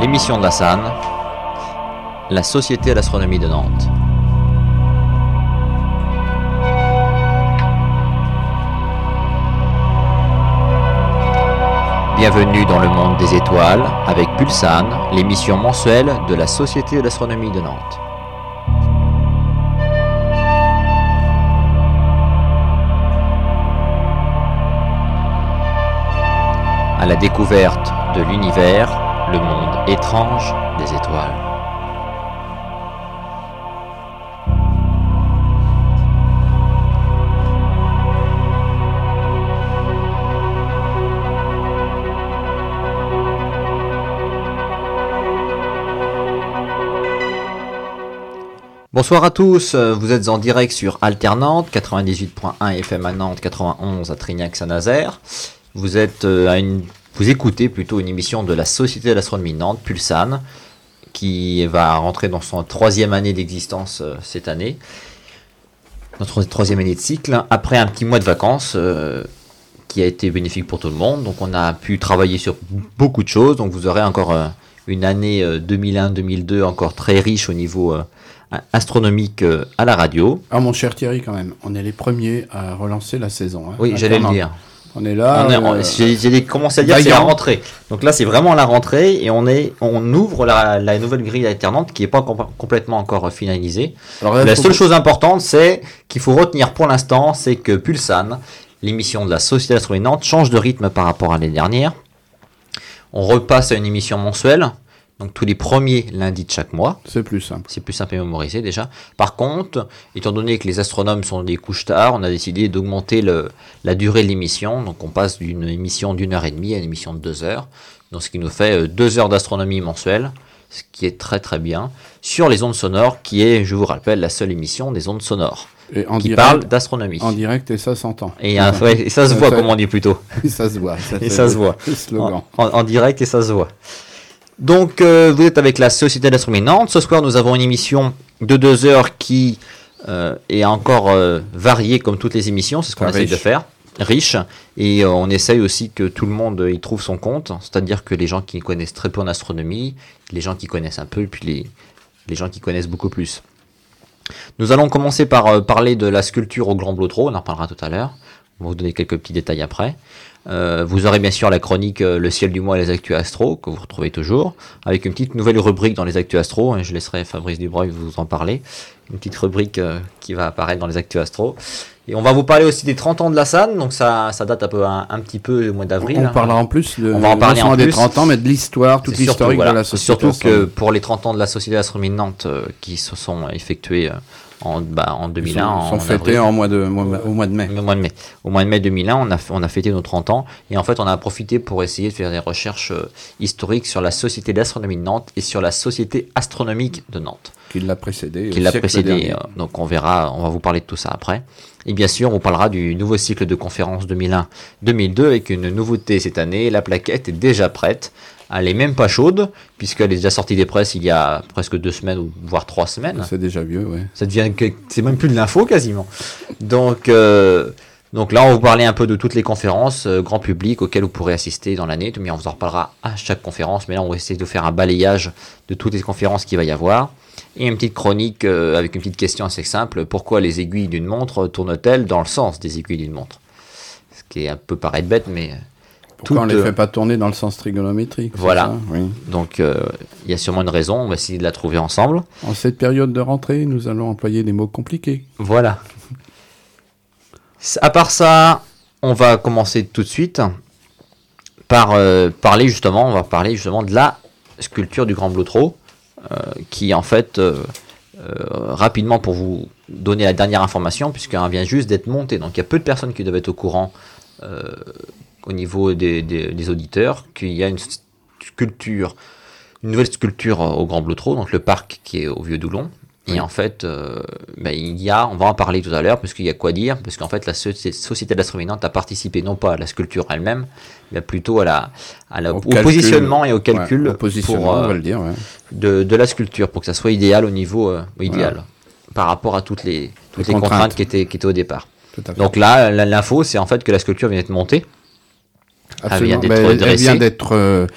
l'émission de la SAN, la Société d'astronomie de Nantes. Bienvenue dans le monde des étoiles avec Pulsar, l'émission mensuelle de la Société d'astronomie de Nantes. À la découverte de l'univers, le monde étrange des étoiles. Bonsoir à tous, vous êtes en direct sur Alter Nantes, 98.1 FM à Nantes, 91 à Trignac-Saint-Nazaire. Vous écoutez plutôt une émission de la Société d'astronomie de Nantes, Pulsar, qui va rentrer dans son troisième année d'existence cette année. Notre troisième année de cycle, après un petit mois de vacances qui a été bénéfique pour tout le monde. Donc on a pu travailler sur beaucoup de choses, donc vous aurez encore une année 2001-2002 encore très riche au niveau astronomique à la radio. Ah mon cher Thierry, quand même, on est les premiers à relancer la saison. Oui, j'allais le dire. On est là. J'ai commencé à dire que c'est la rentrée. Donc là, c'est vraiment la rentrée et on ouvre la nouvelle grille alternante qui n'est pas complètement encore finalisée. Alors là, la seule chose importante, c'est qu'il faut retenir pour l'instant, c'est que Pulsar, l'émission de la Société d'astronomie de Nantes, change de rythme par rapport à l'année dernière. On repasse à une émission mensuelle. Donc tous les premiers lundis de chaque mois. C'est plus simple. C'est plus simple à mémoriser déjà. Par contre, étant donné que les astronomes sont des couches tard, on a décidé d'augmenter la durée de l'émission. Donc on passe d'une émission d'1h30 à une émission de 2 heures. Donc ce qui nous fait 2 heures d'astronomie mensuelle, ce qui est très très bien, sur les ondes sonores, qui est, je vous rappelle, la seule émission des ondes sonores. Et en qui direct, parle d'astronomie. En direct, et ça s'entend. Et ça se voit, comme on dit plutôt. Et ça se voit. Ça se voit. Slogan. En direct et ça se voit. Donc, vous êtes avec la Société d'astronomie Nantes. Ce soir, nous avons une émission de 2 heures qui est encore variée comme toutes les émissions. C'est ce qu'on essaye de faire. Riche. Et on essaye aussi que tout le monde y trouve son compte. C'est-à-dire que les gens qui connaissent très peu en astronomie, les gens qui connaissent un peu, et puis les gens qui connaissent beaucoup plus. Nous allons commencer par parler de la sculpture au Grand Blotreau. On en parlera tout à l'heure. On va vous donner quelques petits détails après. Vous aurez bien sûr la chronique Le ciel du mois et les actus astro, que vous retrouvez toujours, avec une petite nouvelle rubrique dans les actus astro, et je laisserai Fabrice Dubreuil vous en parler, une petite rubrique qui va apparaître dans les actus astro. Et on va vous parler aussi des 30 ans de la SAN, donc ça date un petit peu au mois d'avril. On parlera en plus on va en parler en des plus. 30 ans, mais de l'histoire, toute l'historique de la Société. Surtout que pour les 30 ans de la Société d'astronomie de Nantes qui se sont effectués en 2001. Ils sont fêtés au mois de mai. Au mois de mai 2001, on a fêté nos 30 ans. Et en fait, on a profité pour essayer de faire des recherches historiques sur la Société d'astronomie de Nantes et sur la Société astronomique de Nantes. Qui l'a précédé. Donc on va vous parler de tout ça après. Et bien sûr, on parlera du nouveau cycle de conférences 2001-2002 avec une nouveauté cette année. La plaquette est déjà prête. Elle n'est même pas chaude, puisqu'elle est déjà sortie des presses il y a presque 2 semaines, ou voire 3 semaines. C'est déjà vieux, oui. C'est même plus de l'info, quasiment. Donc là, on va vous parler un peu de toutes les conférences grand public auxquelles vous pourrez assister dans l'année. Mais on vous en reparlera à chaque conférence. Mais là, on va essayer de faire un balayage de toutes les conférences qu'il va y avoir. Et une petite chronique avec une petite question assez simple. Pourquoi les aiguilles d'une montre tournent-elles dans le sens des aiguilles d'une montre? Ce qui est un peu paraître bête, mais... Pourquoi on ne les fait pas tourner dans le sens trigonométrique? Voilà. Oui. Donc, il y a sûrement une raison. On va essayer de la trouver ensemble. En cette période de rentrée, nous allons employer des mots compliqués. Voilà. À part ça, on va commencer tout de suite par parler justement de la sculpture du Grand Blotreau, qui en fait, rapidement pour vous donner la dernière information, puisqu'elle vient juste d'être montée. Donc, il y a peu de personnes qui doivent être au courant au niveau des auditeurs, qu'il y a une nouvelle sculpture au Grand Blotreau, donc le parc qui est au Vieux-Doulon. Et en fait, on va en parler tout à l'heure, parce qu'il y a quoi dire, parce qu'en fait, la Société d'astronomie de Nantes a participé non pas à la sculpture elle-même, mais plutôt au positionnement et au calcul on va le dire, de la sculpture, pour que ça soit idéal au niveau idéal, par rapport à toutes les contraintes qui étaient au départ. Donc là, l'info, c'est en fait que la sculpture vient d'être montée. Absolument. Elle vient d'être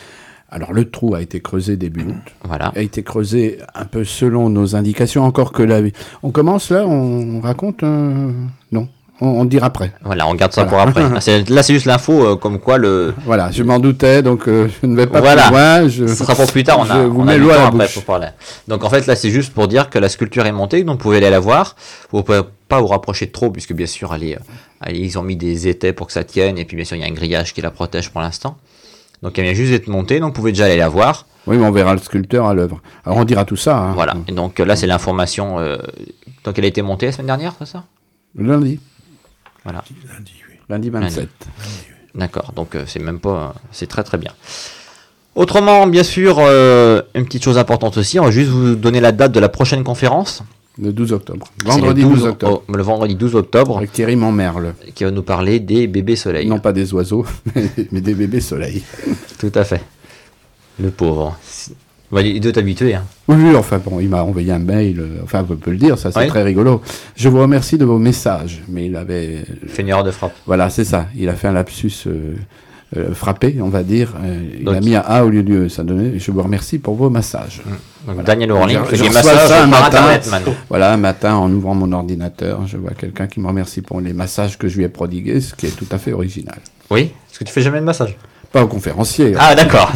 Alors le trou a été creusé début août. Voilà. A été creusé un peu selon nos indications. Encore que on commence là, on raconte non. On dira après. Voilà, on garde ça pour après. Là, c'est juste l'info, comme quoi le... Voilà, je m'en doutais, donc je ne vais pas plus loin. Ce sera pour plus tard, on a du temps après pour parler. Donc en fait, là, c'est juste pour dire que la sculpture est montée, donc vous pouvez aller la voir. Vous ne pouvez pas vous rapprocher de trop, puisque bien sûr, ils ont mis des étais pour que ça tienne, et puis bien sûr, il y a un grillage qui la protège pour l'instant. Donc elle vient juste d'être montée, donc vous pouvez déjà aller la voir. Oui, mais on verra le sculpteur à l'œuvre. Alors on dira tout ça. Hein. Voilà, et donc là, c'est l'information. Donc elle a été montée la semaine dernière, c'est ça ? Lundi. Voilà. Lundi 27. D'accord, donc c'est même pas... c'est très très bien. Autrement, bien sûr, une petite chose importante aussi, on va juste vous donner la date de la prochaine conférence. Le 12 octobre. Vendredi 12 octobre. Le vendredi 12 octobre. Avec Thierry Montmerle. Qui va nous parler des bébés soleils. Non pas des oiseaux, mais des bébés soleils. Tout à fait. Le pauvre. Il doit t'habituer. Hein. Oui, enfin bon, il m'a envoyé un mail, enfin on peut le dire, ça c'est très rigolo. Je vous remercie de vos messages, mais il avait... fait une erreur de frappe. Voilà, c'est ça, il a fait un lapsus frappé, on va dire. Il a mis un A au lieu de ça donnait. Je vous remercie pour vos massages. Donc voilà. Daniel Orling fait des massages par matin, Internet maintenant. Voilà, un matin en ouvrant mon ordinateur, je vois quelqu'un qui me remercie pour les massages que je lui ai prodigués, ce qui est tout à fait original. Oui, est-ce que tu fais jamais de massage? Pas au conférencier. Ah d'accord.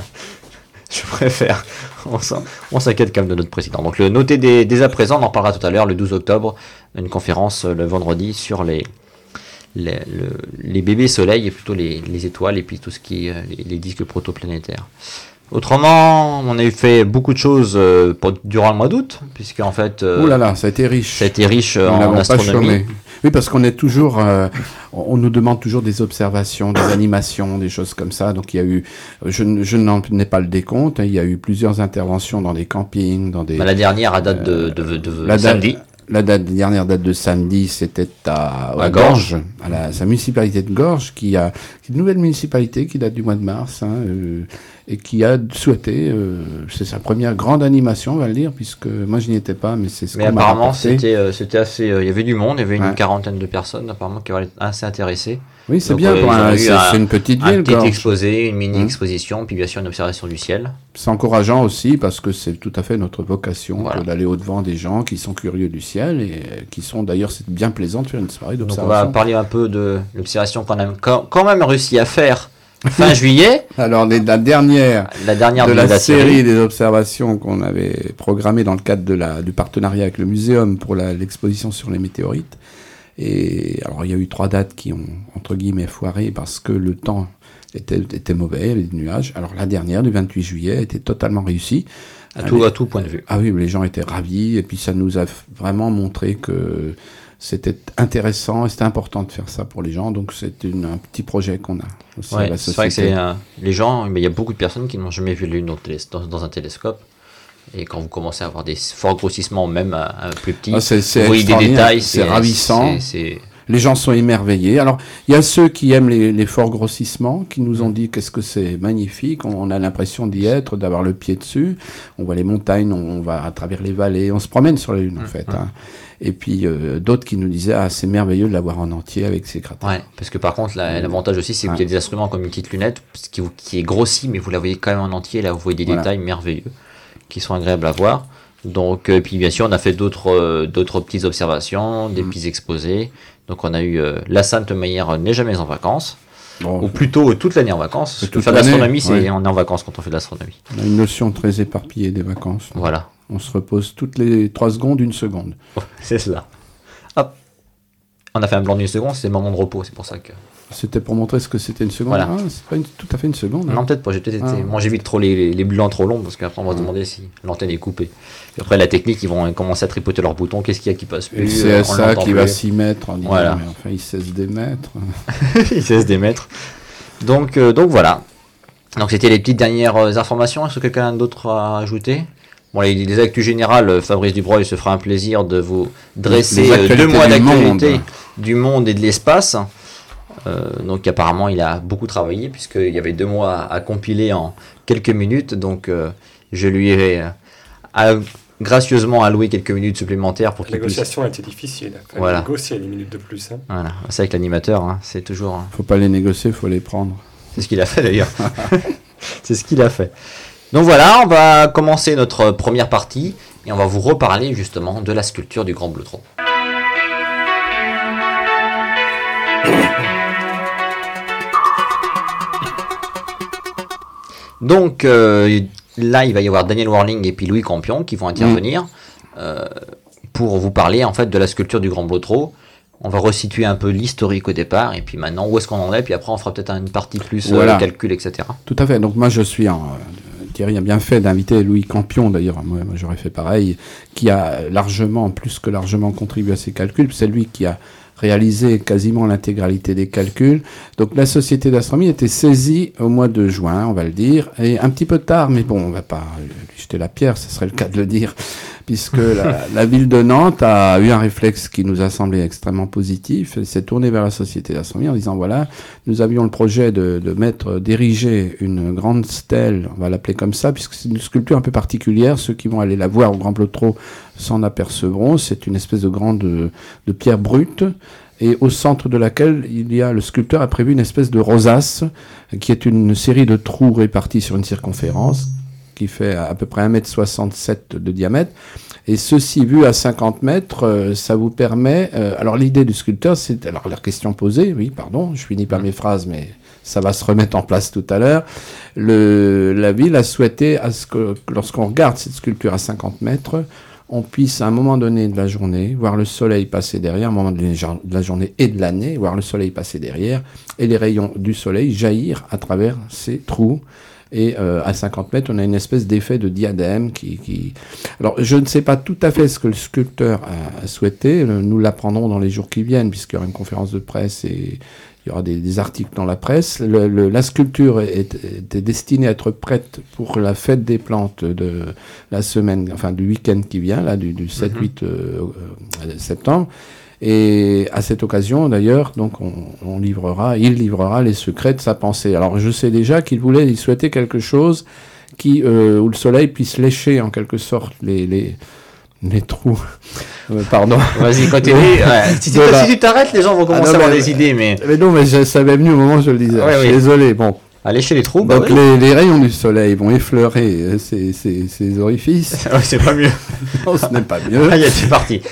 Je préfère. On s'inquiète quand même de notre président. Donc le noter dès à présent, on en parlera tout à l'heure, le 12 octobre, une conférence le vendredi sur les bébés soleils et plutôt les étoiles et puis tout ce qui est les disques protoplanétaires. Autrement, on a eu fait beaucoup de choses durant le mois d'août, puisque en fait... oh là là, ça a été riche. Ça a été riche en astronomie. Oui, parce qu'on est toujours, on nous demande toujours des observations, des animations, des choses comme ça. Donc il y a eu, je n'en ai pas le décompte, hein, il y a eu plusieurs interventions dans des campings, dans des. La dernière à date de samedi. La dernière date de samedi, c'était à Gorges, sa municipalité de Gorges, qui est une nouvelle municipalité qui date du mois de mars, hein, et qui a souhaité, c'est sa première grande animation, on va le dire, puisque moi je n'y étais pas, mais c'est ce qu'on m'a rapporté. Mais apparemment, c'était assez, il y avait du monde, il y avait une quarantaine de personnes apparemment qui avaient assez intéressées. Oui, c'est bien, c'est une petite ville. Un petit exposé, une mini-exposition, puis bien sûr une observation du ciel. C'est encourageant aussi parce que c'est tout à fait notre vocation d'aller au-devant des gens qui sont curieux du ciel et qui sont d'ailleurs, c'est bien plaisant de faire une soirée d'observation. Donc on va parler un peu de l'observation qu'on a quand même réussi à faire fin juillet. Alors la dernière de la série des observations qu'on avait programmées dans le cadre du partenariat avec le muséum pour l'exposition sur les météorites. Et alors il y a eu 3 dates qui ont entre guillemets foiré parce que le temps était mauvais, il y avait des nuages. Alors la dernière du 28 juillet était totalement réussie. À tout point de vue. Ah oui, les gens étaient ravis et puis ça nous a vraiment montré que c'était intéressant et c'était important de faire ça pour les gens. Donc c'est un petit projet qu'on a. Ouais, c'est vrai que c'est les gens, il y a beaucoup de personnes qui n'ont jamais vu la Lune dans un télescope. Et quand vous commencez à avoir des forts grossissements, même un plus petit, vous voyez des détails, c'est ravissant. Les gens sont émerveillés. Alors, il y a ceux qui aiment les forts grossissements, qui nous ont dit qu'est-ce que c'est magnifique. On a l'impression d'y être, d'avoir le pied dessus. On voit les montagnes, on va à travers les vallées, on se promène sur la Lune en fait. Hein. Et puis d'autres qui nous disaient c'est merveilleux de l'avoir en entier avec ses cratères. Ouais, parce que par contre l'avantage aussi c'est que vous avez des instruments comme une petite lunette qui est grossie, mais vous la voyez quand même en entier. Là, vous voyez des détails merveilleux qui sont agréables à voir. Donc, puis bien sûr, on a fait d'autres petites observations, des petits exposés. Donc, on a eu la Sainte Meyer n'est jamais en vacances, ou plutôt toute l'année en vacances. Faire de l'astronomie, on est en vacances quand on fait de l'astronomie. On a une notion très éparpillée des vacances. Voilà. On se repose toutes les 3 secondes, 1 seconde. C'est cela. Hop. On a fait un blanc d'une seconde, c'est le moment de repos, c'est pour ça que... C'était pour montrer ce que c'était une seconde. Voilà. C'est pas tout à fait une seconde. Non, peut-être pas. Moi, j'évite trop les blancs trop longs parce qu'après, on va se demander si l'antenne est coupée. Et après, la technique, ils vont commencer à tripoter leurs boutons. Qu'est-ce qu'il y a qui passe plus? C'est ça qui va s'y mettre en disant, mais enfin, il cesse d'émettre. Il cesse d'émettre. Donc voilà. Donc, c'était les petites dernières informations. Est-ce que quelqu'un d'autre a ajouté? Bon, les actus générales, Fabrice Dubreuil se fera un plaisir de vous dresser 2 mois d'actualité du monde et de l'espace. Donc apparemment il a beaucoup travaillé puisqu'il y avait 2 mois à compiler en quelques minutes, donc je lui ai gracieusement alloué quelques minutes supplémentaires pour qu'il puisse... La négociation a été difficile, il fallait négocier les minutes de plus. Hein. Voilà, c'est avec l'animateur, c'est toujours... Faut pas les négocier, faut les prendre. C'est ce qu'il a fait d'ailleurs. C'est ce qu'il a fait. Donc voilà, on va commencer notre première partie et on va vous reparler justement de la sculpture du Grand Blotreau. Donc là, il va y avoir Daniel Worling et puis Louis Campion qui vont intervenir pour vous parler en fait de la sculpture du Grand Blotreau. On va resituer un peu l'historique au départ et puis maintenant où est-ce qu'on en est, puis après on fera peut-être une partie plus calcul, etc. Tout à fait. Donc moi je suis Thierry a bien fait d'inviter Louis Campion, d'ailleurs, moi j'aurais fait pareil, qui a plus que largement contribué à ces calculs. C'est lui qui a réalisé quasiment l'intégralité des calculs. Donc la Société d'astronomie était saisie au mois de juin, on va le dire, et un petit peu tard, mais bon, on va pas lui jeter la pierre, ce serait le cas de le dire, puisque la ville de Nantes a eu un réflexe qui nous a semblé extrêmement positif, elle s'est tournée vers la Société d'astronomie en disant, voilà, nous avions le projet d'ériger une grande stèle, on va l'appeler comme ça, puisque c'est une sculpture un peu particulière, ceux qui vont aller la voir au Grand Blotreau s'en apercevront, c'est une espèce de pierre brute, et au centre de laquelle le sculpteur a prévu une espèce de rosace, qui est une série de trous répartis sur une circonférence, qui fait à peu près 1,67 m de diamètre. Et ceci, vu à 50 mètres, ça vous permet... alors l'idée du sculpteur, c'est... Alors la question posée, oui, pardon, je finis pas mes phrases, mais ça va se remettre en place tout à l'heure. La ville a souhaité à ce que, lorsqu'on regarde cette sculpture à 50 mètres, on puisse à un moment donné de la journée voir le soleil passer derrière, à un moment donné de la journée et de l'année, voir le soleil passer derrière, et les rayons du soleil jaillir à travers ces trous. Et à 50 mètres, on a une espèce d'effet de diadème qui... Alors, je ne sais pas tout à fait ce que le sculpteur a souhaité. Nous l'apprendrons dans les jours qui viennent, puisqu'il y aura une conférence de presse et il y aura des articles dans la presse. La sculpture était destinée à être prête pour la fête des plantes de la semaine, enfin du week-end qui vient, là, du 7-8 septembre. Et à cette occasion, d'ailleurs, donc il livrera les secrets de sa pensée. Alors, je sais déjà qu'il souhaitait quelque chose où le soleil puisse lécher en quelque sorte les trous. Pardon. Vas-y, continue. Si tu t'arrêtes, les gens vont commencer à avoir des idées, mais non, mais ça m'est venu au moment où je le disais. Ouais, je suis désolé. Bon. À lécher les trous. Donc les rayons du soleil vont effleurer ces orifices. Ouais, c'est pas mieux. Non, ce n'est pas mieux. C'est parti.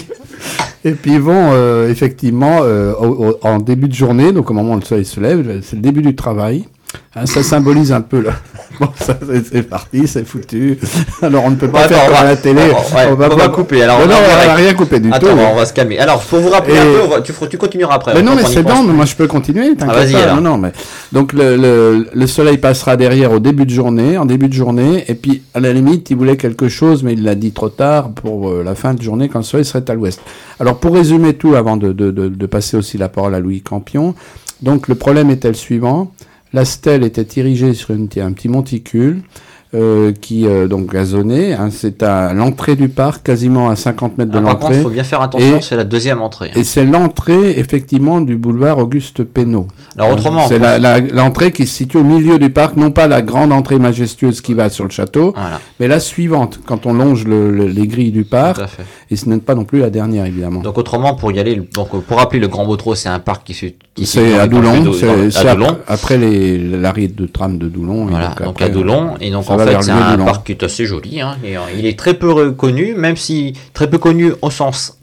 Et puis ils vont effectivement en début de journée, donc au moment où le soleil se lève, c'est le début du travail. Hein, ça symbolise un peu bon, ça, c'est parti, c'est foutu. Alors on ne peut pas faire comme à la télé. On va pas couper. Alors on va rien couper du tout. On va se calmer. Alors pour vous rappeler un peu, tu continueras après. Mais non, mais c'est bon. Moi je peux continuer. Vas-y. Alors. Non, mais donc le soleil passera derrière au début de journée, et puis à la limite il voulait quelque chose, mais il l'a dit trop tard pour la fin de journée quand le soleil serait à l'ouest. Alors pour résumer tout, avant de passer aussi la parole à Louis Campion, donc le problème était le suivant. La stèle était érigée sur un petit monticule qui donc gazonné. Hein, c'est à l'entrée du parc, quasiment à 50 mètres de l'entrée. Par contre, il faut bien faire attention, c'est la deuxième entrée. Et c'est l'entrée, effectivement, du boulevard Auguste Pénaud. Alors autrement... C'est l'entrée qui se situe au milieu du parc, non pas la grande entrée majestueuse qui va sur le château, mais la suivante, quand on longe les grilles du parc. Tout à fait. Et ce n'est pas non plus la dernière, évidemment. Donc autrement, pour y aller, pour rappeler le Grand Blotreau, c'est un parc qui c'est à Doulon, c'est après l'arrêt de tram de Doulon. Voilà, donc à Doulon, et donc en fait c'est un parc qui est assez joli, hein, et il est très peu reconnu, même si très peu connu au sens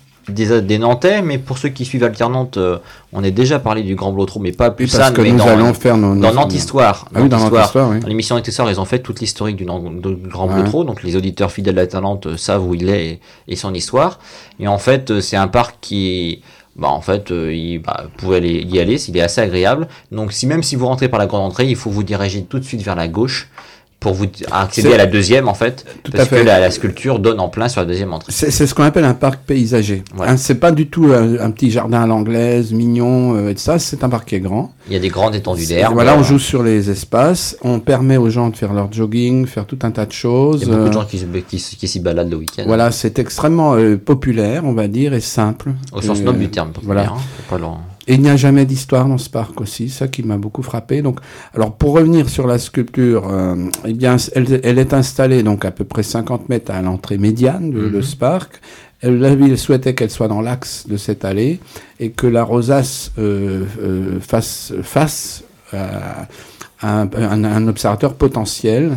des Nantais, mais pour ceux qui suivent Alternante, on a déjà parlé du Grand Blotreau, mais pas plus ça, mais dans Nantes Histoire. Dans Nantes Histoire, oui. Dans l'émission Nantes Histoire, ils ont fait toute l'historique du Grand Blotreau, donc les auditeurs fidèles d'Alternante savent où il est et son histoire. Et en fait, c'est un parc qui vous pouvez y aller, il est assez agréable. Donc même si vous rentrez par la grande entrée, il faut vous diriger tout de suite vers la gauche pour vous accéder à la deuxième, en fait, parce que la sculpture donne en plein sur la deuxième entrée. C'est ce qu'on appelle un parc paysager. Voilà. Hein, c'est pas du tout un petit jardin à l'anglaise, mignon, et ça, c'est un parc qui est grand. Il y a des grandes étendues d'herbe. Voilà, on joue sur les espaces, on permet aux gens de faire leur jogging, faire tout un tas de choses. Il y a beaucoup de gens qui s'y baladent le week-end. Voilà, c'est extrêmement populaire, on va dire, et simple. Au sens noble du terme, populaire. Voilà. C'est pas loin. Et il n'y a jamais d'histoire dans ce parc aussi, ça qui m'a beaucoup frappé. Donc, alors pour revenir sur la sculpture, eh bien, elle est installée donc à peu près 50 mètres à l'entrée médiane de ce parc. La ville souhaitait qu'elle soit dans l'axe de cette allée et que la rosace fasse un observateur potentiel.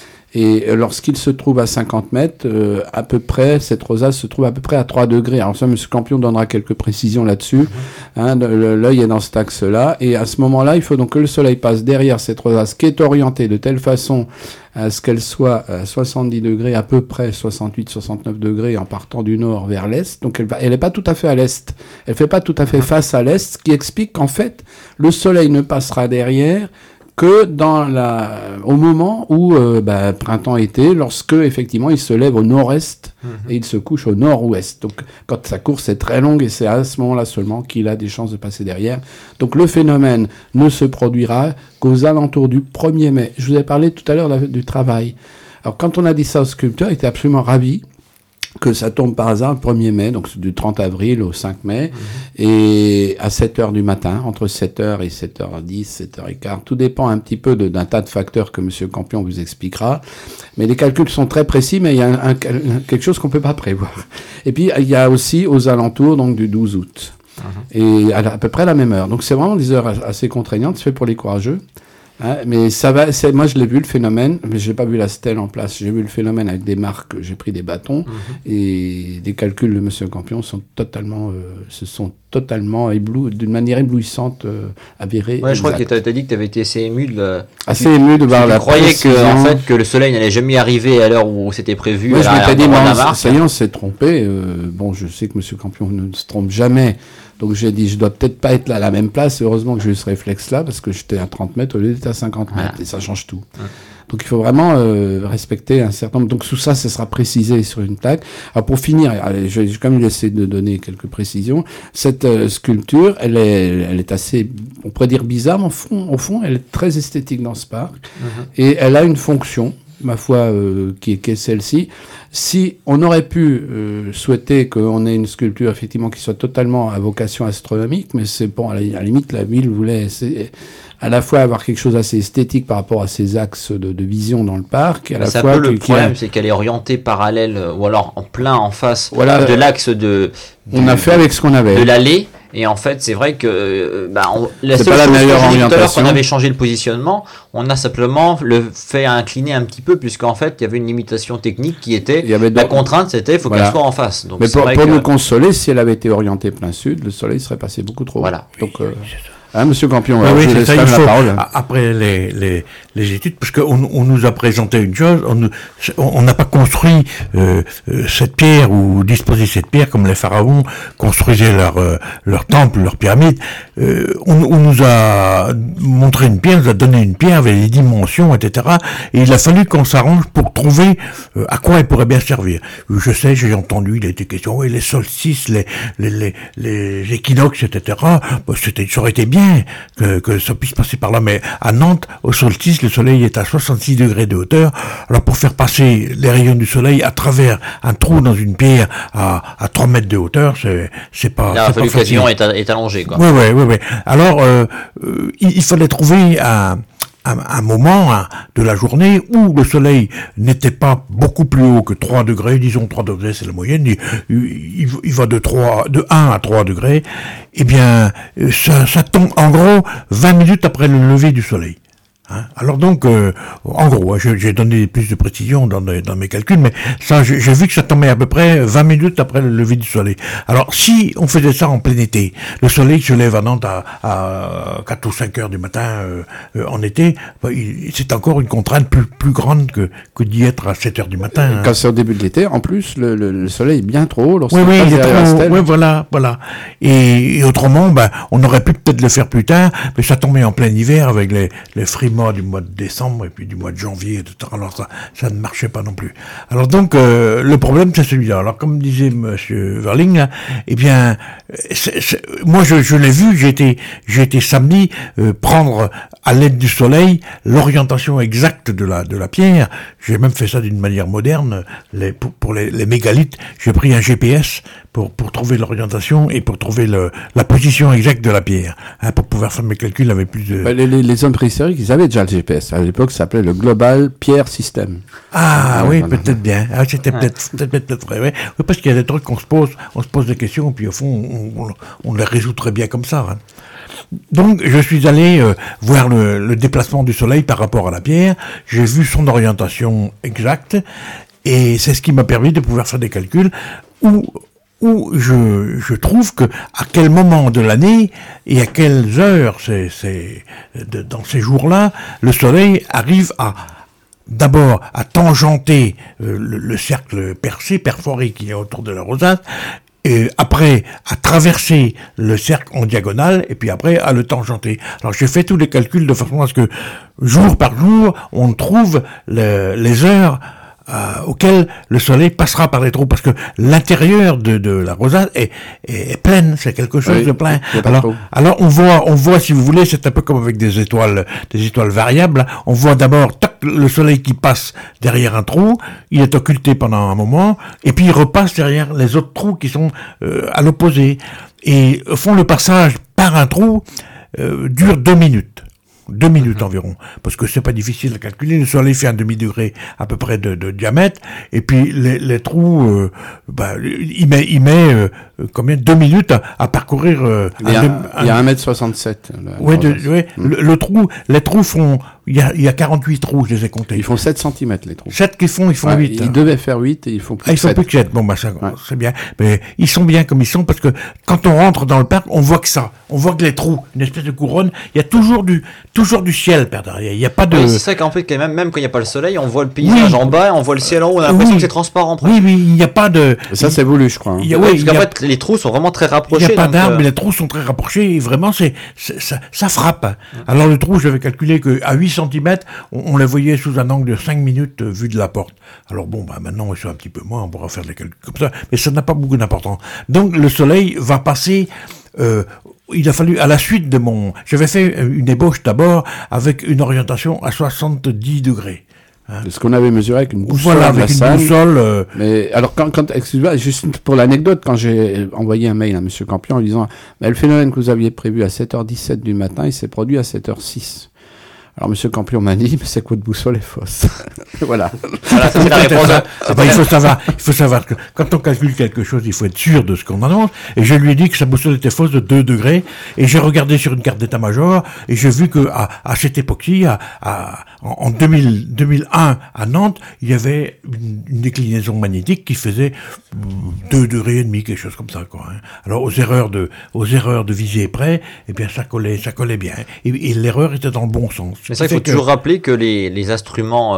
Et lorsqu'il se trouve à 50 mètres, à peu près, cette rosace se trouve à peu près à 3 degrés. Alors ça, M. Campion donnera quelques précisions là-dessus. L'œil est dans cet axe-là. Et à ce moment-là, il faut donc que le soleil passe derrière cette rosace qui est orientée de telle façon à ce qu'elle soit à 70 degrés, à peu près 68-69 degrés en partant du nord vers l'est. Donc elle n'est pas tout à fait à l'est. Elle fait pas tout à fait face à l'est, ce qui explique qu'en fait, le soleil ne passera derrière que au moment où printemps-été, lorsque effectivement il se lève au nord-est et il se couche au nord-ouest. Donc quand sa course est très longue, et c'est à ce moment-là seulement qu'il a des chances de passer derrière. Donc le phénomène ne se produira qu'aux alentours du 1er mai. Je vous ai parlé tout à l'heure du travail. Alors quand on a dit ça au sculpteur, il était absolument ravi que ça tombe par hasard le 1er mai, donc du 30 avril au 5 mai, et à 7h du matin, entre 7h et 7h10, 7h15, tout dépend un petit peu d'un tas de facteurs que M. Campion vous expliquera, mais les calculs sont très précis, mais il y a quelque chose qu'on peut pas prévoir. Et puis, il y a aussi aux alentours, donc du 12 août, et à peu près la même heure. Donc c'est vraiment des heures assez contraignantes, c'est fait pour les courageux. Mais ça va, moi je l'ai vu le phénomène, mais j'ai pas vu la stèle en place. J'ai vu le phénomène avec des marques, j'ai pris des bâtons et des calculs de M. Campion se sont totalement d'une manière éblouissante avérés. Ouais, je crois que tu as dit que tu avais été assez ému assez ému de voir la précision. Tu croyais que le soleil n'allait jamais arriver à l'heure où c'était prévu. Moi, je m'étais dit, ça y est, on s'est trompé. Bon, je sais que M. Campion ne se trompe jamais. Donc j'ai dit, je dois peut-être pas être là à la même place. Heureusement que j'ai eu ce réflexe-là, parce que j'étais à 30 mètres au lieu d'être à 50 mètres. Et ça change tout. Donc il faut vraiment respecter un certain nombre. Donc tout ça, ça sera précisé sur une plaque. Alors pour finir, je vais quand même essayer de donner quelques précisions. Cette sculpture, elle est assez, on pourrait dire bizarre, mais au fond, elle est très esthétique dans ce parc. Et elle a une fonction, ma foi, qui est celle-ci. Si on aurait pu souhaiter qu'on ait une sculpture effectivement qui soit totalement à vocation astronomique, mais c'est bon, à la limite, la ville voulait à la fois avoir quelque chose d'assez esthétique par rapport à ses axes de vision dans le parc. Et à la fois le problème, c'est qu'elle est orientée parallèle, ou alors en plein en face de l'axe on a fait avec ce qu'on avait. De l'allée. Et en fait, c'est vrai que la seule chose qu'on avait changé le positionnement, on a simplement le fait incliner un petit peu, puisqu'en fait, il y avait une limitation technique qui était la contrainte, c'était il faut qu'elle soit en face. Donc, mais pour nous consoler, si elle avait été orientée plein sud, le soleil serait passé beaucoup trop haut. Voilà. Donc, Monsieur Campion, oui, je laisse la parole. Après les études, parce qu'on nous a présenté une chose, on n'a pas construit cette pierre ou disposé cette pierre comme les pharaons construisaient leur temple, leur pyramide. On nous a montré une pierre, on nous a donné une pierre avec les dimensions, etc. Et il a fallu qu'on s'arrange pour trouver à quoi elle pourrait bien servir. Je sais, j'ai entendu, il a été question, oui, les solstices, les équinoxes, etc. Ça aurait été bien que ça puisse passer par là, mais à Nantes, au solstice, le soleil est à 66 degrés de hauteur. Alors pour faire passer les rayons du soleil à travers un trou dans une pierre à 3 mètres de hauteur, c'est pas facile. L'occasion est allongée, quoi. Oui. Alors il fallait trouver un moment de la journée où le soleil n'était pas beaucoup plus haut que 3 degrés, disons 3 degrés c'est la moyenne, il va de 1 à 3 degrés, eh bien ça tombe en gros 20 minutes après le lever du soleil. Alors donc, en gros, j'ai donné plus de précision dans mes calculs, mais ça, j'ai vu que ça tombait à peu près 20 minutes après le lever du soleil. Alors, si on faisait ça en plein été, le soleil se lève à Nantes à 4 ou 5 heures du matin en été, c'est encore une contrainte plus grande que d'y être à 7 heures du matin. Quand c'est au début de l'été, en plus, le soleil est bien trop haut. Oui, il est trop haut. Oui, voilà. Et autrement, on aurait pu peut-être le faire plus tard, mais ça tombait en plein hiver avec les frimas du mois de décembre et puis du mois de janvier, etc. Alors ça ne marchait pas non plus. Alors donc le problème c'est celui-là. Alors comme disait Monsieur Verling, là, eh bien moi je l'ai vu, j'ai été samedi prendre à l'aide du soleil l'orientation exacte de la pierre. J'ai même fait ça d'une manière moderne. Pour les mégalithes, j'ai pris un GPS pour trouver l'orientation et pour trouver la position exacte de la pierre, pour pouvoir faire mes calculs avec plus de... Les hommes préhistoriques, ils avaient déjà le GPS. À l'époque, ça s'appelait le Global Pierre System. Oui, peut-être bien. C'était peut-être vrai. Oui, parce qu'il y a des trucs on se pose des questions, puis au fond, on les résout très bien comme ça. Donc, je suis allé voir le déplacement du soleil par rapport à la pierre. J'ai vu son orientation exacte. Et c'est ce qui m'a permis de pouvoir faire des calculs où je trouve que à quel moment de l'année et à quelles heures dans ces jours-là, le soleil arrive d'abord à tangenter le cercle perforé qui est autour de la rosace, et après à traverser le cercle en diagonale, et puis après à le tangenter. Alors j'ai fait tous les calculs de façon à ce que jour par jour, on trouve les heures auquel le soleil passera par les trous, parce que l'intérieur de la rosace est pleine, c'est quelque chose de plein. Alors on voit, si vous voulez, c'est un peu comme avec des étoiles variables. On voit d'abord le soleil qui passe derrière un trou, il est occulté pendant un moment, et puis il repasse derrière les autres trous qui sont à l'opposé. Et au fond, le passage par un trou dure 2 minutes. 2 minutes environ, parce que c'est pas difficile à calculer. Le soleil fait un demi-degré à peu près de diamètre, et puis les trous, il met combien 2 minutes à parcourir. Il y a 1m67. Le trou, les trous font, il y a 48 trous, je les ai comptés. Ils font 7 cm les trous. 7 ils font 8. Ils devaient faire 8 et ils font plus que 7. Ils font plus que 7. Bon, c'est bien. Mais ils sont bien comme ils sont, parce que quand on rentre dans le parc, on voit que ça. On voit que les trous, une espèce de couronne, il y a toujours du ciel par derrière. Il y a pas de. Oui, c'est ça qu'en fait, même quand il n'y a pas le soleil, on voit le paysage en bas, on voit le ciel en haut, on a l'impression que c'est transparent. Oui, il n'y a pas de. Ça, c'est voulu, je crois. Parce qu'en fait, les trous sont vraiment très rapprochés. Il n'y a pas d'arbres, mais les trous sont très rapprochés, et vraiment, ça frappe. Alors, le trou, j'avais calculé qu'à 8 cm, on les voyait sous un angle de 5 minutes vu de la porte. Alors bon, maintenant, ils sont un petit peu moins, on pourra faire des calculs comme ça, mais ça n'a pas beaucoup d'importance. Donc, le soleil va passer. Il a fallu, à la suite de j'avais fait une ébauche d'abord avec une orientation à 70 degrés. C'est ce qu'on avait mesuré avec une boussole. Voilà, avec une boussole. Mais alors, excusez-moi, juste pour l'anecdote, quand j'ai envoyé un mail à M. Campion en disant, le phénomène que vous aviez prévu à 7h17 du matin, il s'est produit à 7h06. Alors, M. Campion m'a dit, mais c'est que votre boussole est fausse. Voilà, c'est la réponse. Il faut savoir que quand on calcule quelque chose, il faut être sûr de ce qu'on annonce. Et je lui ai dit que sa boussole était fausse de 2 degrés. Et j'ai regardé sur une carte d'état-major et j'ai vu que à cette époque-ci, en 2001 à Nantes, il y avait une déclinaison magnétique qui faisait 2 degrés et demi, quelque chose comme ça, quoi. Alors, aux erreurs de visée près, eh bien, ça collait bien. Et l'erreur était dans le bon sens. Mais ça, il faut toujours rappeler que les instruments,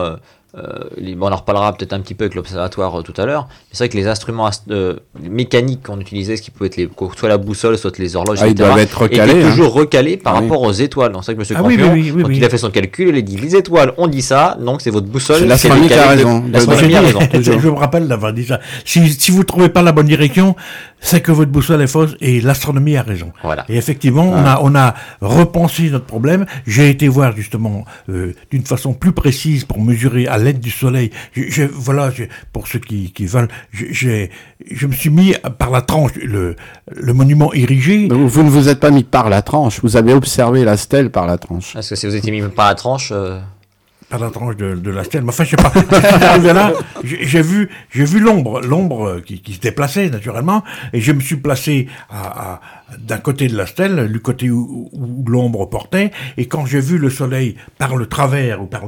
on en reparlera peut-être un petit peu avec l'observatoire tout à l'heure, mais c'est vrai que les instruments mécaniques qu'on utilisait, ce qui pouvait être soit la boussole, soit les horloges, etc., ils doivent être recalés, étaient toujours recalés par rapport aux étoiles. Donc c'est vrai que M. Campion, quand il a fait son calcul, il a dit les étoiles ont dit ça, donc c'est votre boussole. C'est l'astronomie qui a raison. L'astronomie a raison. Je me rappelle d'avoir dit ça. Si vous ne trouvez pas la bonne direction, c'est que votre boussole est fausse et l'astronomie a raison. Voilà. Et effectivement, on a repensé notre problème. J'ai été voir justement d'une façon plus précise pour mesurer à l'aide du soleil. Pour ceux qui veulent, je me suis mis par la tranche, le monument érigé. Donc vous ne vous êtes pas mis par la tranche, vous avez observé la stèle par la tranche. Est-ce que si vous étiez mis par la tranche par la tranche de la stèle. Mais enfin, je sais pas. Arrivé là, j'ai vu l'ombre qui se déplaçait naturellement, et je me suis placé d'un côté de la stèle, du côté où l'ombre portait, et quand j'ai vu le soleil par le travers ou par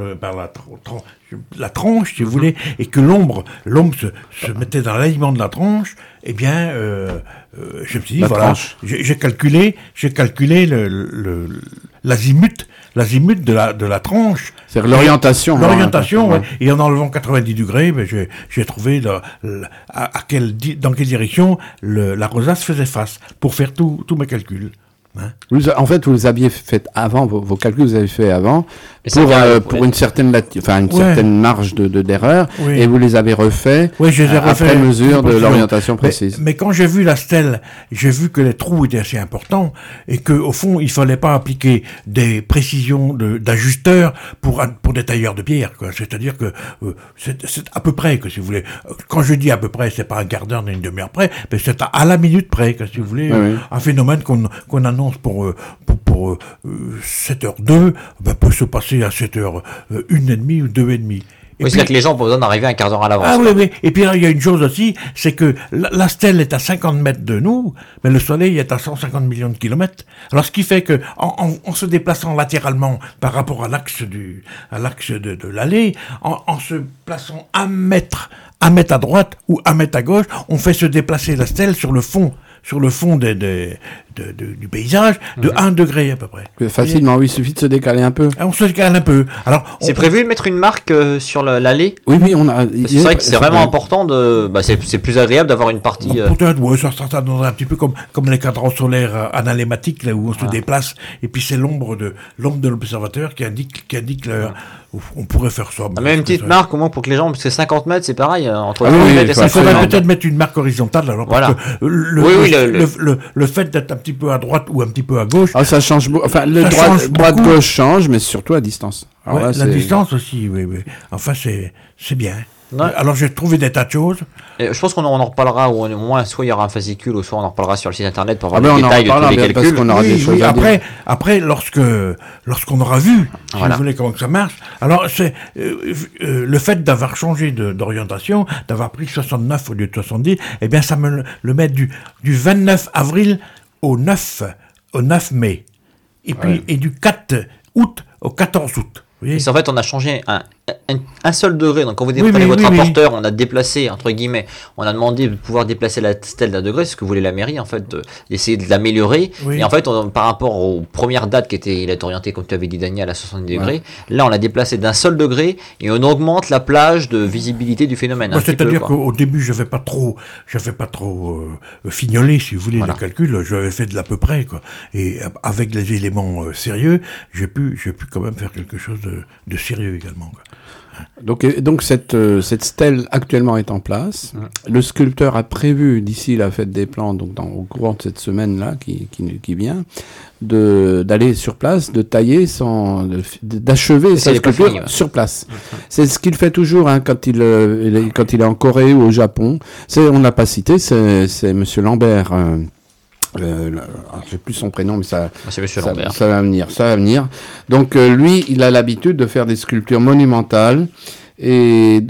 la tranche, si vous voulez, et que l'ombre se mettait dans l'alignement de la tranche, eh bien, je me suis dit, voilà, j'ai calculé l'azimut de la tranche. C'est l'orientation. L'orientation, ouais. Et en enlevant 90 degrés, j'ai trouvé dans quelle direction la rosace faisait face pour faire tous mes calculs. Hein? En fait, vous aviez fait avant, vos calculs vous avez fait avant, pour une certaine certaine marge d'erreur, et vous les avez refaits après mesure de l'orientation précise. Mais quand j'ai vu la stèle, j'ai vu que les trous étaient assez importants, et que au fond, il fallait pas appliquer des précisions d'ajusteurs pour des tailleurs de pierre, quoi. C'est-à-dire que c'est à peu près, que si vous voulez. Quand je dis à peu près, c'est pas un quart d'heure ni une demi-heure près, mais c'est à la minute près, que si vous voulez, un phénomène qu'on annonce pour 7h02, peut se passer à 7h1h30 ou 2h30. C'est-à-dire que les gens ont besoin d'arriver un quart d'heure à l'avance. Ah oui. Et puis là, il y a une chose aussi, c'est que la stèle est à 50 mètres de nous, mais le soleil est à 150 millions de kilomètres. Alors, ce qui fait que, en se déplaçant latéralement par rapport à l'axe de l'allée, en se plaçant un mètre à droite ou un mètre à gauche, on fait se déplacer la stèle sur le fond du paysage de 1 degré à peu près. Facilement, oui, il suffit de se décaler un peu. On se décale un peu. Alors, c'est prévu de mettre une marque sur l'allée ? Oui, on a. C'est vrai que c'est vraiment important de. C'est plus agréable d'avoir une partie. Peut-être, oui, ça donnerait un petit peu comme les cadrans solaires analématiques là où on se déplace et puis c'est l'ombre de l'observateur qui indique on pourrait faire ça. Même une petite marque au moins pour que les gens, parce que 50 mètres c'est pareil entre. Il faudrait peut-être mettre une marque horizontale alors. Voilà. Le fait d'être un petit peu à droite ou un petit peu à gauche. Ah, ça change beaucoup. Enfin, le droite-gauche change, mais surtout à distance. Alors là, la distance aussi, oui. Enfin, c'est bien. Ouais. Alors j'ai trouvé des tas de choses. Et je pense qu'on en reparlera, ou au moins soit il y aura un fascicule, ou soit on en reparlera sur le site internet pour voir les détails de tous les calculs. Parce qu'on aura des choses à dire. Après, lorsqu'on aura vu, si vous voulez, comment que ça marche, alors c'est le fait d'avoir changé d'orientation, d'avoir pris 69 au lieu de 70, eh bien ça me le met du 29 avril au 9 mai. Et puis et du 4 août au 14 août. Oui. En fait, on a changé un seul degré. Donc, quand vous prenez votre rapporteur, on a déplacé, entre guillemets, on a demandé de pouvoir déplacer la stèle d'un degré, c'est ce que voulait la mairie, en fait, d'essayer de l'améliorer. Oui. Et en fait, par rapport aux premières dates il est orienté, comme tu avais dit, Daniel, à 60 degrés, là, on l'a déplacé d'un seul degré et on augmente la plage de visibilité du phénomène. C'est-à-dire qu'au début, je n'avais pas trop fignolé, si vous voulez, le calcul. J'avais fait de l'à peu près, quoi. Et avec les éléments sérieux, j'ai pu quand même faire quelque chose de sérieux également, quoi. Donc cette stèle actuellement est en place. Le sculpteur a prévu d'ici la fête des plants, donc au courant de cette semaine-là qui vient, d'aller sur place, de tailler d'achever sa sculpture sur place. C'est ce qu'il fait toujours quand il est en Corée ou au Japon. On l'a pas cité, c'est Monsieur Lambert. Je sais plus son prénom, mais ça va venir. Donc lui, il a l'habitude de faire des sculptures monumentales et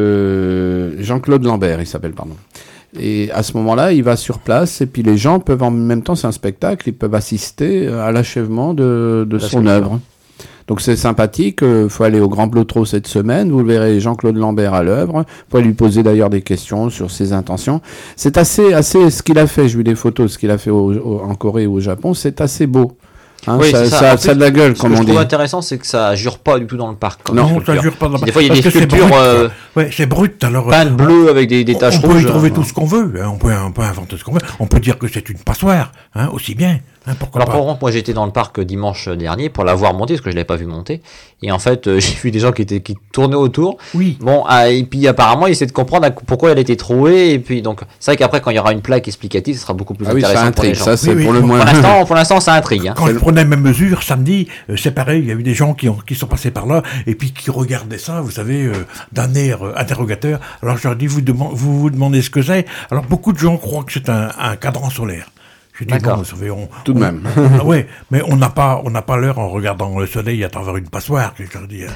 de Jean-Claude Lambert, il s'appelle, pardon. Et à ce moment-là, il va sur place et puis les gens peuvent en même temps, c'est un spectacle, ils peuvent assister à l'achèvement de son œuvre. Donc c'est sympathique, faut aller au Grand Blotreau cette semaine, vous verrez Jean-Claude Lambert à l'œuvre, vous pouvez lui poser d'ailleurs des questions sur ses intentions. C'est assez ce qu'il a fait, j'ai vu des photos, ce qu'il a fait en Corée ou au Japon, c'est assez beau. Hein, oui, ça a de la gueule, comme on dit. Ce que je trouve intéressant, c'est que ça jure pas du tout dans le parc. Non, ça jure pas dans le parc. Des fois, il y a des sculptures c'est brut. Alors, peintes bleues avec des taches rouges. On peut y trouver tout ce qu'on veut. On peut inventer ce qu'on veut. On peut dire que c'est une passoire, aussi bien. Alors, par exemple, moi, j'étais dans le parc dimanche dernier pour la voir monter, parce que je l'avais pas vu monter. Et en fait, j'ai vu des gens qui tournaient autour. Oui. Bon, et puis apparemment, ils essaient de comprendre pourquoi elle était trouée. Et puis, donc, c'est vrai qu'après, quand il y aura une plaque explicative, ce sera beaucoup plus intéressant pour les gens. Ça, c'est pour le moins. Pour l'instant, ça intrigue. Quand je prenais mes mesures samedi, c'est pareil. Il y a eu des gens qui sont passés par là et puis qui regardaient ça, vous savez, d'un air interrogateur. Alors, je leur dis, vous vous demandez ce que c'est. Alors, beaucoup de gens croient que c'est un cadran solaire. Je dis, bon, vous savez, tout de même. Oui, mais on n'a pas l'heure en regardant le soleil à travers une passoire, je leur dis.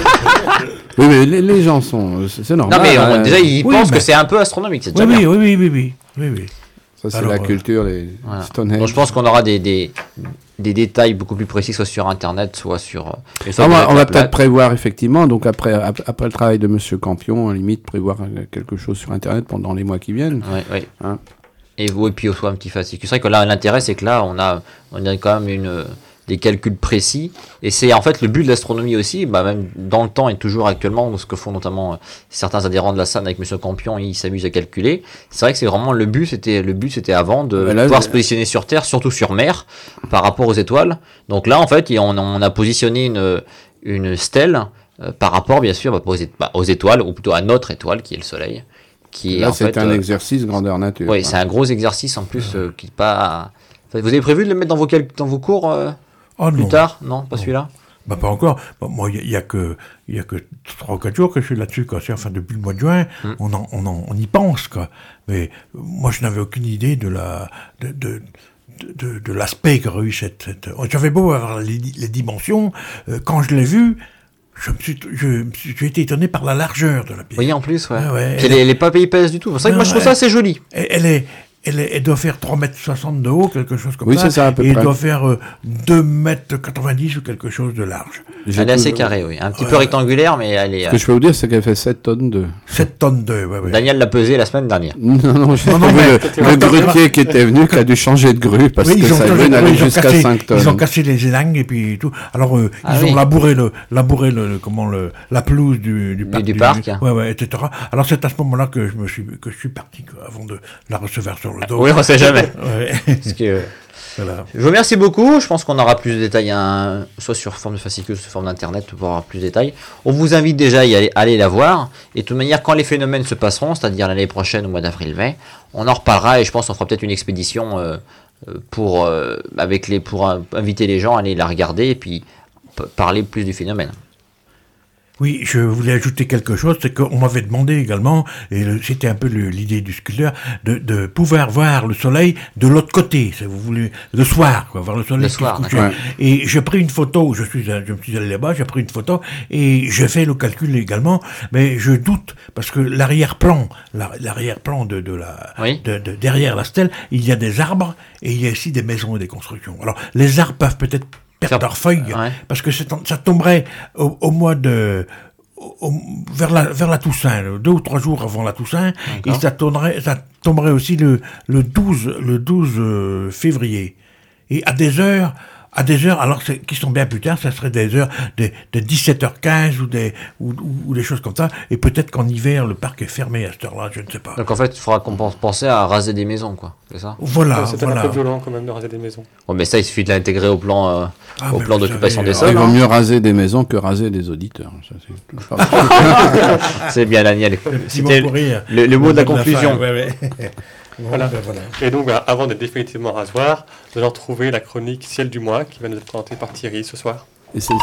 Oui, mais les gens c'est normal. Non, mais déjà, ils pensent que c'est un peu astronomique, c'est déjà bien. Oui. Ça, c'est la culture, les Stonehenge. Donc, je pense qu'on aura des détails beaucoup plus précis, soit sur Internet, soit sur... on va peut-être prévoir, effectivement, donc après le travail de Monsieur Campion, à la limite, prévoir quelque chose sur Internet pendant les mois qui viennent. Oui. Hein. Et puis aussi un petit fascicule. C'est vrai que là, l'intérêt, c'est que là, on a quand même des calculs précis. Et c'est en fait le but de l'astronomie aussi, même dans le temps et toujours actuellement, ce que font notamment certains adhérents de la SAN avec M. Campion, ils s'amusent à calculer. C'est vrai que c'est vraiment le but, c'était avant de pouvoir se positionner sur Terre, surtout sur mer, par rapport aux étoiles. Donc là, en fait, on a positionné une stèle par rapport, bien sûr, aux étoiles, ou plutôt à notre étoile, qui est le Soleil. Là, c'est un exercice grandeur nature. Oui, c'est un gros exercice en plus qui pas. Vous avez prévu de le mettre dans vos cours plus tard? Non, pas celui-là. Pas encore. Moi, il y a que 3 ou 4 jours que je suis là-dessus, quoi. Enfin, depuis le mois de juin, on y pense, quoi. Mais moi, je n'avais aucune idée de l'aspect qu'aurait eu cette. J'avais beau avoir les dimensions, quand je l'ai vu. j'ai été étonné par la largeur de la pierre. Oui, en plus, elle n'est pas épaisse du tout. C'est vrai que moi, je trouve ça assez joli. Elle doit faire 3,60 m de haut, quelque chose comme ça. Oui, c'est ça, à peu près. Et elle doit faire 2,90 m ou quelque chose de large. Elle est assez carrée, oui. Un petit peu rectangulaire, mais elle est... Ce que je peux vous dire, c'est qu'elle fait 7 tonnes d'œufs. 7 tonnes d'œufs, oui. Daniel l'a pesé la semaine dernière. Non, le grutier qui était venu, qui a dû changer de grue, parce que ça allait jusqu'à 5 tonnes. Ils ont cassé les élangues et puis tout. Alors, ils ont labouré la pelouse du parc. Etc. Alors, c'est à ce moment-là que je suis parti, avant de la recevoir sur le dos. Oui, on ne sait jamais. Parce que, voilà. Je vous remercie beaucoup. Je pense qu'on aura plus de détails, soit sur forme de fascicule, soit sur forme d'internet, pour avoir plus de détails. On vous invite déjà à aller la voir. Et de toute manière, quand les phénomènes se passeront, c'est-à-dire l'année prochaine, au mois d'avril-mai, on en reparlera et je pense qu'on fera peut-être une expédition pour inviter les gens à aller la regarder et puis parler plus du phénomène. Oui, je voulais ajouter quelque chose, c'est qu'on m'avait demandé également, et c'était un peu l'idée du sculpteur, de pouvoir voir le soleil de l'autre côté, si vous voulez, le soir, voir le soleil se coucher. Ouais. Et j'ai pris une photo, je me suis allé là-bas, j'ai pris une photo, et j'ai fait le calcul également, mais je doute, parce que l'arrière-plan de derrière la stèle, il y a des arbres, et il y a aussi des maisons et des constructions. Alors, les arbres peuvent peut-être perdre leurs feuilles, parce que ça tomberait au mois de... vers la Toussaint, 2 ou 3 jours avant la Toussaint, et ça tomberait aussi le 12 février. Et à des heures, alors qui sont bien plus tard, ça serait des heures de 17h15 ou des choses comme ça, et peut-être qu'en hiver, le parc est fermé à cette heure-là, je ne sais pas. Donc en fait, il faudra qu'on pense à raser des maisons, quoi, c'est ça ? Voilà. C'est un peu violent quand même de raser des maisons. Bon, mais ça, il suffit de l'intégrer au plan d'occupation des sols. Il vaut mieux raser des maisons que raser des auditeurs. Ça, c'est bien, Daniel. C'était le mot de la conclusion. Voilà. Et donc, avant d'être définitivement rasoir, nous allons retrouver la chronique Ciel du mois qui va nous être présentée par Thierry ce soir. Et c'est...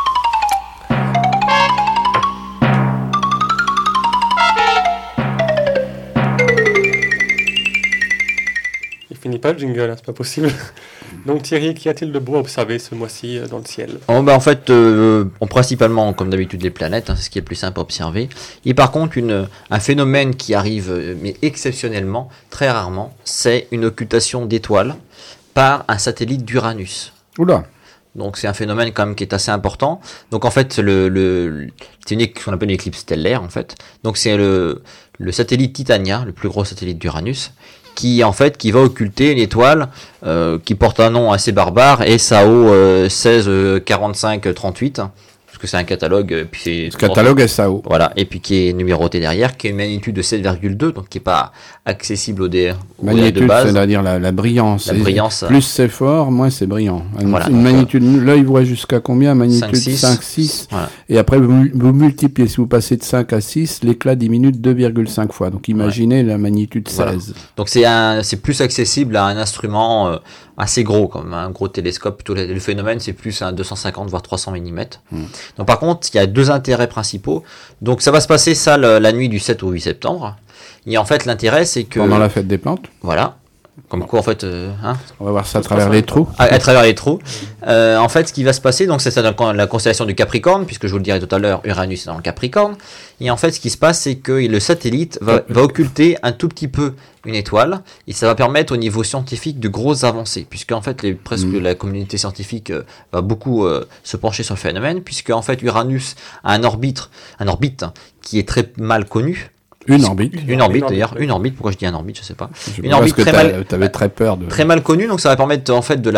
Il finit pas le jingle, c'est pas possible. Donc Thierry, qu'y a-t-il de beau à observer ce mois-ci dans le ciel ? En fait, principalement, comme d'habitude, les planètes, c'est ce qui est le plus simple à observer. Et par contre, un phénomène qui arrive, mais exceptionnellement, très rarement, c'est une occultation d'étoiles par un satellite d'Uranus. Oula. Donc c'est un phénomène quand même qui est assez important. Donc en fait, c'est ce qu'on appelle une éclipse stellaire, en fait. Donc c'est le satellite Titania, le plus gros satellite d'Uranus, qui va occulter une étoile qui porte un nom assez barbare, SAO 164538, parce que c'est un catalogue. Puis ce catalogue SAO. Voilà, et puis qui est numéroté derrière, qui a une magnitude de 7,2, donc qui n'est pas accessible au dé de base. C'est-à-dire la brillance. La brillance. Plus c'est fort, moins c'est brillant. Une magnitude, l'œil voit jusqu'à combien ? Magnitude 5-6. Voilà. Et après, vous multipliez. Si vous passez de 5 à 6, l'éclat diminue de 2,5 fois. Donc imaginez la magnitude 16. Voilà. Donc c'est plus accessible à un instrument assez gros, comme un gros télescope. Plutôt le phénomène, c'est plus un 250 voire 300 mm. Donc par contre, il y a 2 intérêts principaux. Donc ça va se passer la nuit du 7 au 8 septembre. Et en fait, l'intérêt, c'est que... Pendant la fête des plantes. Voilà. Comme quoi, en fait... on va voir ça à travers les trous. À travers les traux. En fait, ce qui va se passer, donc c'est la constellation du Capricorne, puisque je vous le dirai tout à l'heure, Uranus est dans le Capricorne. Et en fait, ce qui se passe, c'est que le satellite va occulter un tout petit peu une étoile, et ça va permettre au niveau scientifique de grosses avancées, puisque en fait, la communauté scientifique va beaucoup se pencher sur le phénomène, puisque en fait, Uranus a un orbite qui est très mal connu. Une orbite, pourquoi je dis un orbite, je sais pas. Une orbite t'avais très peur de... Très mal connue, donc ça va permettre en fait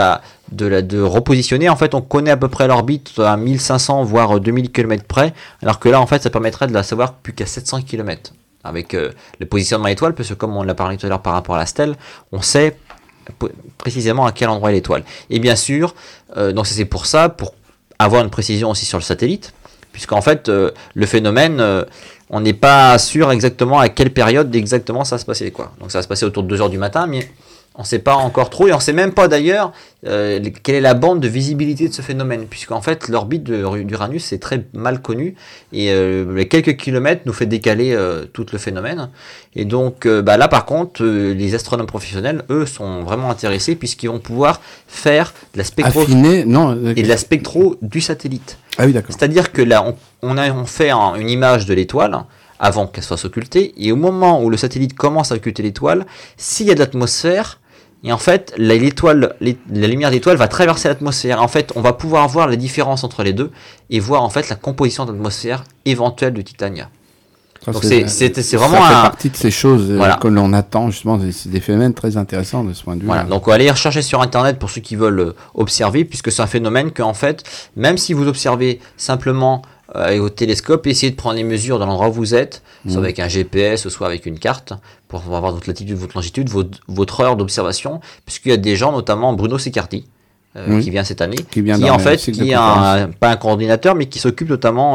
de repositionner. En fait, on connaît à peu près l'orbite à 1500 voire 2000 km près, alors que là, en fait, ça permettrait de la savoir plus qu'à 700 km avec le positionnement de l'étoile, parce que comme on l'a parlé tout à l'heure par rapport à la stèle, on sait précisément à quel endroit est l'étoile. Et bien sûr, donc c'est pour ça, pour avoir une précision aussi sur le satellite, puisqu'en fait, le phénomène... on n'est pas sûr exactement à quelle période exactement ça va se passer, quoi. Donc ça va se passer autour de 2h du matin, mais on ne sait pas encore trop, et on ne sait même pas d'ailleurs quelle est la bande de visibilité de ce phénomène, puisqu'en fait l'orbite d'Uranus est très mal connue, et les quelques kilomètres nous fait décaler tout le phénomène. Et donc là par contre, les astronomes professionnels, eux, sont vraiment intéressés, puisqu'ils vont pouvoir faire de la spectro et de la spectro du satellite. Ah oui, d'accord. C'est-à-dire que là, on fait une image de l'étoile avant qu'elle soit occultée, et au moment où le satellite commence à occulter l'étoile, s'il y a de l'atmosphère, et en fait, la lumière de l'étoile va traverser l'atmosphère. En fait, on va pouvoir voir la différence entre les deux et voir en fait la composition de l'atmosphère éventuelle de Titania. Donc c'est vraiment ça fait partie de ces choses que l'on attend justement, c'est des phénomènes très intéressants de ce point de vue. Voilà, donc allez rechercher sur internet pour ceux qui veulent observer, puisque c'est un phénomène qu'en fait, même si vous observez simplement au télescope, essayez de prendre les mesures dans l'endroit où vous êtes, soit avec un GPS, soit avec une carte, pour avoir votre latitude, votre longitude, votre heure d'observation, puisqu'il y a des gens, notamment Bruno Secardi, qui vient cette année, qui est pas un coordinateur, mais qui s'occupe notamment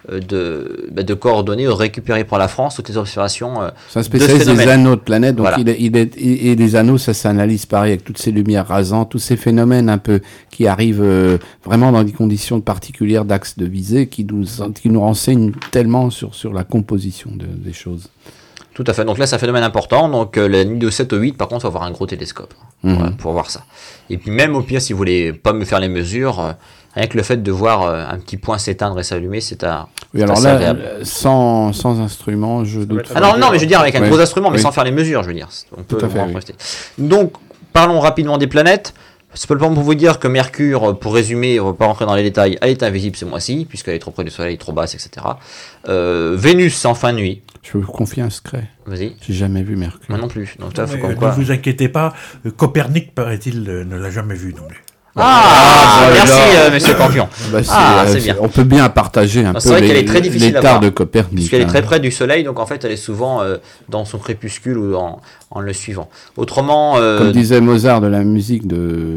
de coordonner, de récupérer pour la France toutes les observations. C'est un spécialiste des anneaux de planète, donc voilà. Et les anneaux, ça s'analyse pareil avec toutes ces lumières rasantes, tous ces phénomènes un peu qui arrivent vraiment dans des conditions particulières d'axe de visée, qui nous renseignent tellement sur la composition des choses. Tout à fait. Donc là, c'est un phénomène important. Donc la nuit de 7 au 8, par contre, il faut avoir un gros télescope pour voir ça. Et puis même au pire, si vous voulez pas me faire les mesures, rien que le fait de voir un petit point s'éteindre et s'allumer, c'est assez agréable. Sans instrument, je doute. Non, mais je veux dire avec un gros instrument, mais sans faire les mesures, je veux dire. On peut en rester. Donc, parlons rapidement des planètes. C'est pas le moment pour vous dire que Mercure, pour résumer, on va pas rentrer dans les détails, elle est invisible ce mois-ci, puisqu'elle est trop près du Soleil, trop basse, etc. Vénus, en fin de nuit. Je peux vous confier un secret. Vas-y. J'ai jamais vu Mercure. Moi non plus. Donc, ne vous inquiétez pas, Copernic, paraît-il, ne l'a jamais vu non plus. Merci, monsieur Campion. C'est bien. On peut bien partager un peu l'état de Copernic. Puisqu'elle est très près du Soleil, donc en fait, elle est souvent dans son crépuscule ou en le suivant. Autrement, comme disait Mozart de la musique de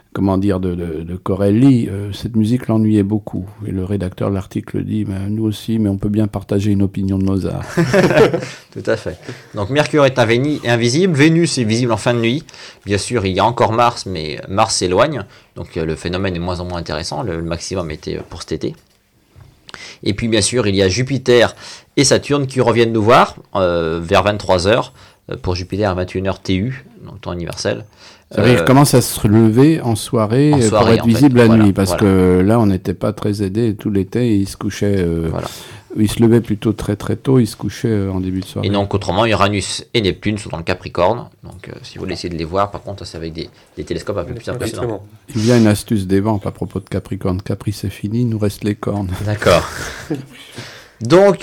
Corelli, cette musique l'ennuyait beaucoup. Et le rédacteur de l'article dit, nous aussi, mais on peut bien partager une opinion de Mozart. Tout à fait. Donc Mercure est invisible, Vénus est visible en fin de nuit. Bien sûr, il y a encore Mars, mais Mars s'éloigne. Donc le phénomène est de moins en moins intéressant. Le maximum était pour cet été. Et puis bien sûr, il y a Jupiter et Saturne qui reviennent nous voir vers 23h. Pour Jupiter à 21h TU, donc temps universel. Il commence à se lever en soirée pour être visible la nuit, parce que là, on n'était pas très aidés. Tout l'été, il se couchait, il se levait plutôt très très tôt, il se couchait en début de soirée. Et donc, autrement, Uranus et Neptune sont dans le Capricorne. Donc, si vous voulez essayer de les voir, par contre, c'est avec des télescopes un peu plus impressionnants. Il y a une astuce des vents à propos de Capricorne. Capri, c'est fini, il nous reste les cornes. D'accord. Donc,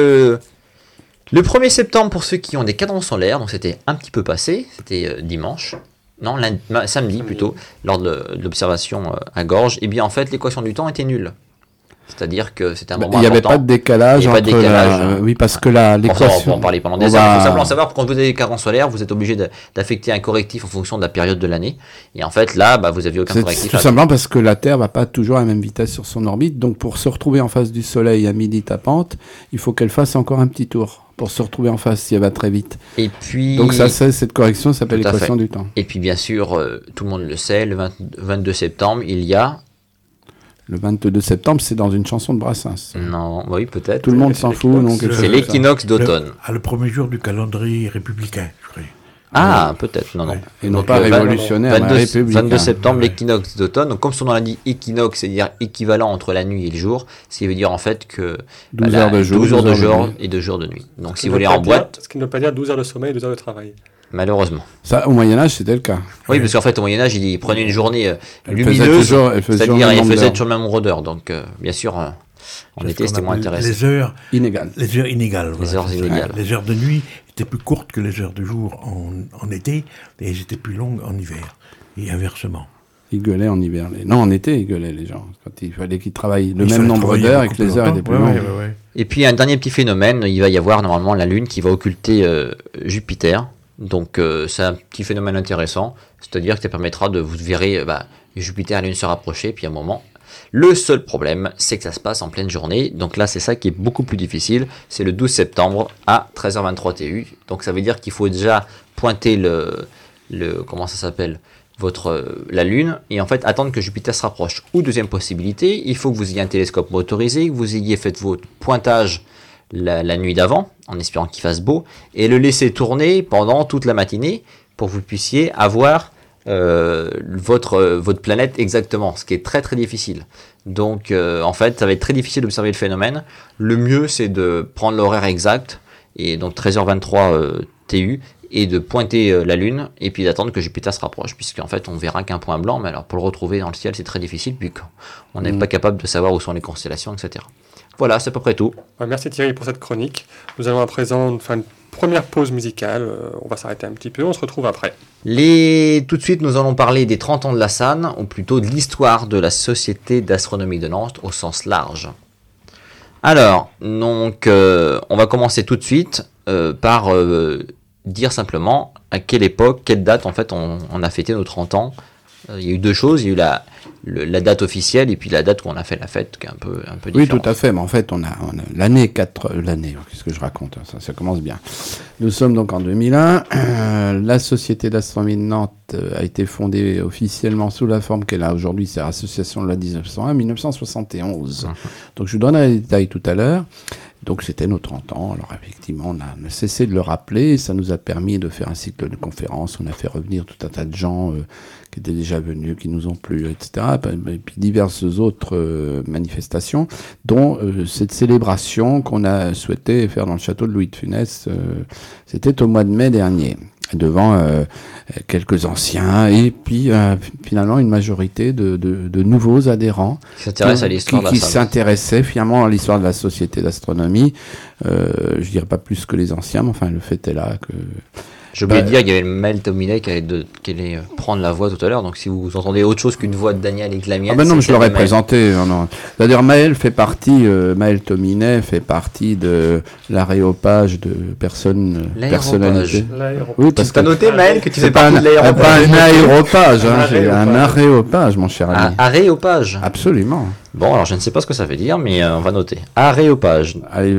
le 1er septembre, pour ceux qui ont des cadrans solaires, donc c'était un petit peu passé, c'était dimanche, non, samedi plutôt, lors de l'observation à Gorge, et bien en fait l'équation du temps était nulle. C'est-à-dire que c'était un moment important. Il n'y avait pas de décalage. Oui, parce que l'équation... On va en parler pendant des heures. Il faut simplement savoir que quand vous avez des cadrans solaires, vous êtes obligé d'affecter un correctif en fonction de la période de l'année. Et en fait, là, vous n'aviez aucun correctif. C'est tout simplement parce que la Terre ne va pas toujours à la même vitesse sur son orbite. Donc, pour se retrouver en face du Soleil à midi tapante, il faut qu'elle fasse encore un petit tour pour se retrouver en face si elle va très vite. Et puis... Donc, cette correction s'appelle l'équation du temps. Et puis, bien sûr, tout le monde le sait, le 22 septembre, il y a... Le 22 septembre, c'est dans une chanson de Brassens. Non, oui, peut-être. Tout le monde s'en fout. C'est l'équinoxe d'automne. Le premier jour du calendrier républicain, je crois. Peut-être, non. Et non pas révolutionnaire, 22 septembre, l'équinoxe d'automne. Donc, comme son nom l'indique, équinoxe, c'est-à-dire équivalent entre la nuit et le jour, ce qui veut dire en fait que 12 heures de jour, 12 heures de jour et 2 jours de nuit. Donc, si vous voulez en boîte... Ce qui ne veut pas dire 12 heures de sommeil et 2 heures de travail. Malheureusement. Ça, au Moyen-Âge, c'était le cas. Oui, parce qu'en fait, au Moyen-Âge, il prenait une journée lumineuse, c'est-à-dire il faisait toujours le même nombre d'heures. Donc, bien sûr, en été, c'était moins intéressant. Les heures inégales. Les heures inégales. Les heures inégales. Les heures de nuit étaient plus courtes que les heures de jour en été, et elles étaient plus longues en hiver, et inversement. Ils gueulaient en hiver. Non, en été, ils gueulaient, les gens. Quand il fallait qu'ils travaillent le même nombre d'heures et que les heures étaient plus longues. Et puis, un dernier petit phénomène, il va y avoir normalement la Lune qui va occulter Jupiter. Donc c'est un petit phénomène intéressant, c'est-à-dire que ça permettra de vous verrez Jupiter et la Lune se rapprocher, puis à un moment. Le seul problème, c'est que ça se passe en pleine journée, donc là c'est ça qui est beaucoup plus difficile, c'est le 12 septembre à 13h23 TU, donc ça veut dire qu'il faut déjà pointer comment ça s'appelle, la Lune, et en fait attendre que Jupiter se rapproche. Ou deuxième possibilité, il faut que vous ayez un télescope motorisé, que vous ayez fait votre pointage la nuit d'avant, en espérant qu'il fasse beau, et le laisser tourner pendant toute la matinée pour que vous puissiez avoir votre planète exactement, ce qui est très très difficile. Donc en fait, ça va être très difficile d'observer le phénomène. Le mieux, c'est de prendre l'horaire exact, et donc 13h23 TU, et de pointer la Lune, et puis d'attendre que Jupiter se rapproche, puisqu'en fait on verra qu'un point blanc, mais alors pour le retrouver dans le ciel c'est très difficile, puisqu'on n'est pas capable de savoir où sont les constellations, etc. Voilà, c'est à peu près tout. Merci Thierry pour cette chronique. Nous allons à présent faire une première pause musicale, on va s'arrêter un petit peu, on se retrouve après. Tout de suite nous allons parler des 30 ans de la SAN, ou plutôt de l'histoire de la Société d'Astronomie de Nantes au sens large. Alors, donc, on va commencer tout de suite par dire simplement à quelle époque, quelle date en fait on a fêté nos 30 ans. Il y a eu deux choses, il y a eu la date officielle et puis la date où on a fait la fête qui est un peu différente. Oui, tout à fait, mais en fait on a l'année, qu'est-ce que je raconte, ça commence bien. Nous sommes donc en 2001, la Société d'Astronomie de Nantes a été fondée officiellement sous la forme qu'elle a aujourd'hui, c'est l'association de la 1901-1971. Donc je vous donnerai les détails tout à l'heure. Donc c'était nos 30 ans, alors effectivement on a cessé de le rappeler, ça nous a permis de faire un cycle de conférences, on a fait revenir tout un tas de gens qui étaient déjà venus, qui nous ont plu, etc. Et puis diverses autres manifestations, dont cette célébration qu'on a souhaité faire dans le château de Louis de Funès, c'était au mois de mai dernier, devant quelques anciens et puis finalement une majorité de nouveaux adhérents qui s'intéressaient finalement à l'histoire de la Société d'Astronomie. Je dirais pas plus que les anciens, mais enfin le fait est là que... J'ai oublié de dire qu'il y avait Maël Tominet qui allait prendre la voix tout à l'heure, donc si vous entendez autre chose qu'une voix de Daniel et que la mienne... Ah ben non, je l'aurais présenté. Non. D'ailleurs, Maël Tominet fait partie de l'aréopage de personnalités. Oui, parce que t'as noté, Maël, que tu fais partie de l'aréopage. Pas un aéropage, un aréopage, mon cher ami. Aréopage. Absolument. Bon, alors je ne sais pas ce que ça veut dire, mais on va noter. Aréopage. Allez,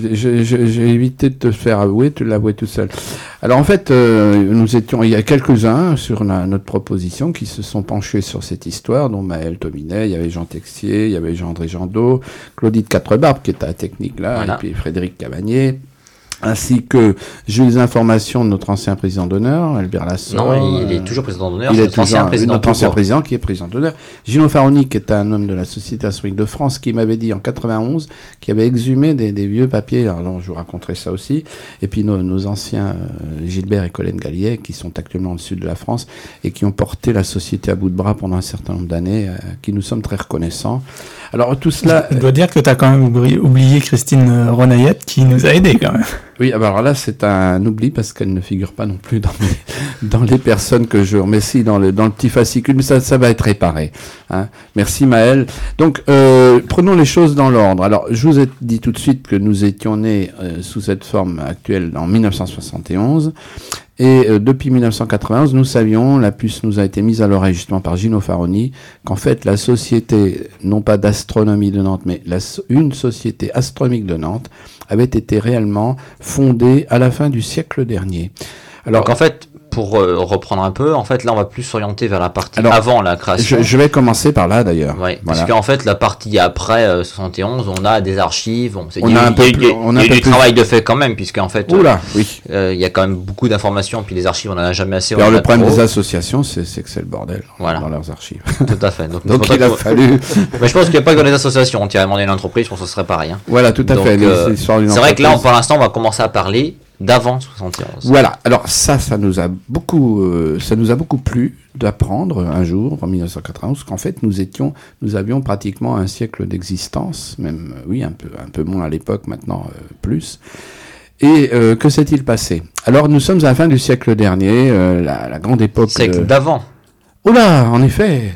j'ai évité de te faire avouer, tu l'avouais tout seul. Alors en fait, nous étions, il y a quelques-uns sur notre proposition qui se sont penchés sur cette histoire, dont Maël Tominet, il y avait Jean Texier, il y avait Jean-André Jandot, Claudie de Quatrebarbes qui était à la technique là, voilà. Et puis Frédéric Cavagné. Ainsi que j'ai eu les informations de notre ancien président d'honneur, Albert Lassor. Non, il est toujours président d'honneur. Il est toujours notre ancien président qui est président d'honneur. Gino Faroni, qui est un homme de la Société astronomique de France, qui m'avait dit en 91 qu'il avait exhumé des vieux papiers. Alors, je vous raconterai ça aussi. Et puis nos anciens Gilbert et Colin Galliet, qui sont actuellement dans le sud de la France et qui ont porté la Société à bout de bras pendant un certain nombre d'années, qui nous sommes très reconnaissants. Alors tout cela... Je dois dire que tu as quand même oublié Christine Ronayette qui nous a aidés quand même. Oui, alors là c'est un oubli parce qu'elle ne figure pas non plus dans les personnes que je remercie dans le petit fascicule, mais ça va être réparé. Hein. Merci Maël. Donc prenons les choses dans l'ordre. Alors je vous ai dit tout de suite que nous étions nés sous cette forme actuelle en 1971. Et depuis 1991, nous savions, la puce nous a été mise à l'oreille justement par Gino Faroni, qu'en fait la société, non pas d'astronomie de Nantes, mais une société astronomique de Nantes, avait été réellement fondée à la fin du siècle dernier. Alors, donc en fait, pour reprendre un peu, en fait là on va plus s'orienter vers la partie avant la création. Je vais commencer par là d'ailleurs. Oui, parce qu'en fait la partie après 71, on a des archives, il y a du travail de fait quand même, puisqu'en fait oui. Il y a quand même beaucoup d'informations, puis les archives on en a jamais assez. Alors le problème des associations, c'est que c'est le bordel dans leurs archives. Tout à fait. Donc il a fallu... Mais je pense qu'il n'y a pas que dans les associations, on t'irait demander une entreprise, je pense que ce serait pareil. Hein. Voilà, tout à fait. C'est vrai que là pour l'instant on va commencer à parler d'avant 71. Voilà. Alors ça nous a beaucoup plu d'apprendre un jour en 1991 qu'en fait nous avions pratiquement un siècle d'existence, même un peu moins à l'époque, maintenant plus. Et que s'est-il passé? Alors nous sommes à la fin du siècle dernier, la grande époque. Siècle d'avant. Oh là, en effet,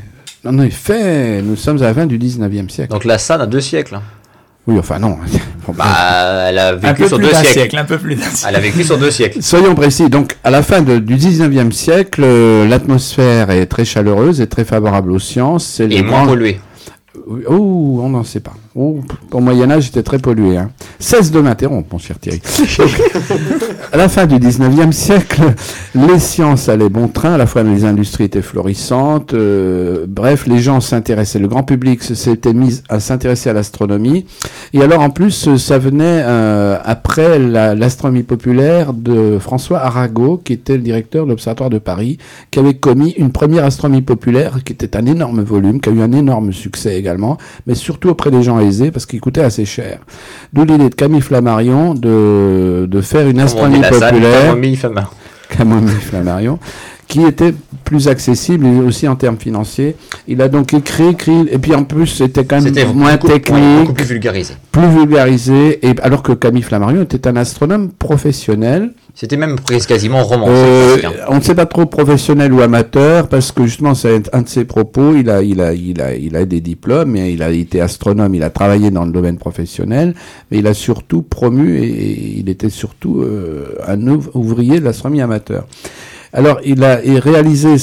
nous sommes à la fin du 19e siècle. Donc la SAN a 2 siècles. Oui, enfin non. Elle a vécu sur 2 siècles. Un peu plus d'un siècle. Elle a vécu sur 2 siècles. Soyons précis. Donc, à la fin du 19e siècle, l'atmosphère est très chaleureuse et très favorable aux sciences. Et moins polluée. Oh, on n'en sait pas. au Moyen-Âge, était très pollué. Hein. Cesse de m'interrompre, mon cher Thierry. À la fin du 19e siècle, les sciences allaient bon train, à la fois les industries étaient florissantes, bref, les gens s'intéressaient, le grand public s'était mis à s'intéresser à l'astronomie, et alors en plus, ça venait après l'astronomie populaire de François Arago, qui était le directeur de l'Observatoire de Paris, qui avait commis une première astronomie populaire, qui était un énorme volume, qui a eu un énorme succès également, mais surtout auprès des gens aisés, parce qu'il coûtait assez cher. D'où l'idée de Camille Flammarion de faire une astronomie populaire, Camille Flammarion, qui était plus accessible et aussi en termes financiers. Il a donc écrit, et puis en plus c'était quand même moins technique, beaucoup plus vulgarisé. Et alors que Camille Flammarion était un astronome professionnel. C'était même quasiment romancé. On ne sait pas trop professionnel ou amateur, parce que justement c'est un de ses propos. Il a des diplômes, et il a été astronome, il a travaillé dans le domaine professionnel, mais il a surtout promu et il était surtout un ouvrier de l'astronomie amateur. Alors, il a réalisé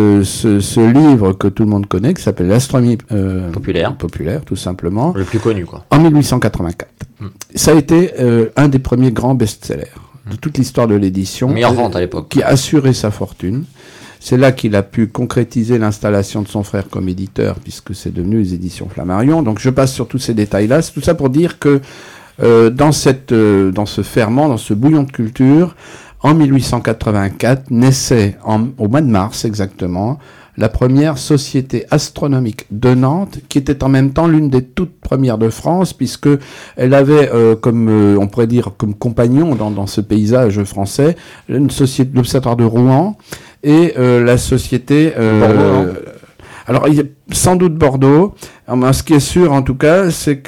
ce livre que tout le monde connaît, qui s'appelle l'astronomie populaire, tout simplement. Le plus connu, quoi. En 1884. Ça a été un des premiers grands best-sellers de toute l'histoire de l'édition. Meilleure vente à l'époque. Qui a assuré sa fortune. C'est là qu'il a pu concrétiser l'installation de son frère comme éditeur, puisque c'est devenu les éditions Flammarion. Donc, je passe sur tous ces détails-là. C'est tout ça pour dire que dans ce ferment, dans ce bouillon de culture, en 1884, naissait, au mois de mars exactement, la première société astronomique de Nantes, qui était en même temps l'une des toutes premières de France, puisque elle avait, on pourrait dire, comme compagnon dans ce paysage français, une société, l'Observatoire de Rouen, et la société... Bordeaux, alors, il y a sans doute Bordeaux. Alors, ce qui est sûr, en tout cas, c'est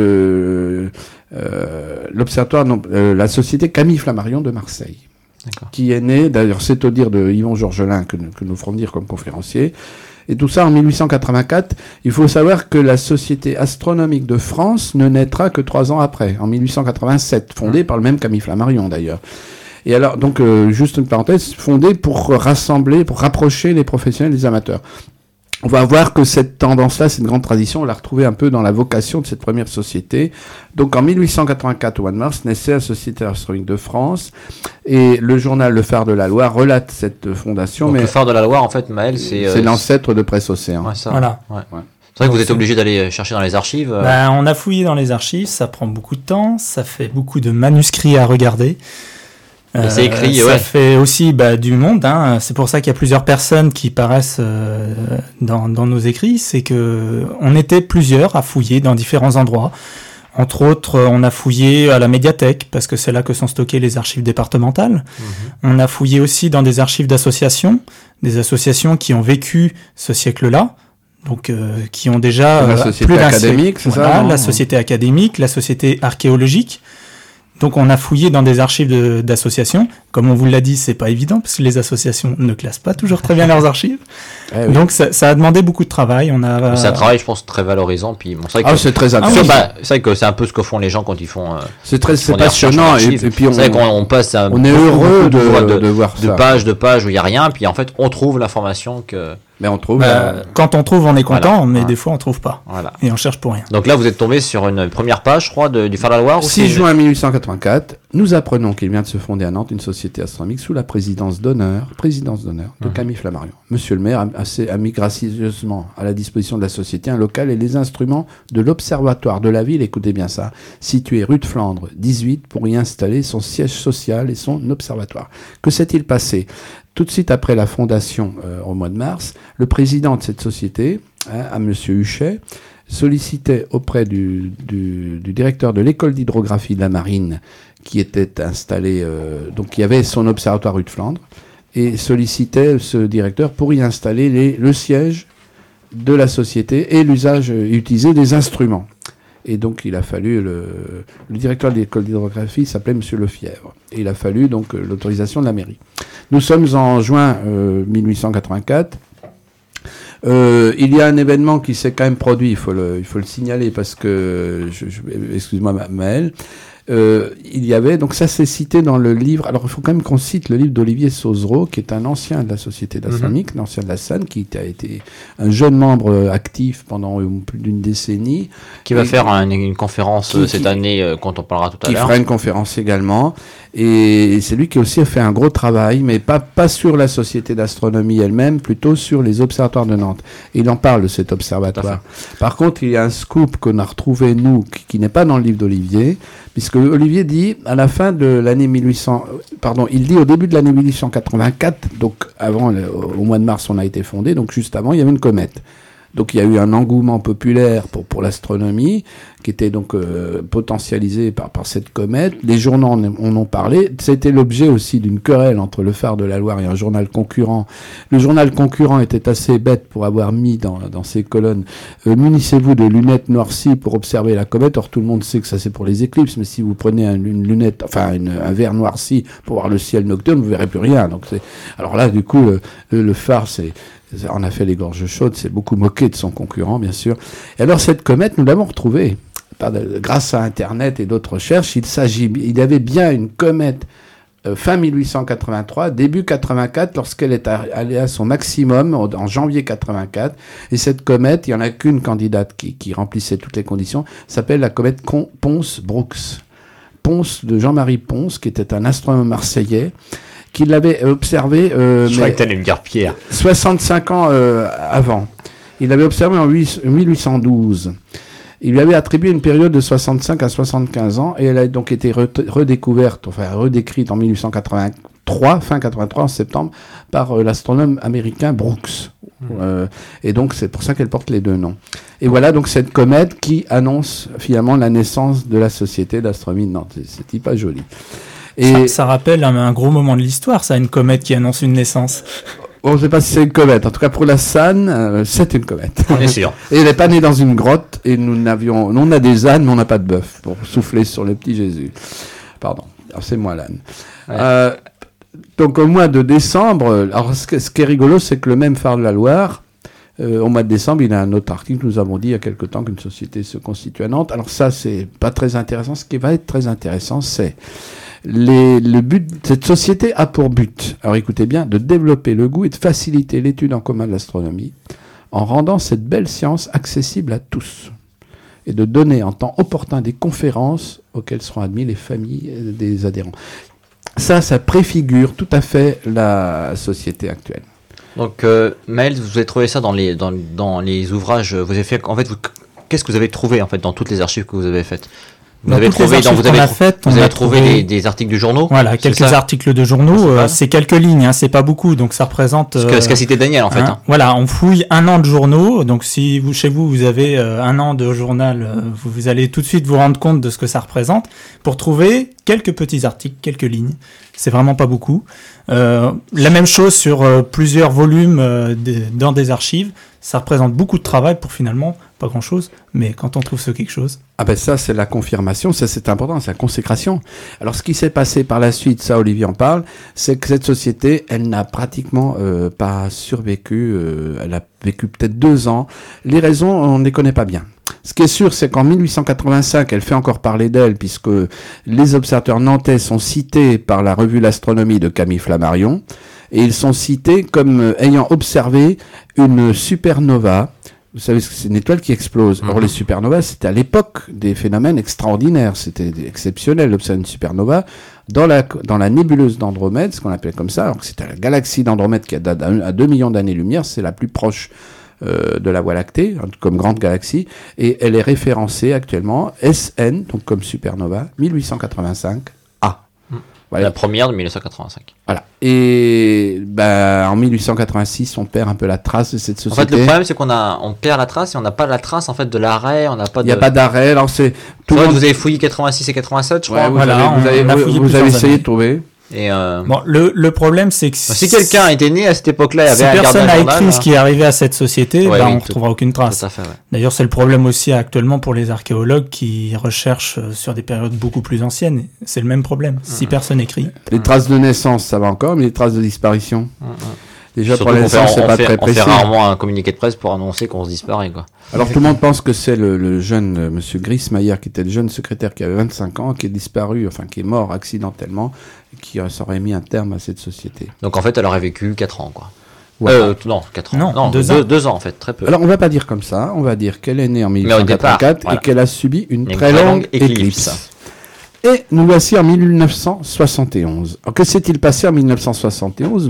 que l'Observatoire, la société Camille Flammarion de Marseille, qui est née, d'ailleurs c'est au dire de Yvon Georgelin que nous ferons dire comme conférencier, et tout ça en 1884. Il faut savoir que la Société astronomique de France ne naîtra que 3 ans après, en 1887, fondée par le même Camille Flammarion d'ailleurs. Et alors, donc, juste une parenthèse, fondée pour rapprocher les professionnels des amateurs. On va voir que cette tendance-là, c'est une grande tradition, on l'a retrouvée un peu dans la vocation de cette première société. Donc en 1884, au mois de mars, naissait la Société astronomique de France, et le journal Le Phare de la Loire relate cette fondation. Donc, mais le Phare de la Loire, en fait, Maël, c'est l'ancêtre de Presse Océan. Ouais, ça. Voilà. Ouais. C'est vrai que vous êtes obligé d'aller chercher dans les archives. On a fouillé dans les archives, ça prend beaucoup de temps, ça fait beaucoup de manuscrits à regarder. C'est écrit, ça fait aussi du monde, hein. C'est pour ça qu'il y a plusieurs personnes qui paraissent dans nos écrits. C'est que on était plusieurs à fouiller dans différents endroits. Entre autres, on a fouillé à la médiathèque, parce que c'est là que sont stockées les archives départementales. On a fouillé aussi dans des archives d'associations, des associations qui ont vécu ce siècle-là, donc qui ont déjà la société académique, c'est ça, la société académique, la société archéologique. Donc on a fouillé dans des archives d'associations. Comme on vous l'a dit, c'est pas évident, parce que les associations ne classent pas toujours très bien leurs archives. Oui. Donc ça a demandé beaucoup de travail. C'est un travail, je pense, très valorisant. Puis bon, c'est très intéressant. C'est vrai que c'est un peu ce que font les gens quand ils font. C'est passionnant. Et puis c'est vrai qu'on passe à on est heureux de voir ça. De pages où il y a rien. Puis en fait, on trouve l'information que. Mais on trouve. Quand on trouve, on est content, mais des fois on trouve pas. Voilà. Et on cherche pour rien. Donc là, vous êtes tombé sur une première page, je crois, du Phare de la Loire. 6 juin 1884, nous apprenons qu'il vient de se fonder à Nantes une société astronomique sous la présidence d'honneur de Camille Flammarion. Monsieur le maire a mis gracieusement à la disposition de la société un local et les instruments de l'observatoire de la ville, écoutez bien ça, situé rue de Flandre 18, pour y installer son siège social et son observatoire. Que s'est-il passé ? Tout de suite après la fondation, au mois de mars, le président de cette société, à monsieur Huchet, sollicitait auprès du directeur de l'école d'hydrographie de la marine, qui était installé, donc il y avait son observatoire rue de Flandre, et sollicitait ce directeur pour y installer le siège de la société et l'usage utilisé des instruments. Et donc, il a fallu le directeur de l'école d'hydrographie s'appelait Monsieur Lefièvre. Et il a fallu donc l'autorisation de la mairie. Nous sommes en juin 1884. Il y a un événement qui s'est quand même produit, il faut le signaler parce que, excuse-moi Maël, il y avait, donc ça c'est cité dans le livre, alors il faut quand même qu'on cite le livre d'Olivier Sauzereau, qui est un ancien de la Société d'Astronomique, un ancien de la SAN, qui a été un jeune membre actif pendant plus d'une décennie. Qui va faire une conférence cette année, quand on parlera tout à l'heure. Qui fera une conférence également. Et c'est lui qui aussi a fait un gros travail, mais pas sur la Société d'Astronomie elle-même, plutôt sur les observatoires de Nantes. Et il en parle de cet observatoire. Par contre, il y a un scoop qu'on a retrouvé, nous, qui n'est pas dans le livre d'Olivier, puisque Olivier dit, à la fin de l'année il dit au début de l'année 1884, donc avant, au mois de mars, on a été fondé, donc juste avant, il y avait une comète. Donc il y a eu un engouement populaire pour l'astronomie qui était donc potentialisé par cette comète. Les journaux en ont parlé. C'était l'objet aussi d'une querelle entre le Phare de la Loire et un journal concurrent. Le journal concurrent était assez bête pour avoir mis dans ses colonnes munissez-vous de lunettes noircies pour observer la comète. Or tout le monde sait que ça c'est pour les éclipses, mais si vous prenez une lunette, un verre noirci pour voir le ciel nocturne, vous verrez plus rien. Donc alors là du coup le Phare on a fait les gorges chaudes, c'est beaucoup moqué de son concurrent, bien sûr. Et alors, cette comète, nous l'avons retrouvée. Grâce à Internet et d'autres recherches, il y avait bien une comète fin 1883, début 84, lorsqu'elle est allée à son maximum, en janvier 84. Et cette comète, il n'y en a qu'une candidate qui remplissait toutes les conditions, s'appelle la comète Pons-Brooks. Pons, de Jean-Marie Pons, qui était un astronome marseillais, qui l'avait observé... je crois que t'allais me dire Pierre. 65 ans avant. Il l'avait observé en 1812. Il lui avait attribué une période de 65 à 75 ans, et elle a donc été redécouverte, redécrite en 1883, fin 83, en septembre, par l'astronome américain Brooks. Et donc c'est pour ça qu'elle porte les deux noms. Et voilà donc cette comète qui annonce finalement la naissance de la Société d'Astronomie de Nantes. C'est pas joli. Et ça rappelle un gros moment de l'histoire, ça, une comète qui annonce une naissance. On ne sait pas si c'est une comète. En tout cas, pour la SAN, c'est une comète. On est sûr. Et elle n'est pas née dans une grotte. Et on a des ânes, mais on n'a pas de bœuf pour souffler sur le petit Jésus. Pardon. Alors, c'est moi l'âne. Ouais. Donc, au mois de décembre, alors ce qui est rigolo, c'est que le même Phare de la Loire, au mois de décembre, il y a un autre article. Nous avons dit il y a quelque temps qu'une société se constitue à Nantes. Alors ça, c'est pas très intéressant. Ce qui va être très intéressant, c'est le but. Cette société a pour but, alors écoutez bien, de développer le goût et de faciliter l'étude en commun de l'astronomie en rendant cette belle science accessible à tous et de donner en temps opportun des conférences auxquelles seront admis les familles des adhérents. Ça préfigure tout à fait la société actuelle. Donc, Maël, vous avez trouvé ça dans les ouvrages. Vous avez fait, en fait, qu'est-ce que vous avez trouvé en fait dans toutes les archives que vous avez faites? Vous avez trouvé des articles de journaux. Voilà, quelques articles de journaux. C'est quelques lignes, hein, c'est pas beaucoup, donc ça représente. Ce qu'a cité Daniel en fait. Hein. Voilà, on fouille 1 an de journaux. Donc si chez vous avez 1 an de journal, vous allez tout de suite vous rendre compte de ce que ça représente pour trouver quelques petits articles, quelques lignes. C'est vraiment pas beaucoup. La même chose sur plusieurs volumes dans des archives. Ça représente beaucoup de travail pour finalement pas grand-chose, mais quand on trouve quelque chose... Ah ben ça, c'est la confirmation, ça c'est important, c'est la consécration. Alors ce qui s'est passé par la suite, ça Olivier en parle, c'est que cette société, elle n'a pratiquement pas survécu, elle a vécu peut-être 2 ans. Les raisons, on ne les connaît pas bien. Ce qui est sûr, c'est qu'en 1885, elle fait encore parler d'elle, puisque les observateurs nantais sont cités par la revue L'Astronomie de Camille Flammarion, et ils sont cités comme ayant observé une supernova. Vous savez, c'est une étoile qui explose. Or, les supernovas, c'était à l'époque des phénomènes extraordinaires. C'était exceptionnel d'observer une supernova dans la nébuleuse d'Andromède, ce qu'on appelle comme ça. Alors que c'était la galaxie d'Andromède qui date à 2 millions d'années-lumière. C'est la plus proche de la Voie lactée, comme grande galaxie. Et elle est référencée actuellement, SN, donc comme supernova, 1885. Voilà. La première de 1985. Voilà. Et en 1886, on perd un peu la trace de cette société. En fait, le problème, c'est on perd la trace et on n'a pas la trace en fait de l'arrêt. On n'a pas. Il n'y a pas d'arrêt. Alors c'est. Vous avez fouillé 86 et 87, je crois. Vous avez essayé de trouver. Et bon, le problème, c'est que si quelqu'un était né à cette époque-là, il avait si personne n'a écrit ce qui est arrivé à cette société, on ne retrouvera aucune trace. D'ailleurs, c'est le problème aussi actuellement pour les archéologues qui recherchent sur des périodes beaucoup plus anciennes. C'est le même problème. Si personne écrit. Les traces de naissance, ça va encore, mais les traces de disparition. Déjà, pour l'instant, c'est pas très précis. On fait rarement un communiqué de presse pour annoncer qu'on se disparaît, quoi. Alors, tout le monde pense que c'est le jeune monsieur Grismayer, qui était le jeune secrétaire qui avait 25 ans, qui est disparu, enfin, qui est mort accidentellement, et qui aurait mis un terme à cette société. Donc, en fait, elle aurait vécu 4 ans, quoi. Ouais. Non, 4 ans. Non, 2 ans, en fait, très peu. Alors, on va pas dire comme ça, on va dire qu'elle est née en 1884 et qu'elle a subi une très longue éclipse. Et nous voici en 1971. Alors, que s'est-il passé en 1971 ?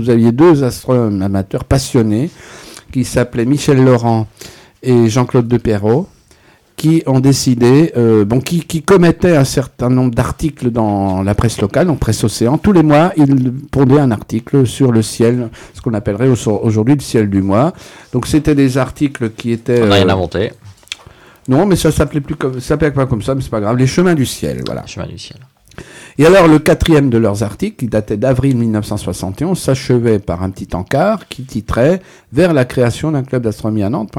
Vous aviez 2 astronomes amateurs passionnés qui s'appelaient Michel Laurent et Jean-Claude Deperrot, qui ont décidé, qui commettaient un certain nombre d'articles dans la presse locale, donc Presse Océan. Tous les mois, ils pondaient un article sur le ciel, ce qu'on appellerait aujourd'hui le ciel du mois. Donc, c'était des articles qui étaient... On n'a rien inventé. Non, mais ça s'appelait pas comme ça, mais c'est pas grave. Les chemins du ciel, voilà. Les chemins du ciel. Et alors, le 4e de leurs articles, qui datait d'avril 1971, s'achevait par un petit encart qui titrait « Vers la création d'un club d'astronomie à Nantes ?»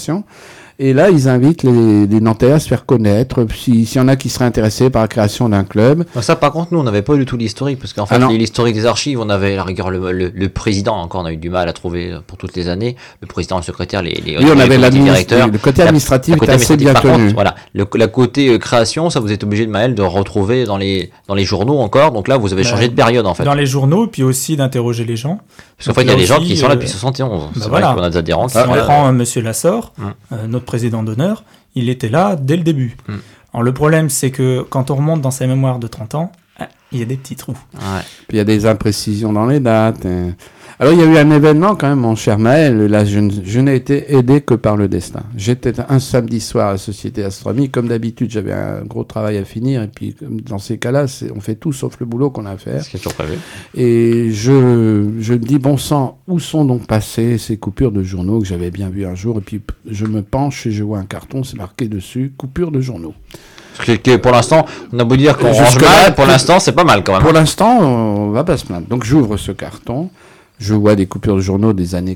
Et là, ils invitent les Nantais à se faire connaître, s'il y en a qui seraient intéressés par la création d'un club. Ça, par contre, nous, on n'avait pas du tout l'historique, parce qu'en fait, l'historique des archives, on avait à la rigueur le président, encore, on a eu du mal à trouver pour toutes les années, le président, le secrétaire, oui, on avait directeurs. Le côté administratif était assez bien tenu. Contre, voilà, la côté création, ça vous êtes obligé de retrouver dans les journaux encore, donc là, vous avez changé de période, en fait. Dans les journaux, puis aussi d'interroger les gens. Parce qu'en fait, il y a des gens qui sont là depuis 71. C'est vrai qu'on a des adhérents qui sont là. Si on prend Monsieur Lassor, notre président d'honneur, il était là dès le début. Alors le problème, c'est que quand on remonte dans ses mémoires de 30 ans, il y a des petits trous. Ouais. Puis il y a des imprécisions dans les dates. Alors il y a eu un événement quand même, mon cher Maël, là je n'ai été aidé que par le destin. J'étais un samedi soir à la Société Astronomie, comme d'habitude j'avais un gros travail à finir, et puis dans ces cas-là, on fait tout sauf le boulot qu'on a à faire. Ce qui est toujours prévu. Et je me dis, bon sang, où sont donc passées ces coupures de journaux que j'avais bien vues un jour, et puis je me penche et je vois un carton, c'est marqué dessus, coupure de journaux. Pour l'instant, on a beau dire qu'on range mal, pour l'instant c'est pas mal quand même. Pour l'instant, on va pas se plaindre. Donc j'ouvre ce carton, je vois des coupures de journaux des années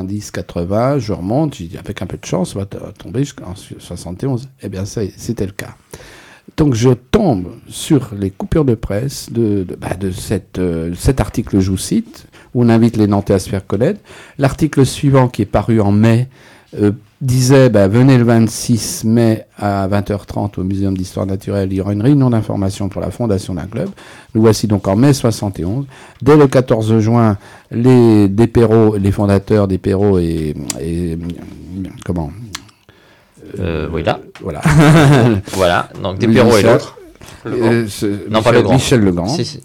90-80, je remonte, je dis avec un peu de chance, ça va tomber jusqu'en 71. Eh bien, c'était le cas. Donc je tombe sur les coupures de presse de cet article que je vous cite, où on invite les Nantais à se faire connaître. L'article suivant, qui est paru en mai, disait venez le 26 mai à 20h30 au Muséum d'Histoire Naturelle, il y aura une réunion d'information pour la fondation d'un club. Nous voici donc en mai 71. Dès le 14 juin, les fondateurs Deperrot et comment voilà. Voilà, donc Deperrot et l'autre. Pas le grand. Michel Legrand. C'est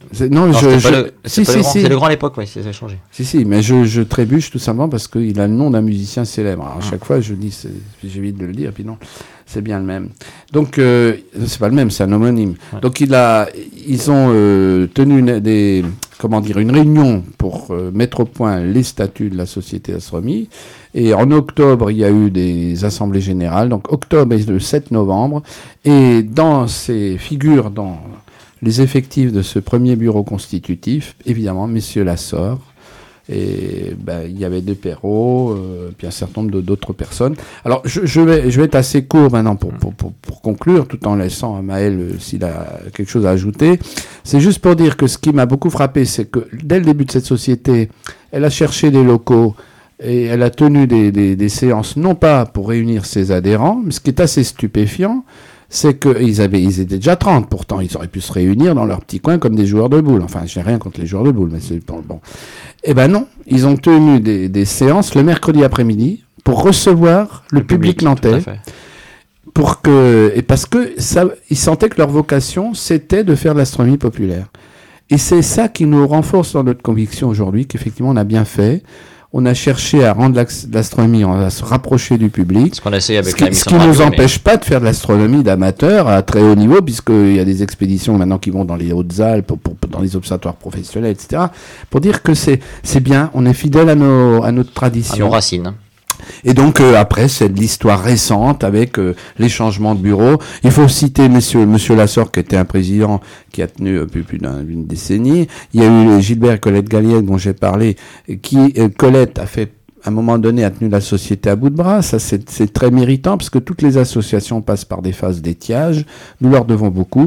le grand à l'époque, oui, c'est changé. Si, mais je trébuche tout simplement parce qu'il a le nom d'un musicien célèbre. Alors, à chaque fois, je dis, j'évite de le dire, puis non, c'est bien le même. Donc, c'est pas le même, c'est un homonyme. Ouais. Donc, ils ont tenu une réunion pour mettre au point les statuts de la Société d'Astronomie. Et en octobre, il y a eu des assemblées générales. Donc, octobre et le 7 novembre. Et dans ces figures, dans les effectifs de ce premier bureau constitutif, évidemment, messieurs Lassor, et il y avait Deperrot, puis un certain nombre d'autres personnes. Alors, je vais être assez court maintenant pour conclure, tout en laissant à Maël s'il a quelque chose à ajouter. C'est juste pour dire que ce qui m'a beaucoup frappé, c'est que dès le début de cette société, elle a cherché des locaux et elle a tenu des séances, non pas pour réunir ses adhérents, mais ce qui est assez stupéfiant, c'est qu'ils étaient déjà 30, pourtant ils auraient pu se réunir dans leur petit coin comme des joueurs de boules. Enfin, je n'ai rien contre les joueurs de boules, mais c'est bon. Eh ben non, ils ont tenu des séances le mercredi après-midi pour recevoir le public nantais, parce que ils sentaient que leur vocation, c'était de faire de l'astronomie populaire. Et c'est ça qui nous renforce dans notre conviction aujourd'hui, qu'effectivement on a bien fait. On a cherché à rendre l'astronomie, à se rapprocher du public. Ce qu'on a essayé avec ce qui ne nous empêche pas de faire de l'astronomie d'amateur à très haut niveau, puisqu'il y a des expéditions maintenant qui vont dans les Hautes-Alpes, dans les observatoires professionnels, etc. Pour dire que c'est bien, on est fidèle à notre tradition. À nos racines. Et donc après, c'est de l'histoire récente avec les changements de bureau. Il faut citer monsieur Lassor, qui était un président qui a tenu plus d'une décennie. Il y a eu Gilbert et Colette Gallienne dont j'ai parlé, Colette a fait à un moment donné a tenu la société à bout de bras. Ça, c'est très méritant parce que toutes les associations passent par des phases d'étiage. Nous leur devons beaucoup.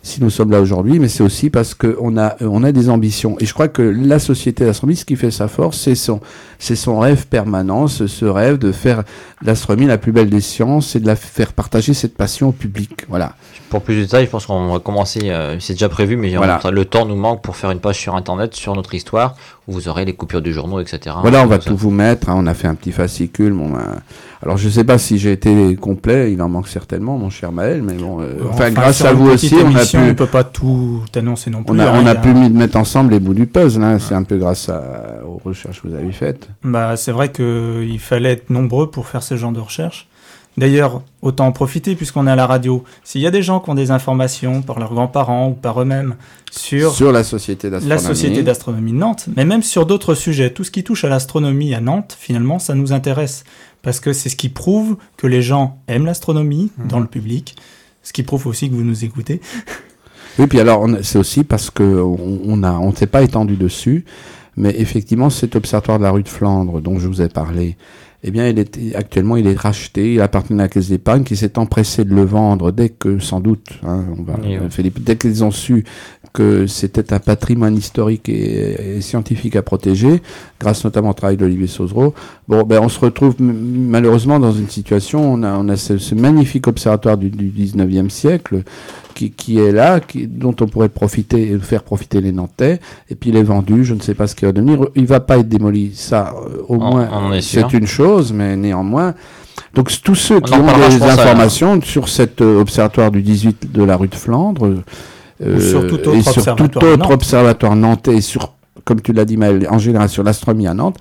si nous sommes là aujourd'hui, mais c'est aussi parce qu'on a des ambitions. Et je crois que la Société d'astronomie, ce qui fait sa force, c'est son rêve permanent, ce rêve de faire l'astronomie la plus belle des sciences et de la faire partager cette passion au public. Voilà. Pour plus de détails, je pense qu'on va commencer, c'est déjà prévu, mais le temps nous manque pour faire une page sur Internet sur notre histoire, où vous aurez les coupures du journaux, etc. Voilà, on va tout vous mettre, on a fait un petit fascicule. Alors je sais pas si j'ai été complet, il en manque certainement, mon cher Maël, mais bon, grâce à vous aussi, on peut pas tout annoncer non plus. On a pu mettre ensemble les bouts du puzzle, hein. C'est un peu grâce aux recherches que vous avez faites. C'est vrai qu'il fallait être nombreux pour faire ce genre de recherche. D'ailleurs, autant en profiter puisqu'on est à la radio. S'il y a des gens qui ont des informations par leurs grands-parents ou par eux-mêmes sur la Société d'astronomie de Nantes, mais même sur d'autres sujets, tout ce qui touche à l'astronomie à Nantes, finalement, ça nous intéresse. Parce que c'est ce qui prouve que les gens aiment l'astronomie dans le public, ce qui prouve aussi que vous nous écoutez. Oui, puis alors, c'est aussi parce qu'on ne s'est pas étendu dessus, mais effectivement, cet observatoire de la rue de Flandre dont je vous ai parlé, eh bien, actuellement, il est racheté, il appartenait à la Caisse d'épargne qui s'est empressé de le vendre dès que, sans doute, Philippe, dès qu'ils ont su que c'était un patrimoine historique et scientifique à protéger, grâce notamment au travail d'Olivier Sauzereau. On se retrouve malheureusement dans une situation, on a ce magnifique observatoire du 19e siècle, qui est là, dont on pourrait profiter et faire profiter les Nantais, et puis il est vendu, je ne sais pas ce qu'il va devenir, il va pas être démoli, ça au moins c'est une chose, mais néanmoins, donc tous ceux qui ont des informations sur cet observatoire du 18 de la rue de Flandre, ou sur tout autre et sur tout autre observatoire nantais, et sur, comme tu l'as dit Maël, en général sur l'astronomie à Nantes,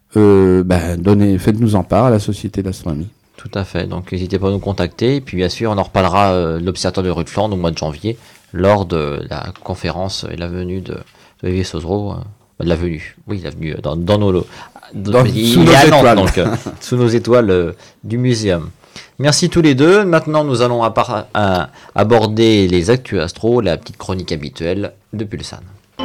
faites-nous en part à la Société d'astronomie. Tout à fait, donc n'hésitez pas à nous contacter, et puis bien sûr on en reparlera l'observatoire de rue de Flandre au mois de janvier, lors de la conférence et la venue de Olivier Sauzereau, il est venu dans nos lots, il est à Nantes, donc sous nos étoiles du muséum. Merci tous les deux, maintenant nous allons aborder les actus astro, la petite chronique habituelle de Pulsar.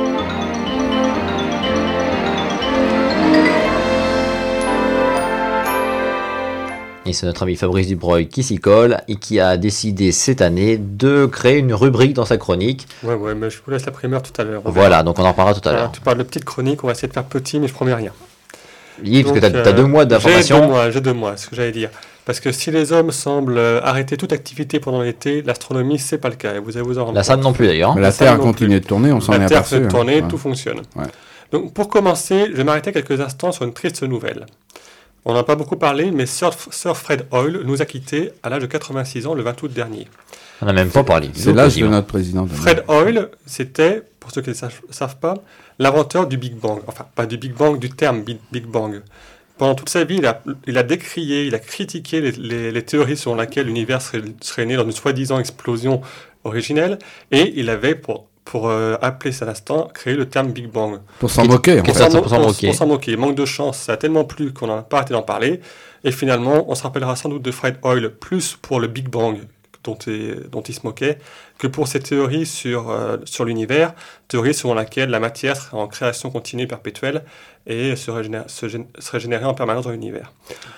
Et c'est notre ami Fabrice Dubreuil qui s'y colle et qui a décidé cette année de créer une rubrique dans sa chronique. Ouais, mais je vous laisse la primeur tout à l'heure. Voilà, donc on en reparlera tout à l'heure. Tu parles de petite chronique, on va essayer de faire petit, mais je promets rien. Oui, parce que tu as 2 mois d'information. J'ai 2 mois, c'est ce que j'allais dire. Parce que si les hommes semblent arrêter toute activité pendant l'été, l'astronomie, c'est pas le cas. Et vous allez vous en rendre compte. La Salle non plus d'ailleurs. Mais la Terre continue de tourner, on s'en est aperçu. La Terre fait tourner, tout fonctionne. Ouais. Donc pour commencer, je vais m'arrêter quelques instants sur une triste nouvelle. On n'en a pas beaucoup parlé, mais Sir Fred Hoyle nous a quittés à l'âge de 86 ans le 20 août dernier. On n'a même pas parlé. C'est l'âge de notre président. Fred Hoyle, c'était, pour ceux qui ne savent pas, l'inventeur du Big Bang. Enfin, pas du Big Bang, du terme Big Bang. Pendant toute sa vie, il a décrié, il a critiqué les théories selon lesquelles l'univers serait né dans une soi-disant explosion originelle, et il avait, pour appeler cet instant, créé le terme Big Bang. Pour s'en moquer. Pour s'en moquer. Manque de chance, ça a tellement plu qu'on n'a pas arrêté d'en parler. Et finalement, on se rappellera sans doute de Fred Hoyle plus pour le Big Bang dont il se moquait que pour ses théories sur l'univers, théorie selon laquelle la matière serait en création continue perpétuelle et serait générée en permanence dans l'univers.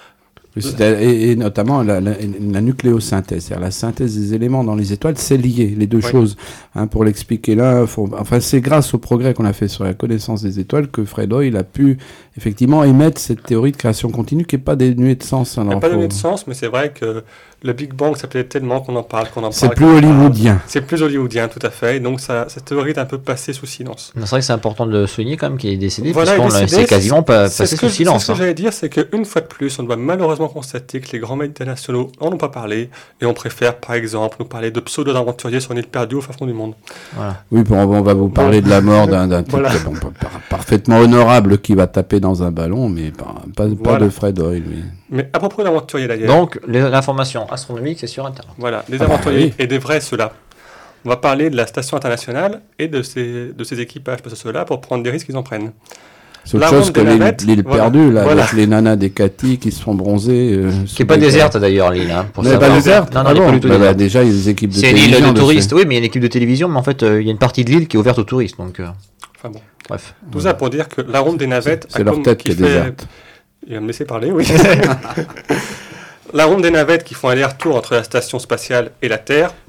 Et notamment la nucléosynthèse, c'est-à-dire la synthèse des éléments dans les étoiles, c'est lié, les deux choses. Pour l'expliquer là, c'est grâce au progrès qu'on a fait sur la connaissance des étoiles que Fred Hoyle a pu effectivement émettre cette théorie de création continue qui n'est pas dénuée de sens. Elle n'est pas dénuée de sens, mais c'est vrai que le Big Bang, ça plaît tellement qu'on en parle. C'est plus hollywoodien. C'est plus hollywoodien, tout à fait. Et donc, cette théorie est un peu passée sous silence. C'est vrai que c'est important de le souligner quand même qu'il est décédé, voilà, c'est quasiment passé sous silence. Ce que j'allais dire, c'est qu'une fois de plus, on doit malheureusement constater que les grands médias nationaux n'en ont pas parlé, et on préfère, par exemple, nous parler de pseudo-aventuriers sur une île perdue au fin fond du monde. Voilà. Oui, on va vous parler de la mort d'un type parfaitement honorable qui va taper dans un ballon, mais pas de Fred Hoyle. Oui. Mais à propos d'aventuriers d'ailleurs. Donc, l'information astronomique, c'est sur Internet. Voilà, les aventuriers et des vrais ceux-là. On va parler de la station internationale et de ses équipages, parce que ceux-là, pour prendre des risques, ils en prennent. C'est autre chose que l'île perdue, là, avec les nanas des Cathy qui se font bronzer. Qui n'est pas déserte d'ailleurs, l'île. Pour n'est pas déserte. Non, elle n'est pas du tout déserte. Déjà, il y a des équipes de télévision. C'est une île de touristes, oui, mais il y a une équipe de télévision, mais en fait, il y a une partie de l'île qui est ouverte aux touristes. Donc, enfin bon. Bref. Tout ça pour dire que la ronde des navettes. C'est leur tête qui est déserte. Il va me laisser parler, oui. La ronde des navettes qui font aller-retour entre la station spatiale et la Terre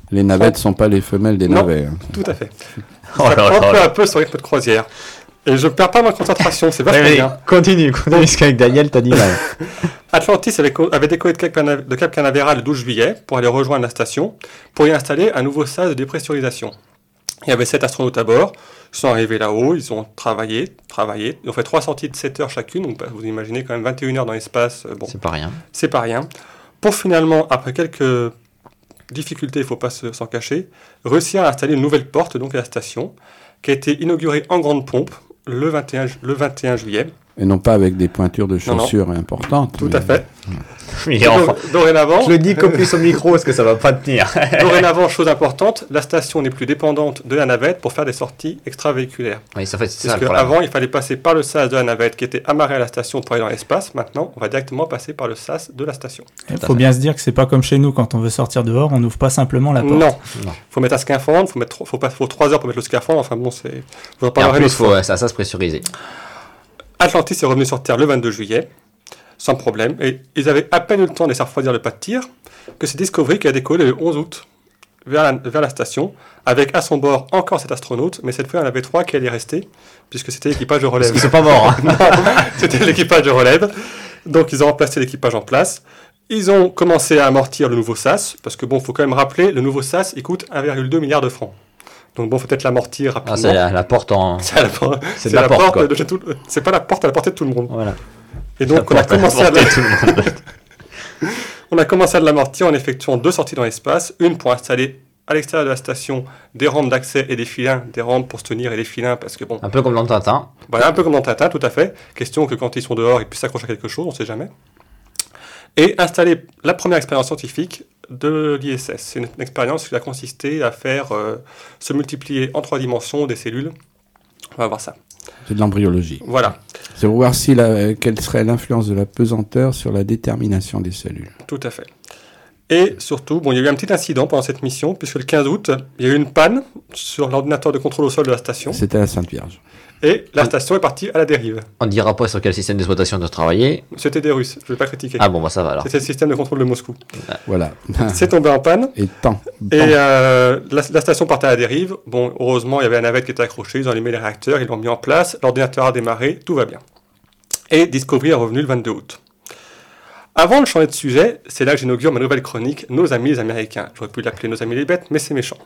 Les navettes ne sont pas les femelles des navets. Tout à fait. Ça prend peu à peu sur rythme de croisière. Et je ne perds pas ma concentration, c'est vachement bien. Continue, ce qu'avec Daniel t'as dit là. Atlantis avait décollé de Cap Canaveral le 12 juillet pour aller rejoindre la station, pour y installer un nouveau sas de dépressurisation. Il y avait 7 astronautes à bord, ils sont arrivés là-haut, ils ont travaillé, ils ont fait 3 sorties de 7 heures chacune, donc vous imaginez quand même 21 heures dans l'espace. C'est pas rien. C'est pas rien. Pour finalement, après quelques difficultés, il ne faut pas s'en cacher, réussir à installer une nouvelle porte donc à la station, qui a été inaugurée en grande pompe le 21 juillet. Et non pas avec des pointures de chaussures importantes. Tout à fait. Dorénavant, je le dis comme plus au micro parce que ça va pas tenir. Dorénavant, chose importante, la station n'est plus dépendante de la navette pour faire des sorties extravéhiculaires. Oui, ça fait c'est ça le problème. Avant, il fallait passer par le sas de la navette qui était amarré à la station pour aller dans l'espace. Maintenant, on va directement passer par le sas de la station. Il faut bien se dire que c'est pas comme chez nous, quand on veut sortir dehors, on n'ouvre pas simplement la porte. Non. Faut mettre un scaphandre, faut 3 heures pour mettre le scaphandre. Enfin bon, c'est. Et en plus, il faut un sas pressurisé. Atlantis est revenu sur Terre le 22 juillet, sans problème, et ils avaient à peine eu le temps de laisser refroidir le pas de tir, que c'est Discovery qui a décollé le 11 août vers la station, avec à son bord encore cet astronaute, mais cette fois il y en avait 3 qui allaient rester, puisque c'était l'équipage de relève. Parce qu'ils sont pas morts. Hein. Non, c'était l'équipage de relève, donc ils ont remplacé l'équipage en place. Ils ont commencé à amortir le nouveau SAS, parce que bon, il faut quand même rappeler, le nouveau SAS, il coûte 1,2 milliard de francs. Donc bon, faut peut-être l'amortir rapidement. C'est la porte en... C'est la porte de tout... C'est pas la porte à la portée de tout le monde. Voilà. Et donc on a commencé à l'amortir en effectuant 2 sorties dans l'espace. Une pour installer à l'extérieur de la station des rampes d'accès et des filins, des rampes pour se tenir et des filins parce que bon... Un peu comme dans Tintin. Voilà, un peu comme dans Tintin, tout à fait. Question que quand ils sont dehors, ils puissent s'accrocher à quelque chose, on ne sait jamais. Et installer la première expérience scientifique de l'ISS. C'est une expérience qui a consisté à faire se multiplier en 3 dimensions des cellules. On va voir ça. C'est de l'embryologie. Voilà. C'est pour voir quelle serait l'influence de la pesanteur sur la détermination des cellules. Tout à fait. Et surtout, il y a eu un petit incident pendant cette mission, puisque le 15 août, il y a eu une panne sur l'ordinateur de contrôle au sol de la station. C'était à la Sainte-Vierge. Et la station est partie à la dérive. On ne dira pas sur quel système d'exploitation de travailler. C'était des Russes, je ne vais pas critiquer. Ah bon, ça va alors. C'était le système de contrôle de Moscou. Voilà. C'est tombé en panne. Et la station partait à la dérive. Bon, heureusement, il y avait la navette qui était accrochée, ils ont allumé les réacteurs, ils l'ont mis en place, l'ordinateur a démarré, tout va bien. Et Discovery est revenu le 22 août. Avant de changer de sujet, c'est là que j'inaugure ma nouvelle chronique, Nos amis les Américains. J'aurais pu l'appeler Nos amis les bêtes, mais c'est méchant.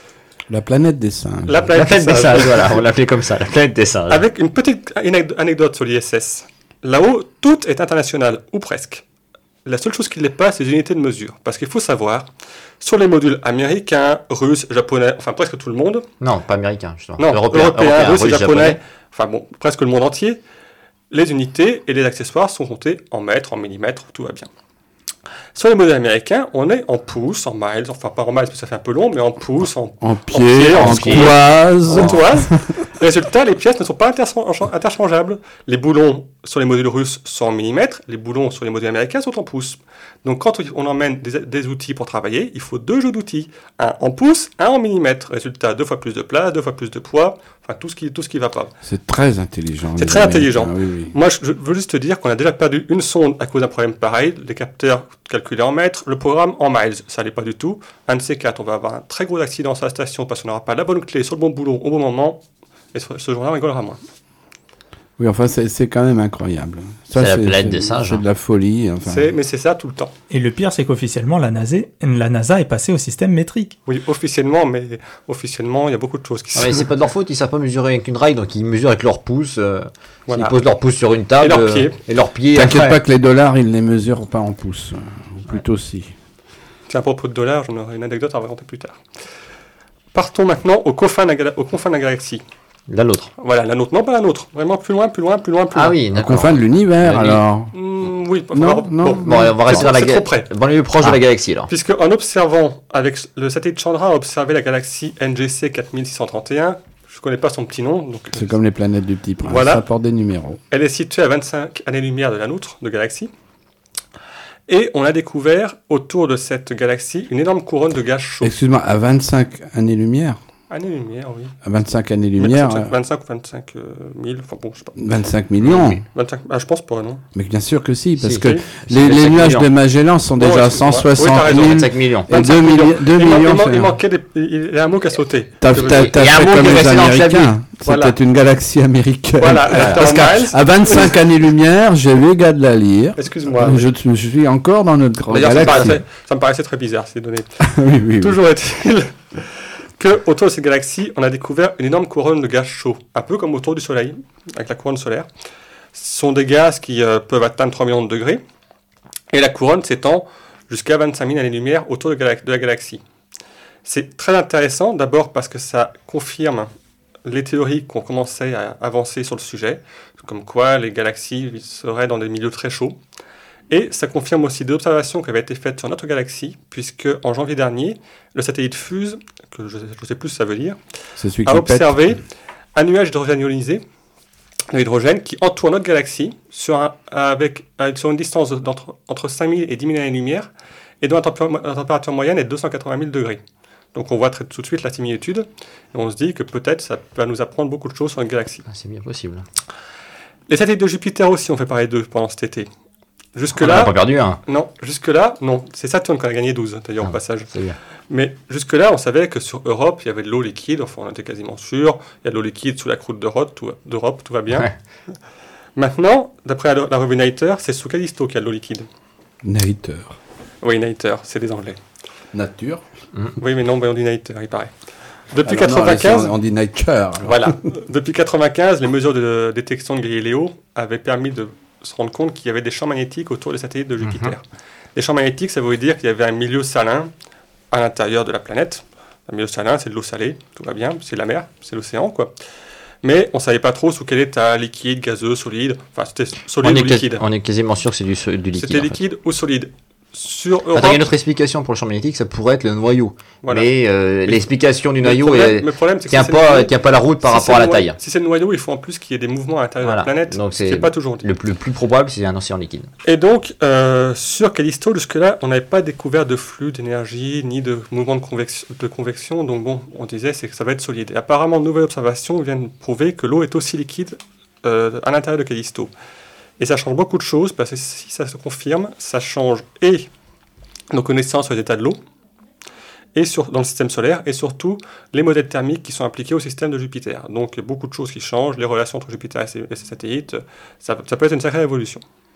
La planète des singes. La planète des singes, voilà, on l'appelait comme ça, la planète des singes. Avec une petite anecdote sur l'ISS. Là-haut, tout est international, ou presque. La seule chose qui ne l'est pas, c'est les unités de mesure. Parce qu'il faut savoir, sur les modules américains, russes, japonais, enfin presque tout le monde... Non, pas américains, justement. Non, européens, russes et japonais, enfin bon, presque le monde entier, les unités et les accessoires sont comptés en mètres, en millimètres, tout va bien. Sur les modèles américains, on est en pouces, en miles, enfin pas en miles parce que ça fait un peu long, mais en pouces, en pieds, en toises. Résultat, les pièces ne sont pas interchangeables. Les boulons sur les modules russes sont en millimètres, les boulons sur les modules américains sont en pouces. Donc quand on emmène des outils pour travailler, il faut 2 jeux d'outils, un en pouces, un en millimètres. Résultat, 2 fois plus de place, 2 fois plus de poids, enfin tout ce qui va pas. C'est très intelligent. C'est très intelligent. Oui. Moi, je veux juste te dire qu'on a déjà perdu une sonde à cause d'un problème pareil, les capteurs calculés en mètres, le programme en miles, ça n'allait pas du tout. Un de ces 4, on va avoir un très gros accident sur la station parce qu'on n'aura pas la bonne clé sur le bon boulon au bon moment, et ce jour-là, on rigolera moins. Oui, enfin, c'est quand même incroyable. Ça, c'est la planète des singes. C'est de la folie. Enfin. Mais c'est ça tout le temps. Et le pire, c'est qu'officiellement, la NASA est passée au système métrique. Oui, officiellement, il y a beaucoup de choses qui sont... Mais c'est pas de leur faute, ils savent pas mesurer avec une raille, donc ils mesurent avec leurs pouces. Voilà. Ils posent leurs pouces sur une table. Et leurs pieds. T'inquiète pas que les dollars, ils ne les mesurent pas en pouces. Ou plutôt si. Tiens, à propos de dollars, j'en aurai une anecdote à raconter plus tard. Partons maintenant aux confins de la galaxie. La nôtre. Voilà, la nôtre. Non, pas la nôtre. Vraiment plus loin. Ah oui, d'accord. Aux confins de l'univers, alors. Oui. Non. Bon, on va rester dans la galaxie. On est proche de la galaxie, alors. Puisque en observant, avec le satellite Chandra, a observé la galaxie NGC 4631. Je ne connais pas son petit nom. Donc, c'est comme les planètes du Petit Prince. Voilà. Ça porte des numéros. Elle est située à 25 années-lumière de la nôtre, de galaxie. Et on a découvert, autour de cette galaxie, une énorme couronne de gaz chaud. Excuse-moi, à 25 années-lumière Années-lumière, oui. À 25 années-lumière. 25 ou 25 000, enfin bon, je sais pas. 25 millions. Oui. 25, je pense pas, non. Mais bien sûr que si, parce que les nuages de Magellan sont déjà 160 000. Oui, 25 millions. Et 2 millions. Il y a un mot qui a sauté. T'as fait comme les Américains. C'était une galaxie américaine. Voilà, parce qu'à 25 années-lumière, j'ai vu gars de la lire. Excuse-moi. Je suis encore dans notre grande galaxie. Ça me paraissait très bizarre, ces données. Oui. Toujours est-il que autour de cette galaxie, on a découvert une énorme couronne de gaz chauds, un peu comme autour du Soleil, avec la couronne solaire. Ce sont des gaz qui peuvent atteindre 3 millions de degrés, et la couronne s'étend jusqu'à 25 000 années-lumière autour de la galaxie. C'est très intéressant, d'abord parce que ça confirme les théories qu'on commençait à avancer sur le sujet, comme quoi les galaxies seraient dans des milieux très chauds. Et ça confirme aussi des observations qui avaient été faites sur notre galaxie, puisque en janvier dernier, le satellite FUSE, que je ne sais plus ce que ça veut dire, a observé un nuage d'hydrogène ionisé, l'hydrogène, qui entoure notre galaxie sur une distance entre 5000 et 10 000 années-lumière, et dont la température moyenne est de 280 000 degrés. Donc on voit tout de suite la similitude, et on se dit que peut-être ça va nous apprendre beaucoup de choses sur notre galaxie. C'est bien possible. Les satellites de Jupiter aussi ont fait parler d'eux pendant cet été. Jusque-là, on n'a pas perdu un. Non, jusque-là, non. C'est Saturne qui a gagné 12, d'ailleurs, au passage. C'est bien. Mais jusque-là, on savait que sur Europe, il y avait de l'eau liquide, enfin, on était quasiment sûr. Il y a de l'eau liquide sous la croûte d'Europe, tout va bien. Ouais. Maintenant, d'après la revue Nature, c'est sous Callisto qu'il y a de l'eau liquide. Nature. Oui, Nature, c'est des Anglais. Nature. Oui, mais non, on dit Nature, il paraît. Depuis 1995, on dit Nature. Voilà. Depuis 1995, les mesures de détection de Galileo avaient permis de se rendre compte qu'il y avait des champs magnétiques autour des satellites de Jupiter. Les champs magnétiques, ça veut dire qu'il y avait un milieu salin à l'intérieur de la planète. Un milieu salin, c'est de l'eau salée, tout va bien, c'est la mer, c'est l'océan, quoi. Mais on ne savait pas trop sous quel état, liquide, gazeux, solide. Enfin, c'était solide ou liquide. On est quasiment sûr que c'est du liquide. C'était liquide ou solide. Sur Europe... il y a une autre explication pour le champ magnétique, ça pourrait être le noyau. Voilà. Mais l'explication du noyau ne tient pas la route par rapport à la taille. Si c'est le noyau, il faut en plus qu'il y ait des mouvements à l'intérieur de la planète, donc ce qui n'est pas toujours dit. Le plus probable, c'est un océan liquide. Et donc, sur Callisto, jusque-là, on n'avait pas découvert de flux d'énergie, ni de mouvement de convection. Donc bon, on disait que ça va être solide. Et apparemment, de nouvelles observations viennent prouver que l'eau est aussi liquide à l'intérieur de Callisto. Et ça change beaucoup de choses, parce que si ça se confirme, ça change et nos connaissances sur l'état de l'eau, et dans le système solaire, et surtout les modèles thermiques qui sont appliqués au système de Jupiter. Donc beaucoup de choses qui changent, les relations entre Jupiter et ses satellites, ça peut être une sacrée révolution.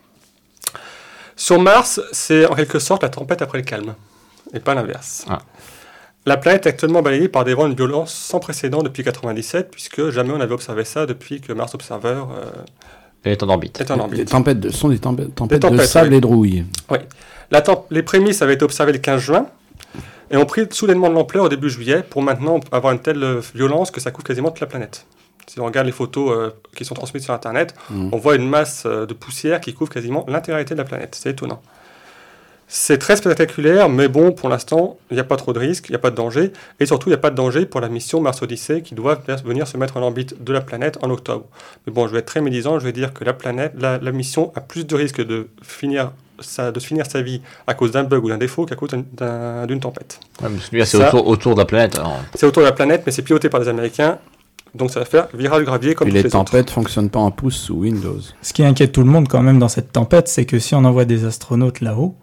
Sur Mars, c'est en quelque sorte la tempête après le calme, et pas l'inverse. La planète est actuellement balayée par des vents de violence sans précédent depuis 1997, puisque jamais on avait observé ça depuis que Mars Observer... est en orbite. Les tempêtes sont des tempêtes de sable et de rouille. Oui. Les prémices avaient été observées le 15 juin et ont pris soudainement de l'ampleur au début juillet pour maintenant avoir une telle violence que ça couvre quasiment toute la planète. Si on regarde les photos qui sont transmises sur Internet, on voit une masse de poussière qui couvre quasiment l'intégralité de la planète. C'est étonnant. C'est très spectaculaire, mais bon, pour l'instant, il n'y a pas trop de risques, il n'y a pas de danger. Et surtout, il n'y a pas de danger pour la mission Mars Odyssey qui doit venir se mettre en orbite de la planète en octobre. Mais bon, je vais être très médisant, je vais dire que la mission a plus de risques de finir sa vie à cause d'un bug ou d'un défaut qu'à cause d'une tempête. Ouais, parce que là, c'est autour de la planète. Alors... C'est autour de la planète, mais c'est piloté par des Américains. Donc ça va faire virage gravier comme les tempêtes ne fonctionnent pas en pouce sous Windows. Ce qui inquiète tout le monde quand même dans cette tempête, c'est que si on envoie des astronautes là-haut,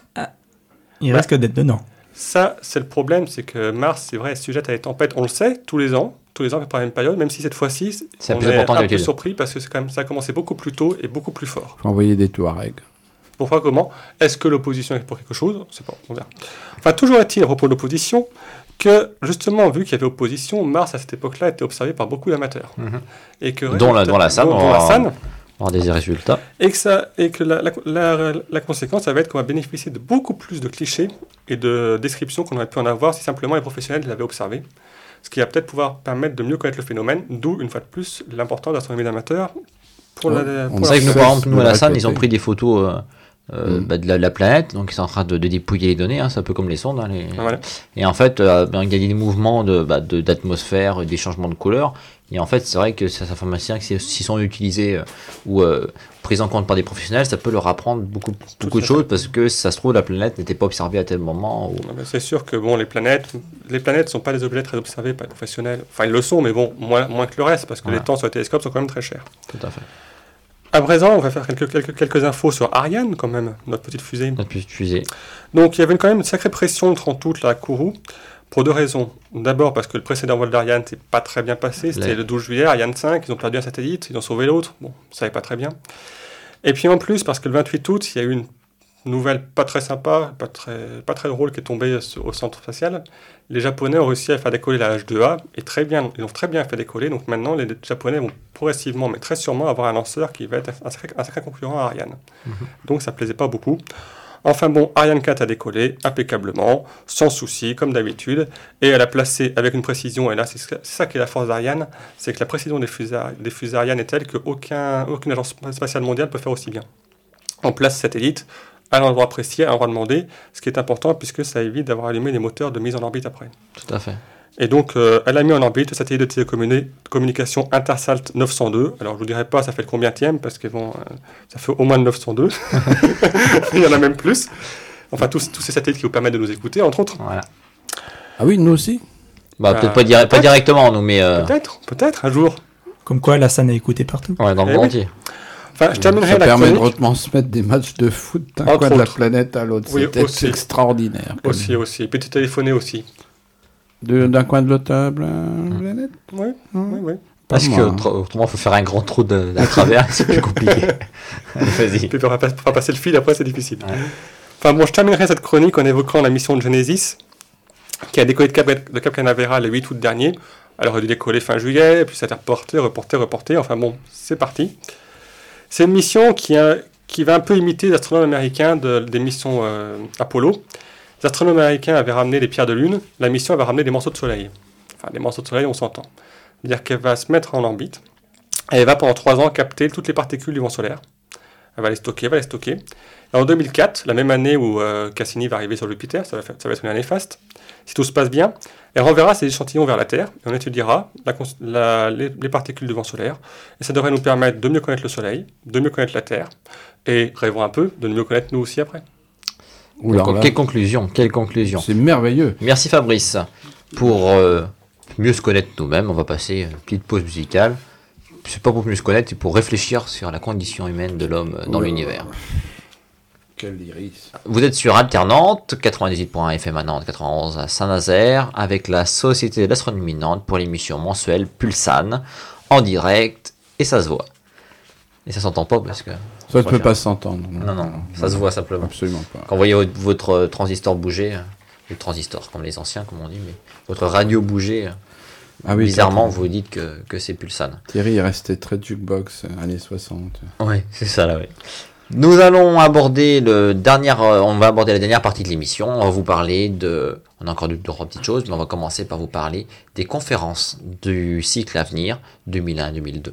ils risquent d'être dedans. Ça, c'est le problème, c'est que Mars, c'est vrai, est sujette à des tempêtes. On le sait, tous les ans, à peu près à la même période, même si cette fois-ci, on est un peu surpris parce que ça a commencé beaucoup plus tôt et beaucoup plus fort. Il faut envoyer des Touaregs. Pourquoi, comment ? Est-ce que l'opposition est pour quelque chose ? Je sais pas, on verra. Enfin, toujours est-il, à propos de l'opposition, que justement, vu qu'il y avait opposition, Mars, à cette époque-là, était observé par beaucoup d'amateurs. Et que dont la SAN, des résultats. Et que la conséquence, ça va être qu'on va bénéficier de beaucoup plus de clichés et de descriptions qu'on aurait pu en avoir si simplement les professionnels l'avaient observé. Ce qui va peut-être pouvoir permettre de mieux connaître le phénomène, d'où, une fois de plus, l'importance d'astronomie d'amateurs. On sait que nous, par exemple, nous à la SAN, ils ont pris des photos de la planète, donc ils sont en train de dépouiller les données, c'est un peu comme les sondes. Voilà. Et en fait, il y a des mouvements d'atmosphère, des changements de couleur. Et en fait, c'est vrai que ces informations, s'ils sont utilisés ou prises en compte par des professionnels, ça peut leur apprendre beaucoup de choses parce que ça se trouve, la planète n'était pas observée à tel moment. C'est sûr que les planètes ne sont pas des objets très observés par les professionnels. Enfin, ils le sont, mais moins que le reste parce que les temps sur les télescopes sont quand même très chers. Tout à fait. À présent, on va faire quelques infos sur Ariane, quand même, notre petite fusée. Donc, il y avait quand même une sacrée pression entre toute la Kourou, pour 2 raisons. D'abord, parce que le précédent vol d'Ariane s'est pas très bien passé. C'était le 12 juillet, Ariane 5, ils ont perdu un satellite, ils ont sauvé l'autre. Bon, ça n'allait pas très bien. Et puis en plus, parce que le 28 août, il y a eu une nouvelle pas très sympa, pas très drôle qui est tombée au centre spatial. Les Japonais ont réussi à faire décoller la H2A, et ils l'ont très bien fait décoller. Donc maintenant, les Japonais vont progressivement, mais très sûrement, avoir un lanceur qui va être un sacré concurrent à Ariane. Donc ça ne plaisait pas beaucoup. Enfin bon, Ariane 4 a décollé impeccablement, sans souci, comme d'habitude, et elle a placé avec une précision, et là c'est ça qui est la force d'Ariane, c'est que la précision des fusées Ariane est telle qu'aucune agence spatiale mondiale peut faire aussi bien. On place satellite à l'endroit précis, à l'endroit demandé, ce qui est important puisque ça évite d'avoir allumé les moteurs de mise en orbite après. Tout à fait. Et donc, elle a mis en orbite le satellite de télécommunication Intersat 902. Alors, je ne vous dirai pas ça fait le combienième, parce que ça fait au moins 902. Il y en a même plus. Enfin, tous ces satellites qui vous permettent de nous écouter, entre autres. Voilà. Ah oui, nous aussi. Peut-être pas directement, nous, mais... Peut-être, un jour. Comme quoi, la SAN est écoutée partout. Ouais, dans le monde entier. Enfin, je terminerai ça la permet chronique. de retransmettre des matchs de foot d'un coin de la planète à l'autre. Oui, c'est extraordinaire. Aussi. Et puis, tu téléphoner aussi. D'un coin de l'autre à la planète. Oui. Parce que autrement, il faut faire un grand trou à travers, c'est plus compliqué. Vas-y. Puis, pour passer le fil, après, c'est difficile. Ouais. Enfin bon, je terminerai cette chronique en évoquant la mission de Genesis, qui a décollé de Cap Canaveral le 8 août dernier. Elle aurait dû décoller fin juillet, puis ça a été reporté. Enfin bon, c'est parti. C'est une mission qui va un peu imiter les astronomes américains des missions Apollo. Les astronomes américains avaient ramené des pierres de lune, la mission va ramener des morceaux de soleil. Enfin, des morceaux de soleil, on s'entend. C'est-à-dire qu'elle va se mettre en orbite, et elle va pendant 3 ans capter toutes les particules du vent solaire. Elle va les stocker. Et en 2004, la même année où Cassini va arriver sur Jupiter, ça va être une année faste, si tout se passe bien, elle renverra ses échantillons vers la Terre, et on étudiera les particules du vent solaire, et ça devrait nous permettre de mieux connaître le Soleil, de mieux connaître la Terre, et rêvons un peu, de mieux connaître nous aussi après. Quelle conclusion. C'est merveilleux. Merci Fabrice. Pour mieux se connaître nous-mêmes, on va passer une petite pause musicale. C'est pas pour mieux se connaître, c'est pour réfléchir sur la condition humaine de l'homme dans l'univers. Quel lyrisme. Vous êtes sur Alternante, 98.1 FM à Nantes, 91 à Saint-Nazaire, avec la Société d'Astronomie Nantes pour l'émission mensuelle Pulsane, en direct, et ça se voit. Et ça s'entend pas parce que... Ça ne peut pas s'entendre. Non, ça se voit simplement. Absolument pas. Quand vous voyez votre transistor bouger, le transistor comme les anciens, comme on dit, mais votre radio bouger, bizarrement vous dites que c'est Pulsane. Thierry est resté très jukebox, années 60. Oui, c'est ça là, oui. Nous allons aborder la dernière partie de l'émission. On va vous parler on a encore 2-3 petites choses, mais on va commencer par vous parler des conférences du cycle à venir 2001-2002.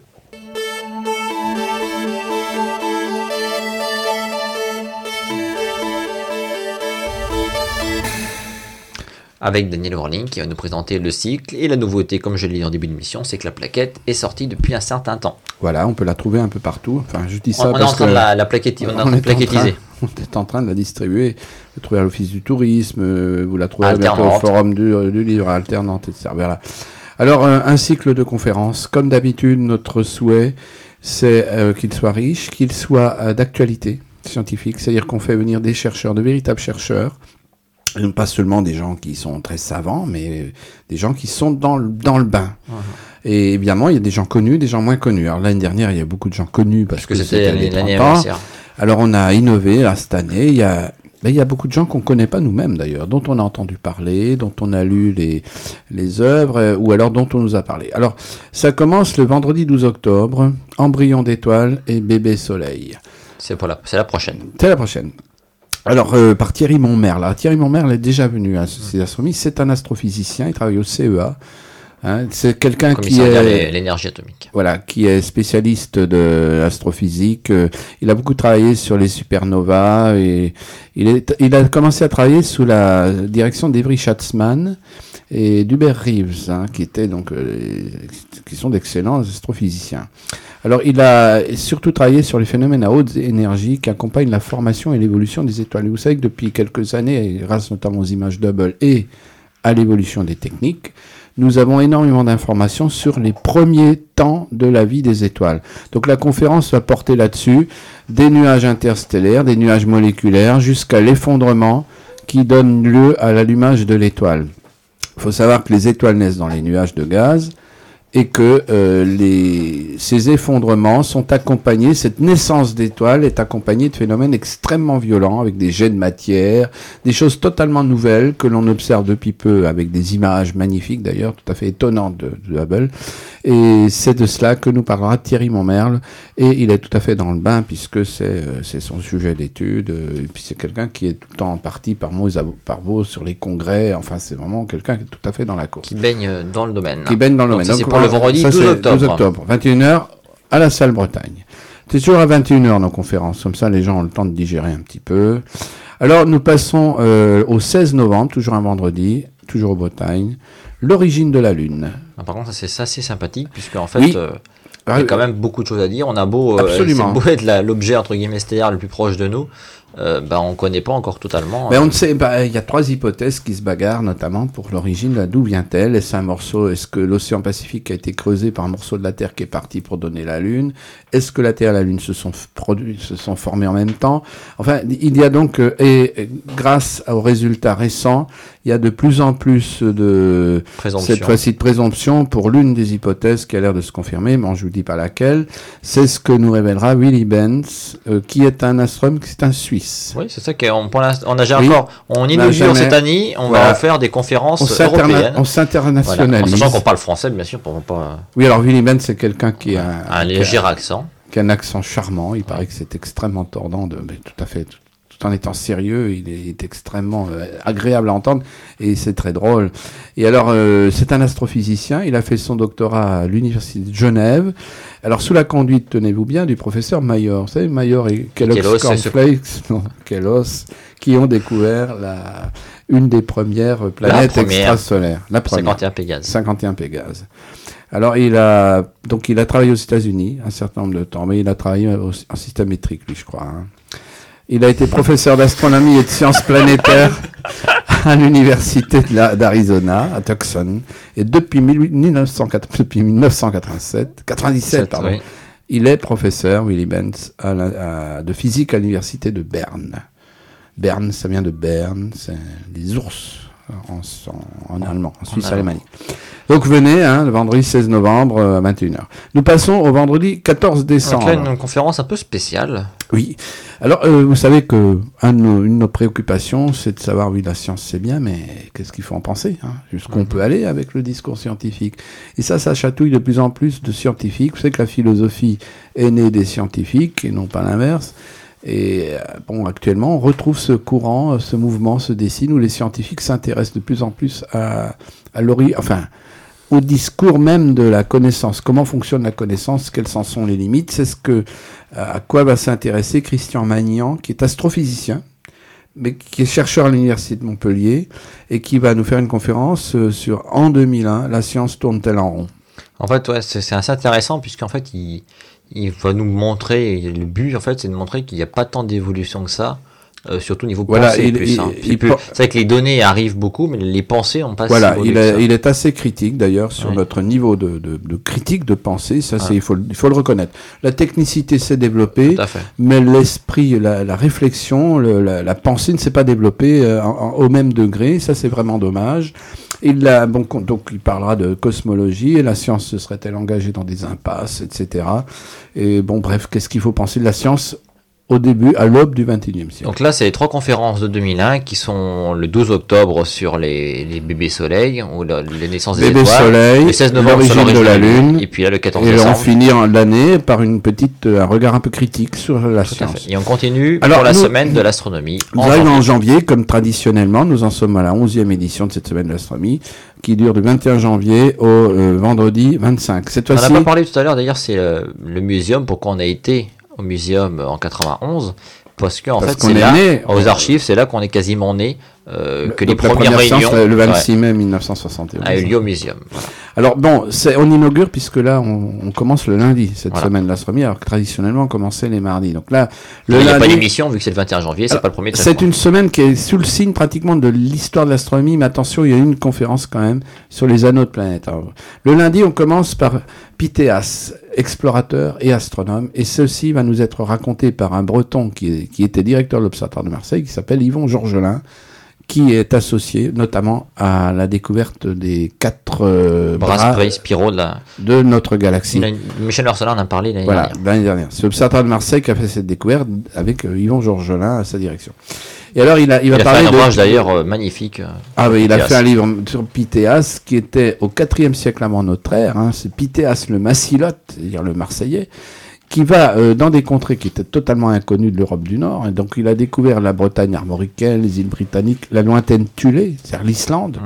Avec Daniel Orling qui va nous présenter le cycle. Et la nouveauté, comme je l'ai dit en début d'émission, c'est que la plaquette est sortie depuis un certain temps. Voilà, on peut la trouver un peu partout. Enfin, je dis ça on est en train de la plaquettiser. On est en train de la distribuer. Vous la trouvez à l'Office du Tourisme, vous la trouvez au Forum du Livre, Alternante, etc. Voilà. Alors, un cycle de conférences. Comme d'habitude, notre souhait, c'est qu'il soit riche, qu'il soit d'actualité scientifique. C'est-à-dire qu'on fait venir des chercheurs, de véritables chercheurs, pas seulement des gens qui sont très savants, mais des gens qui sont dans le bain. Et évidemment, il y a des gens connus, des gens moins connus. Alors l'année dernière, il y a beaucoup de gens connus parce que c'était l'année 30 ans. Alors on a innové là, cette année. Il y a beaucoup de gens qu'on connaît pas nous-mêmes d'ailleurs, dont on a entendu parler, dont on a lu les œuvres, ou alors dont on nous a parlé. Alors ça commence le vendredi 12 octobre, Embryon d'étoile et Bébé Soleil. C'est la prochaine. C'est la prochaine. Alors, par Thierry Montmerle. Thierry Montmerle est déjà venu à Société d'Astronomie. C'est un astrophysicien. Il travaille au CEA. C'est quelqu'un qui est l'énergie atomique. Voilà, qui est spécialiste de l'astrophysique. Il a beaucoup travaillé sur les supernovas et il a commencé à travailler sous la direction d'Avery Schatzman et d'Hubert Reeves, qui étaient donc qui sont d'excellents astrophysiciens. Alors, il a surtout travaillé sur les phénomènes à haute énergie qui accompagnent la formation et l'évolution des étoiles. Et vous savez que depuis quelques années, grâce notamment aux images Hubble et à l'évolution des techniques, nous avons énormément d'informations sur les premiers temps de la vie des étoiles. Donc la conférence va porter là-dessus, des nuages interstellaires, des nuages moléculaires, jusqu'à l'effondrement qui donne lieu à l'allumage de l'étoile. Il faut savoir que les étoiles naissent dans les nuages de gaz et que ces effondrements sont accompagnés, cette naissance d'étoiles est accompagnée de phénomènes extrêmement violents, avec des jets de matière, des choses totalement nouvelles que l'on observe depuis peu, avec des images magnifiques d'ailleurs, tout à fait étonnantes de Hubble. Et c'est de cela que nous parlera Thierry Montmerle, et il est tout à fait dans le bain, puisque c'est son sujet d'étude, et puis c'est quelqu'un qui est tout le temps parti par mots sur les congrès, enfin c'est vraiment quelqu'un qui est tout à fait dans la course. Qui baigne dans le domaine. Qui baigne dans le domaine. Donc, c'est pour le vendredi 12 octobre. 21h, à la salle Bretagne. C'est toujours à 21h nos conférences, comme ça les gens ont le temps de digérer un petit peu. Alors nous passons au 16 novembre, toujours un vendredi, toujours en Bretagne, l'origine de la Lune. Par contre, c'est assez sympathique, puisque en fait, il y a quand même beaucoup de choses à dire. On a beau être l'objet entre guillemets stellaire le plus proche de nous, on ne connaît pas encore totalement. Mais on ne sait, il y a 3 hypothèses qui se bagarrent, notamment pour l'origine. D'où vient-elle? Est-ce que l'océan Pacifique a été creusé par un morceau de la Terre qui est parti pour donner la Lune? Est-ce que la Terre et la Lune se sont formés en même temps? Enfin, il y a donc, et grâce aux résultats récents, il y a de plus en plus cette fois-ci de présomption pour l'une des hypothèses qui a l'air de se confirmer, mais je vous dis pas laquelle. C'est ce que nous révélera Willy Benz, qui est un astronome, c'est un Suisse. Oui, c'est ça on inaugure cette année, on va en faire des conférences européennes. On s'internationalise. En sachant qu'on parle français, bien sûr, pour pas... Oui, alors Willy Benz, c'est quelqu'un qui a un léger accent. Qui a un accent charmant, il paraît que c'est extrêmement tordant, mais tout à fait... Tout en étant sérieux, il est extrêmement agréable à entendre et c'est très drôle. Et alors, c'est un astrophysicien, il a fait son doctorat à l'Université de Genève. Alors, sous la conduite, tenez-vous bien, du professeur Mayor. Vous savez, Mayor et Kellogg's Cornflakes, qui ont découvert une des premières planètes extrasolaires. La première. 51 Pégase. Alors, il a travaillé aux États-Unis un certain nombre de temps, mais il a travaillé en système métrique, lui, je crois. Il a été professeur d'astronomie et de sciences planétaires à l'université d'Arizona, à Tucson. Et depuis 1997, oui. Il est professeur, Willy Benz, de physique à l'université de Berne. Berne, ça vient de Berne, c'est des ours en allemand, en Suisse alémanique. Donc venez, le vendredi 16 novembre à 21h. Nous passons au vendredi 14 décembre. Donc là, une conférence un peu spéciale. Oui. Alors, vous savez que une de nos préoccupations, c'est de savoir, oui, la science c'est bien, mais qu'est-ce qu'il faut en penser, jusqu'où on peut aller avec le discours scientifique. Et ça chatouille de plus en plus de scientifiques. Vous savez que la philosophie est née des scientifiques et non pas l'inverse. Et actuellement, on retrouve ce courant, ce mouvement se dessine où les scientifiques s'intéressent de plus en plus au discours même de la connaissance. Comment fonctionne la connaissance? Quelles en sont les limites? C'est à quoi va s'intéresser Christian Magnan, qui est astrophysicien, mais qui est chercheur à l'université de Montpellier, et qui va nous faire une conférence sur En 2001, la science tourne-t-elle en rond? En fait, c'est assez intéressant, puisqu'en fait, il va nous montrer, le but, en fait, c'est de montrer qu'il n'y a pas tant d'évolution que ça, surtout au niveau pensée. C'est vrai que les données arrivent beaucoup, mais les pensées n'ont pas si il est assez critique, d'ailleurs, sur notre niveau de critique de pensée, ça, il faut le reconnaître. La technicité s'est développée, mais l'esprit, la réflexion, la pensée ne s'est pas développée au même degré, ça, c'est vraiment dommage. Donc il parlera de cosmologie, et la science se serait-elle engagée dans des impasses, etc. Et bref, qu'est-ce qu'il faut penser de la science à l'aube du XXIe siècle. Donc là, c'est les 3 conférences de 2001 qui sont le 12 octobre sur les bébés soleils, ou les naissances des bébés étoiles, soleil, le 16 novembre sur l'origine de la Lune, et puis là le 14 et décembre. on finit l'année par un regard un peu critique sur la science. Et on continue pour la semaine de l'astronomie. Nous arrivons en janvier, comme traditionnellement, nous en sommes à la 11e édition de cette semaine de l'astronomie, qui dure du 21 janvier au vendredi 25. Cette fois-ci, on n'a pas parlé tout à l'heure, d'ailleurs, c'est le muséum, pourquoi on a été au muséum en 91, parce qu'en fait, c'est là, aux archives, c'est là qu'on est quasiment né, que les premières réunions... le 26 mai 1971. A eu lieu au muséum. Voilà. Alors bon, on inaugure, puisque là, on commence le lundi, cette semaine de l'astronomie, alors que traditionnellement, on commençait les mardis. Donc là, il n'y a pas d'émission, vu que c'est le 21 janvier, c'est pas le premier de C'est une semaine qui est sous le signe pratiquement de l'histoire de l'astronomie, mais attention, il y a une conférence quand même sur les anneaux de planètes. Alors, le lundi, on commence par Pythéas, explorateur et astronome, et ceci va nous être raconté par un Breton qui était directeur de l'Observatoire de Marseille, qui s'appelle Yvon Georgelin, qui est associé notamment à la découverte des 4 bras spiraux de notre galaxie. Michel Arsenault en a parlé l'année dernière. C'est l'Observatoire de Marseille qui a fait cette découverte avec Yvon Georgelin à sa direction. Et alors il va parler fait un ouvrage d'ailleurs magnifique. Il a fait un livre sur Pythéas qui était au 4e siècle avant notre ère. C'est Pythéas le Massilote, c'est-à-dire le Marseillais, qui va dans des contrées qui étaient totalement inconnues de l'Europe du Nord. Et donc il a découvert la Bretagne armoricaine, les îles britanniques, la lointaine Thulé, c'est-à-dire l'Islande.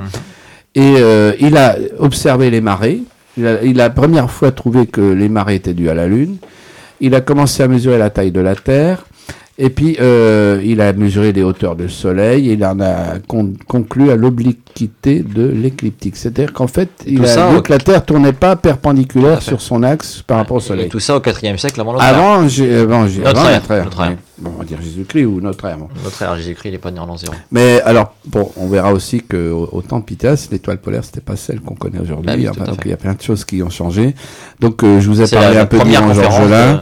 Et il a observé les marées. Il a la première fois trouvé que les marées étaient dues à la Lune. Il a commencé à mesurer la taille de la Terre. Et puis, il a mesuré les hauteurs du Soleil et il en a conclu à l'obliquité de l'écliptique. C'est-à-dire qu'en fait, il a vu que la Terre tournait pas perpendiculaire sur son axe par rapport au Soleil. Et tout ça au 4e siècle avant notre ère. Avant notre ère. Bon, on va dire Jésus-Christ ou notre ère. Bon. Notre ère, Jésus-Christ, il n'est pas né en l'an 0. Mais alors, bon, on verra aussi qu'au temps de Pythéas, l'étoile polaire, c'était pas celle qu'on connaît aujourd'hui. Donc, il y a plein de choses qui ont changé. Donc, je vous ai parlé un peu de Yvon Georgelin.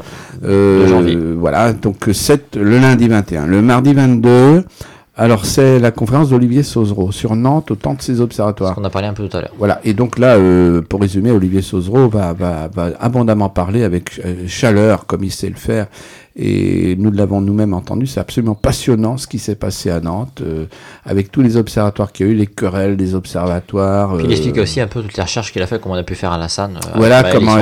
Voilà, donc le lundi 21. Le mardi 22, alors c'est la conférence d'Olivier Sauzereau sur Nantes au temps de ses observatoires. On a parlé un peu tout à l'heure. Voilà, et donc là, pour résumer, Olivier Sauzereau va abondamment parler avec chaleur, comme il sait le faire. Et nous l'avons nous-mêmes entendu, c'est absolument passionnant ce qui s'est passé à Nantes, avec tous les observatoires qu'il y a eu, les querelles des observatoires. Puis il explique aussi un peu toutes les recherches qu'il a fait, comment on a pu faire à Lassane. Voilà comment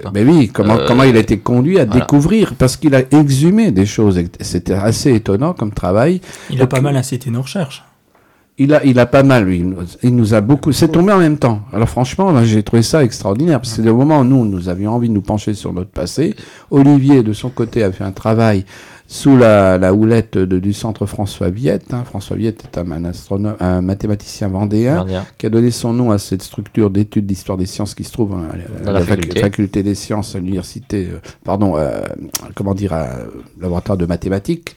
il a été conduit à découvrir, parce qu'il a exhumé des choses. C'était assez étonnant comme travail. Il a pas mal incité nos recherches. Il a pas mal, lui. Il nous a beaucoup. C'est tombé en même temps. Alors franchement, j'ai trouvé ça extraordinaire parce que au moment où nous avions envie de nous pencher sur notre passé, Olivier, de son côté, a fait un travail sous la houlette du centre François Viette. François Viette est un mathématicien vendéen qui a donné son nom à cette structure d'études d'histoire des sciences qui se trouve à la faculté des sciences à l'université, laboratoire de mathématiques.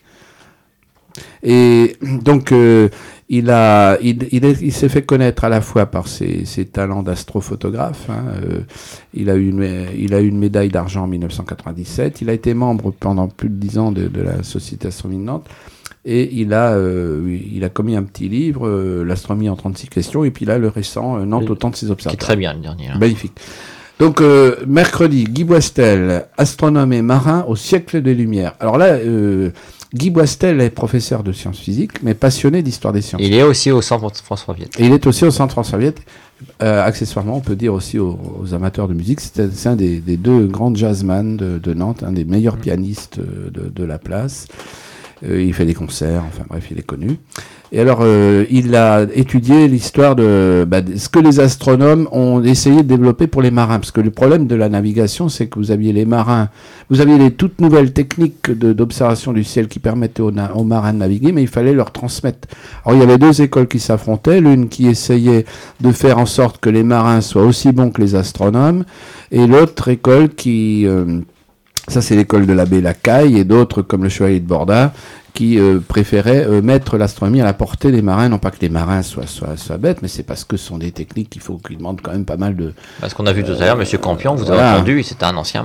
Et donc, il s'est fait connaître à la fois par ses talents d'astrophotographe. Il a eu une médaille d'argent en 1997. Il a été membre pendant plus de 10 ans de la Société Astronomie de Nantes. Et il a commis un petit livre, l'astronomie en 36 questions. Et puis là, le récent, Nantes au temps de ses observatoires. Qui est très bien, le dernier. Magnifique. Donc, mercredi, Guy Boistel, astronome et marin au siècle des Lumières. Alors là, Guy Boistel est professeur de sciences physiques, mais passionné d'histoire des sciences. Il est aussi au centre François Viette. Et il est aussi au centre François Viette. Accessoirement, on peut dire aussi aux amateurs de musique, c'est un des 2 grands jazzman de Nantes, un des meilleurs pianistes de la place. Il fait des concerts, enfin bref, il est connu. Et alors, il a étudié l'histoire de ce que les astronomes ont essayé de développer pour les marins. Parce que le problème de la navigation, c'est que vous aviez les marins, vous aviez les toutes nouvelles techniques d'observation du ciel qui permettaient aux marins de naviguer, mais il fallait leur transmettre. Alors, il y avait 2 écoles qui s'affrontaient, l'une qui essayait de faire en sorte que les marins soient aussi bons que les astronomes, et l'autre école qui... ça, c'est l'école de l'abbé Lacaille et d'autres comme le Chevalier de Borda qui préféraient mettre l'astronomie à la portée des marins. Non pas que les marins soient bêtes, mais c'est parce que ce sont des techniques qui demandent quand même pas mal de... Parce qu'on a vu tout à l'heure, M. Campion, vous avez entendu, c'était un ancien marin.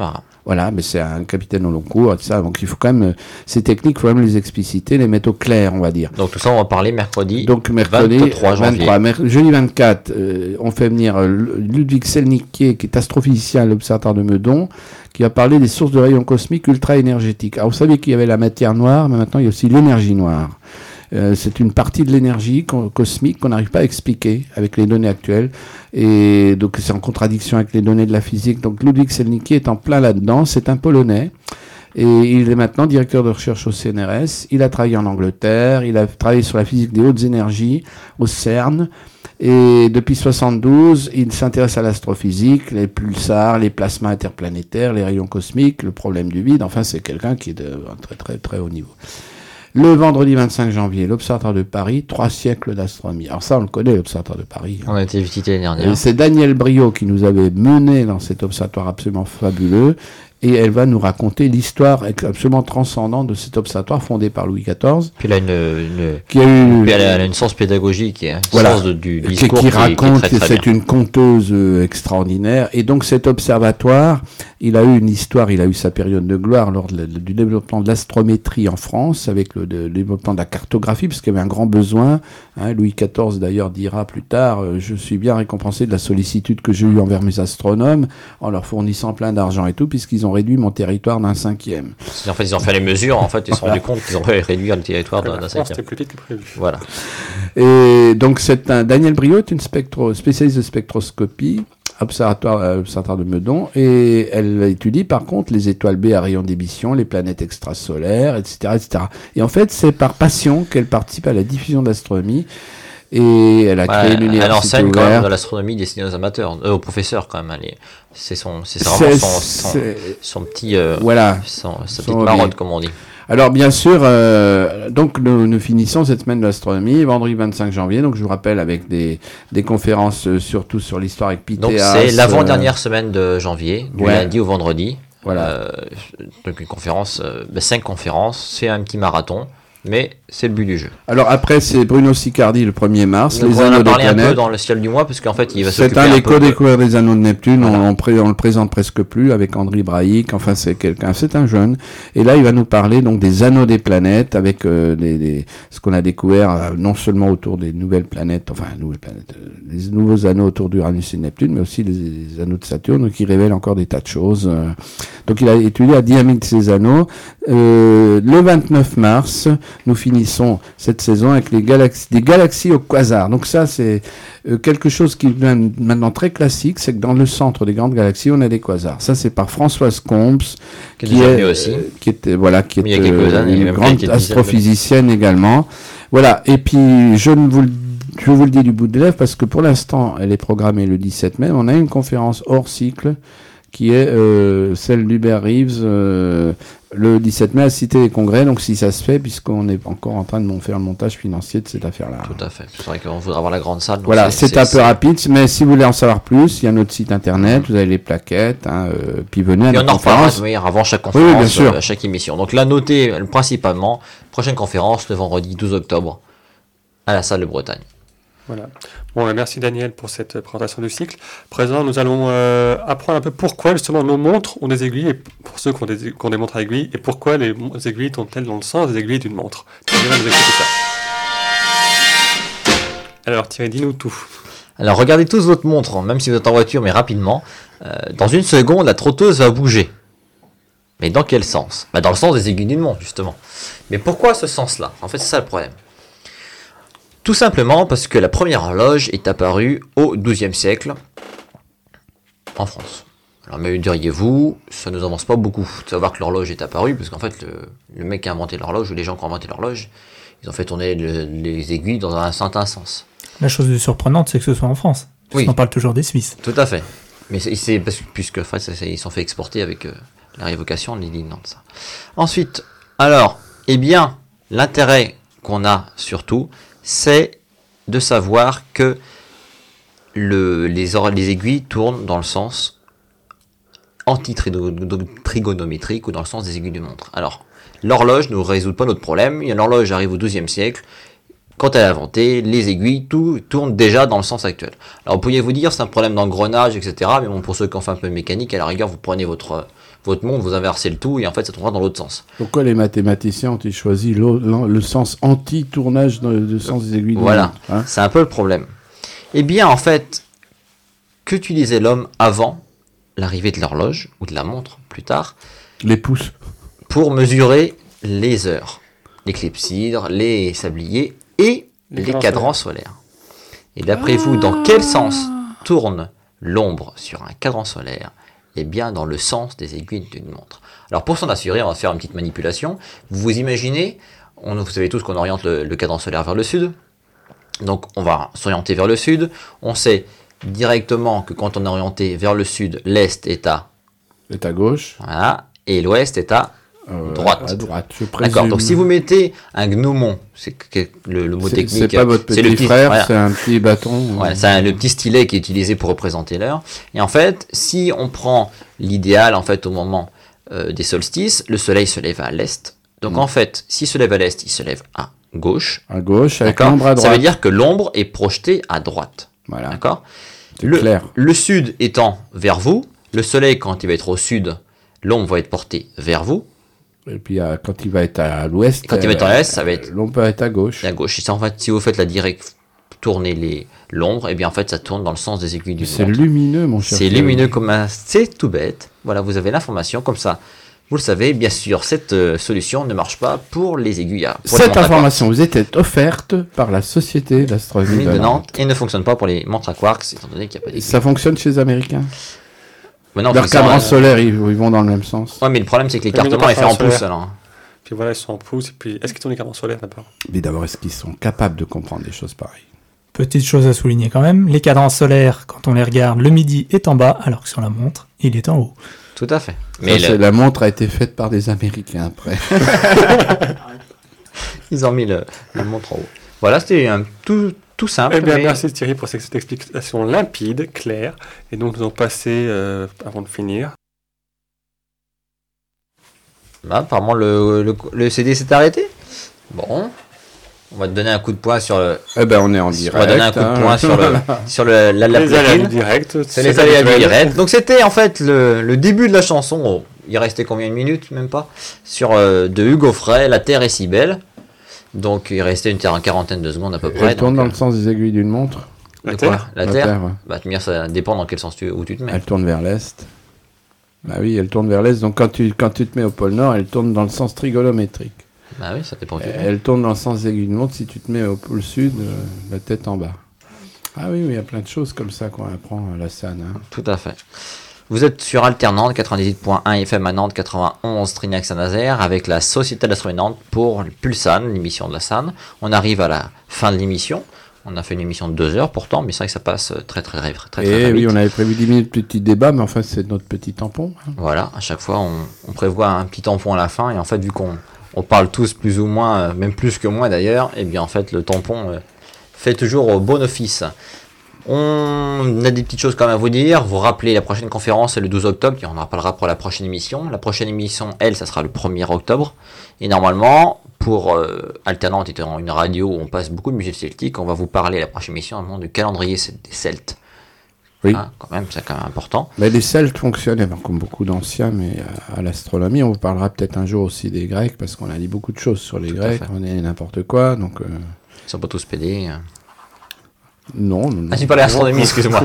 Voilà, mais c'est un capitaine au long cours et tout ça. Donc il faut quand même, ces techniques, il faut quand même les expliciter, les mettre au clair, on va dire. Donc tout ça, on va parler mercredi. Donc mercredi 23 janvier. Jeudi 24, on fait venir Ludwig Selnicki, qui est astrophysicien à l'Observatoire de Meudon, qui va parler des sources de rayons cosmiques ultra-énergétiques. Alors vous savez qu'il y avait la matière noire, mais maintenant il y a aussi l'énergie noire. C'est une partie de l'énergie cosmique qu'on n'arrive pas à expliquer avec les données actuelles, et donc c'est en contradiction avec les données de la physique. Donc Ludwig Selnicki est en plein là-dedans, c'est un Polonais, et il est maintenant directeur de recherche au CNRS. Il a travaillé en Angleterre, il a travaillé sur la physique des hautes énergies au CERN, et depuis 1972, il s'intéresse à l'astrophysique, les pulsars, les plasmas interplanétaires, les rayons cosmiques, le problème du vide. Enfin, c'est quelqu'un qui est de très très très haut niveau. Le vendredi 25 janvier, l'Observatoire de Paris, 3 siècles d'astronomie. Alors ça, on le connaît, l'Observatoire de Paris. On a été visité l'année dernière. C'est Daniel Briot qui nous avait mené dans cet observatoire absolument fabuleux. Et elle va nous raconter l'histoire absolument transcendante de cet observatoire fondé par Louis XIV. Puis elle a une sens pédagogique et un sens du discours qui raconte que c'est une conteuse extraordinaire. Et donc cet observatoire, il a eu une histoire, il a eu sa période de gloire lors du développement de l'astrométrie en France, avec le développement de la cartographie, parce qu'il y avait un grand besoin. Louis XIV d'ailleurs dira plus tard, je suis bien récompensé de la sollicitude que j'ai eue envers mes astronomes, en leur fournissant plein d'argent et tout, puisqu'ils ont réduit mon territoire d'un 5e. En fait, ils ont fait les mesures, en fait, ils se sont rendus compte qu'ils ont réduit le territoire d'un 5e. C'était plus vite que prévu. Voilà. Et donc, Daniel Briot est une spécialiste de spectroscopie, observatoire de Meudon, et elle étudie par contre les étoiles B à rayons d'émission, les planètes extrasolaires, etc., etc. Et en fait, c'est par passion qu'elle participe à la diffusion de l'astronomie. Et elle a créé l'université elle enseigne ouverte. quand même de l'astronomie destinée aux amateurs, aux professeurs quand même. C'est vraiment son petit, sa petite marotte, comme on dit. Alors bien sûr, donc nous finissons cette semaine de l'astronomie, vendredi 25 janvier, donc je vous rappelle avec des conférences surtout sur l'histoire avec Pythéas. Donc c'est l'avant-dernière semaine de janvier, du lundi au vendredi. Voilà. Donc une conférence, 5 conférences, c'est un petit marathon. Mais c'est le but du jeu. Alors après, c'est Bruno Sicardi le 1er mars. Donc les anneaux des planètes. On a parlé un peu dans le ciel du mois, parce qu'en fait, il va s'occuper C'est un des co-découvreurs des anneaux de Neptune. Voilà. On le présente presque plus avec André Braic. Enfin, c'est un jeune. Et là, il va nous parler donc des anneaux des planètes, avec ce qu'on a découvert non seulement autour des nouvelles planètes, les nouveaux anneaux autour d'Uranus et Neptune, mais aussi les anneaux de Saturne, qui révèlent encore des tas de choses. Donc, il a étudié la dynamique de ces anneaux. Le 29 mars, nous finissons cette saison avec des galaxies au quasar. Donc ça, c'est quelque chose qui est maintenant très classique, c'est que dans le centre des grandes galaxies, on a des quasars. Ça, c'est par Françoise Combes, qui était une grande astrophysicienne également. Voilà. Et puis, je vous le dis du bout des lèvres, parce que pour l'instant, elle est programmée le 17 mai. On a une conférence hors cycle, qui est celle d'Hubert Reeves, le 17 mai à Cité des Congrès, donc si ça se fait, puisqu'on est encore en train de faire le montage financier de cette affaire-là. Tout à fait. C'est vrai qu'on voudra avoir la grande salle. Voilà, c'est un peu rapide, mais si vous voulez en savoir plus, il y a notre site internet, vous avez les plaquettes, puis venez à notre conférence. Oui, avant chaque conférence, oui, bien sûr. À chaque émission. Donc là, notez principalement, prochaine conférence le vendredi 12 octobre à la salle de Bretagne. Voilà. Bon, merci Daniel pour cette présentation du cycle. Présent, nous allons apprendre un peu pourquoi justement nos montres ont des aiguilles, et pour ceux qui ont des montres à aiguilles, et pourquoi les aiguilles sont-elles dans le sens des aiguilles d'une montre. Thierry va nous expliquer ça. Alors Thierry, dis-nous tout. Alors regardez tous votre montre, même si vous êtes en voiture, mais rapidement. Dans une seconde, la trotteuse va bouger. Mais dans quel sens ? Dans le sens des aiguilles d'une montre, justement. Mais pourquoi ce sens-là ? En fait, c'est ça le problème. Tout simplement parce que la première horloge est apparue au XIIe siècle en France. Alors, mais diriez-vous, ça ne nous avance pas beaucoup de savoir que l'horloge est apparue, parce qu'en fait, le mec qui a inventé l'horloge, ou les gens qui ont inventé l'horloge, ils ont fait tourner les aiguilles dans un certain sens. La chose de surprenante, c'est que ce soit en France. Parce qu'on parle toujours des Suisses. Tout à fait. Mais c'est puisque en fait, ils sont fait exporter avec la révocation de l'édit de Nantes. Ensuite, alors, l'intérêt qu'on a surtout, c'est de savoir que les aiguilles tournent dans le sens anti-trigonométrique ou dans le sens des aiguilles de montre. Alors, l'horloge ne résout pas notre problème. L'horloge arrive au XIIe siècle. Quand elle est inventée, les aiguilles, tout tourne déjà dans le sens actuel. Alors, vous pourriez vous dire, c'est un problème d'engrenage, etc. Mais bon, pour ceux qui ont fait un peu de mécanique, à la rigueur, vous prenez votre votre montre, vous inversez le tout et en fait ça tournera dans l'autre sens. Pourquoi les mathématiciens ont-ils choisi le sens anti-tournage de sens des aiguilles? Voilà, c'est un peu le problème. Eh bien en fait, qu'utilisait l'homme avant l'arrivée de l'horloge, ou de la montre plus tard? Les pouces. Pour mesurer les heures, les clepsydres, les sabliers et les cadrans solaires. Et d'après vous, dans quel sens tourne l'ombre sur un cadran solaire? Eh bien, dans le sens des aiguilles d'une montre. Alors, pour s'en assurer, on va faire une petite manipulation. Vous imaginez, vous savez tous qu'on oriente le cadran solaire vers le sud. Donc, on va s'orienter vers le sud. On sait directement que quand on est orienté vers le sud, l'est est à gauche. Voilà. Et l'ouest est à droite. À droite, je présume. D'accord. Donc si vous mettez un gnomon, c'est le mot technique. C'est pas votre petit frère, voilà. C'est un petit bâton. Voilà, c'est le petit stylet qui est utilisé pour représenter l'heure. Et en fait, si on prend l'idéal en fait au moment des solstices, le soleil se lève à l'est. Donc en fait, s'il se lève à l'est, il se lève à gauche. À gauche, avec l'ombre à droite. Ça veut dire que l'ombre est projetée à droite. Voilà. D'accord. C'est clair. Le sud étant vers vous, le soleil quand il va être au sud, l'ombre va être portée vers vous. Et puis quand il va être à l'ouest, ça va être l'ombre peut être à gauche. À gauche. En fait, si vous faites la directe tourner l'ombre, et bien en fait ça tourne dans le sens des aiguilles d'une montre. C'est lumineux, mon cher. C'est lumineux c'est tout bête. Voilà, vous avez l'information comme ça. Vous le savez, bien sûr, cette solution ne marche pas pour les aiguilles. Cette information vous était offerte par la Société d'astronomie de Nantes et ne fonctionne pas pour les montres à quarks, étant donné qu'il n'y a pas d'aiguilles. Ça fonctionne chez les Américains? Non, leurs cadrans solaires, ils vont dans le même sens. Ouais, mais le problème, c'est que l'écartement est fait en pouces, alors. Puis voilà, ils sont en pouces. Et puis, est-ce qu'ils ont les cadrans solaires d'abord? Mais d'abord, est-ce qu'ils sont capables de comprendre des choses pareilles? Petite chose à souligner quand même, les cadrans solaires, quand on les regarde, le midi est en bas, alors que sur la montre, il est en haut. Tout à fait. Mais la montre a été faite par des Américains après. Ils ont mis la montre en haut. Voilà, c'était un tout simple. Eh bien, merci Thierry pour cette explication limpide, claire. Et donc, nous allons passer, avant de finir. Apparemment, le CD s'est arrêté. Bon, on va te donner un coup de poing sur le... Eh ben, on est en direct. On va donner un coup de poing sur la les aléas du direct. C'est les aléas du direct. Donc, c'était en fait le début de la chanson. Oh, il restait combien de minutes, même pas, de Hugo Frey, La Terre est si belle. Donc il restait une quarantaine de secondes à peu près. Elle tourne dans le sens des aiguilles d'une montre. La Terre. Ouais. Bah, ça dépend dans quel sens où tu te mets. Elle tourne vers l'est. Bah oui, elle tourne vers l'est. Donc quand tu te mets au pôle Nord, elle tourne dans le sens trigonométrique. Bah oui, ça dépend. Elle tourne dans le sens des aiguilles d'une montre. Si tu te mets au pôle sud, la tête en bas. Ah oui, il y a plein de choses comme ça qu'on apprend à la SAN. Tout à fait. Vous êtes sur Alternante 98.1 FM à Nantes, 91 Trinac Saint-Nazaire avec la Société d'astronomie Nantes pour Pulsan, l'émission de la SAN. On arrive à la fin de l'émission. On a fait une émission de 2 heures pourtant, mais c'est vrai que ça passe très vite. Et oui, on avait prévu 10 minutes de petit débat, mais enfin c'est notre petit tampon. Voilà, à chaque fois on prévoit un petit tampon à la fin, et en fait vu qu'on parle tous plus ou moins, même plus que moi d'ailleurs, et bien en fait le tampon fait toujours au bon office. On a des petites choses quand même à vous dire. Vous rappelez, la prochaine conférence c'est le 12 octobre, on en reparlera pour la prochaine émission. La prochaine émission, ça sera le 1er octobre. Et normalement, pour Alternante étant une radio où on passe beaucoup de musique celtique, on va vous parler la prochaine émission du calendrier des Celtes. Oui. Quand même, c'est quand même important. Mais les Celtes fonctionnaient comme beaucoup d'anciens, mais à l'astronomie, on vous parlera peut-être un jour aussi des Grecs, parce qu'on a dit beaucoup de choses sur les Grecs, on est n'importe quoi, donc... Ils sont pas tous pédés. Non. Ah, tu parlais d'astronomie, excuse-moi.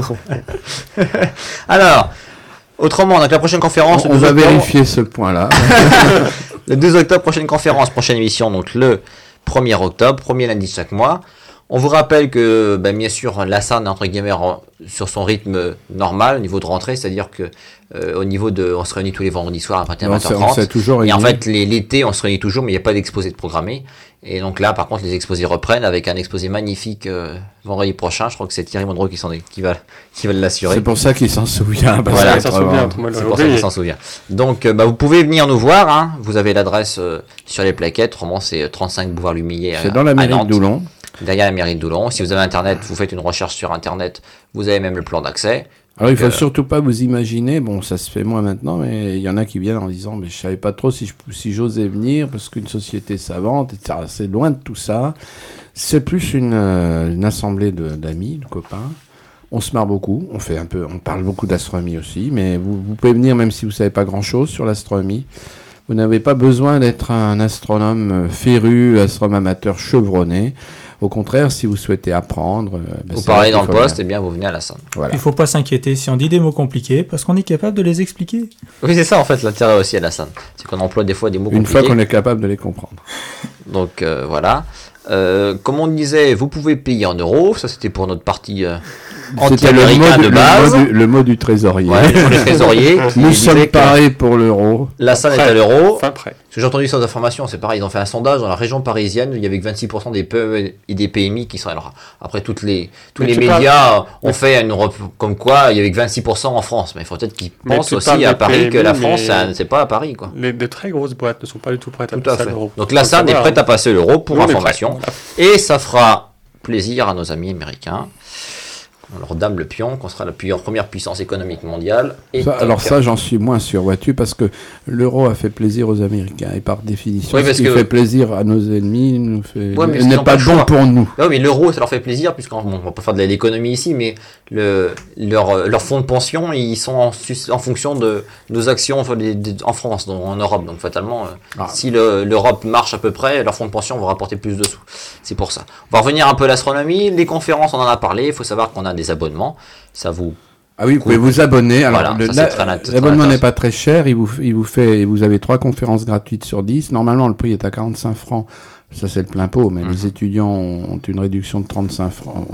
Alors, autrement, donc la prochaine conférence... On va vérifier ce point-là. Le 2 octobre, prochaine conférence, prochaine émission, donc le 1er octobre, premier lundi de chaque mois. On vous rappelle que, bien sûr, la SAN est entre guillemets sur son rythme normal au niveau de rentrée, c'est-à-dire que au niveau de, on se réunit tous les vendredis soirs à partir de 20h30. Et en fait, l'été, on se réunit toujours, mais il n'y a pas d'exposé de programmé. Et donc là, par contre, les exposés reprennent avec un exposé magnifique vendredi prochain. Je crois que c'est Thierry Mondreau qui va l'assurer. C'est pour ça qu'il s'en souvient. Voilà, c'est pour ça qu'il s'en souvient. Donc, vous pouvez venir nous voir. Hein. Vous avez l'adresse sur les plaquettes. Vraiment, c'est 35 boulevard Lumillier. C'est dans la mairie de Doulon. Derrière la mairie de Doulon. Si vous avez Internet, vous faites une recherche sur Internet. Vous avez même le plan d'accès. Alors, il faut surtout pas vous imaginer, bon, ça se fait moins maintenant, mais il y en a qui viennent en disant, mais je savais pas trop si j'osais venir, parce qu'une société savante, etc. C'est loin de tout ça. C'est plus une assemblée d'amis, de copains, On se marre beaucoup, on parle beaucoup d'astronomie aussi, mais vous pouvez venir même si vous savez pas grand-chose sur l'astronomie. Vous n'avez pas besoin d'être un astronome féru, astronome amateur chevronné. Au contraire, si vous souhaitez apprendre... vous parlez dans le poste, et bien vous venez à la salle. Voilà. Il ne faut pas s'inquiéter si on dit des mots compliqués, parce qu'on est capable de les expliquer. Oui, c'est ça en fait l'intérêt aussi à la salle. C'est qu'on emploie des fois des mots compliqués. Une fois qu'on est capable de les comprendre. Donc voilà. Comme on disait, vous pouvez payer en euros. Ça, c'était pour notre partie anti-américain de base. Le mot du trésorier. Ouais, pour les trésoriers. Nous sommes parés pour l'euro. La salle est à l'euro. Fin prêt. Parce que j'ai entendu ces informations, c'est pareil. Ils ont fait un sondage dans la région parisienne. Il y avait que 26% des PE et des PMI qui seraient là. Après, tous les médias ont fait une comme quoi il y avait que 26% en France. Mais il faut peut-être qu'ils pensent aussi à Paris que la France, c'est pas à Paris, quoi. Les très grosses boîtes ne sont pas du tout prêtes à passer à l'euro. Donc la salle est prête à passer l'euro pour information. Et ça fera plaisir à nos amis américains. On leur dame le pion, qu'on sera la première puissance économique mondiale. Et ça, j'en suis moins sûr, vois-tu, parce que l'euro a fait plaisir aux Américains. Et par définition, ce qui fait plaisir à nos ennemis n'est pas bon pour nous. Non, mais l'euro, ça leur fait plaisir, puisqu'on va pas faire de l'économie ici, mais leurs fonds de pension, ils sont en fonction de nos actions en France, en Europe. Donc fatalement, si l'Europe marche à peu près, leurs fonds de pension vont rapporter plus de sous. C'est pour ça. On va revenir un peu à l'astronomie. Les conférences, on en a parlé. Il faut savoir qu'on a des abonnements, ça vous... Ah oui, vous pouvez vous abonner. Alors, voilà, l'abonnement n'est pas très cher, vous avez 3 conférences gratuites sur 10. Normalement, le prix est à 45 francs. Ça, c'est le plein pot, mais les étudiants ont une réduction de 35 francs,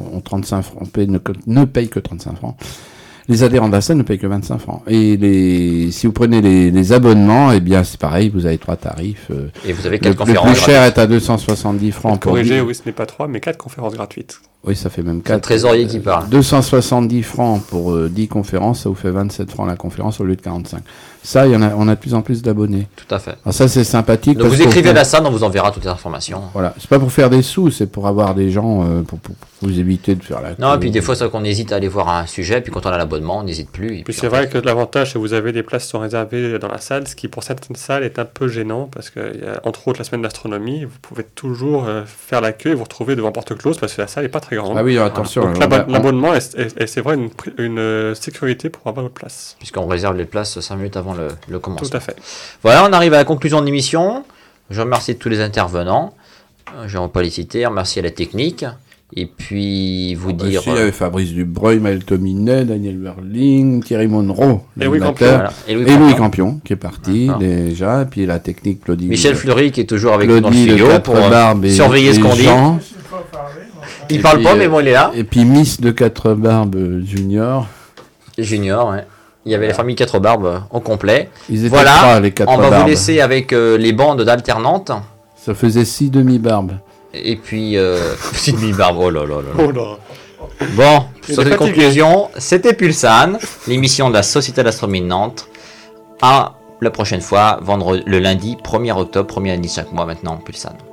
ne payent que 35 francs. Les adhérents de la salle ne payent que 25 francs. Et si vous prenez les abonnements, eh bien, c'est pareil, vous avez 3 tarifs. Et vous avez 4 conférences gratuites. Le plus cher est à 270 francs. Corrigé, oui, ce n'est pas 3, mais 4 conférences gratuites. Oui, ça fait même 4. C'est le trésorier qui parle. 270 francs pour 10 conférences, ça vous fait 27 francs la conférence au lieu de 45. Ça, on a de plus en plus d'abonnés. Tout à fait. Alors ça, c'est sympathique. Donc vous écrivez à la salle, on vous enverra toutes les informations. Voilà. C'est pas pour faire des sous, c'est pour avoir des gens, pour vous éviter de faire la queue. Non, et puis des fois, c'est qu'on hésite à aller voir un sujet, puis quand on a l'abonnement, on n'hésite plus. Et puis c'est vrai que l'avantage, c'est que vous avez des places qui sont réservées dans la salle, ce qui pour certaines salles est un peu gênant, parce que entre autres la semaine d'astronomie, vous pouvez toujours faire la queue et vous retrouver devant porte close, parce que la salle n'est pas très grande. Ah oui, attention. Donc l'abonnement est c'est vrai une sécurité pour avoir votre place. Puisqu'on réserve les places 5 minutes avant le commencement. Tout à fait. Voilà, on arrive à la conclusion de l'émission. Je remercie tous les intervenants. Je ne vais pas les citer. Remercier la technique. Et puis vous dire... il y avait Fabrice Dubreuil, Maël Tominet, Daniel Verling, Thierry Monroe, et Louis Campion qui est parti déjà. Et puis la technique, Claudie... Michel Fleury qui est toujours avec nous dans le studio pour surveiller ce qu'on dit. Il parle pas, mais bon, il est là. Et puis Miss de 4 barbes Junior. Junior, ouais. Il y avait la famille 4 barbes au complet. Ils étaient 3, les 4 barbes. On va vous laisser avec les bandes d'alternantes. Ça faisait 6 demi-barbes. Et puis, 6 demi-barbes, oh là là là. Oh là. Bon, sur cette conclusion, c'était Pulsane, l'émission de la Société d'Astronomie de Nantes. À la prochaine fois, le lundi 1er octobre, premier lundi de chaque mois maintenant, Pulsane.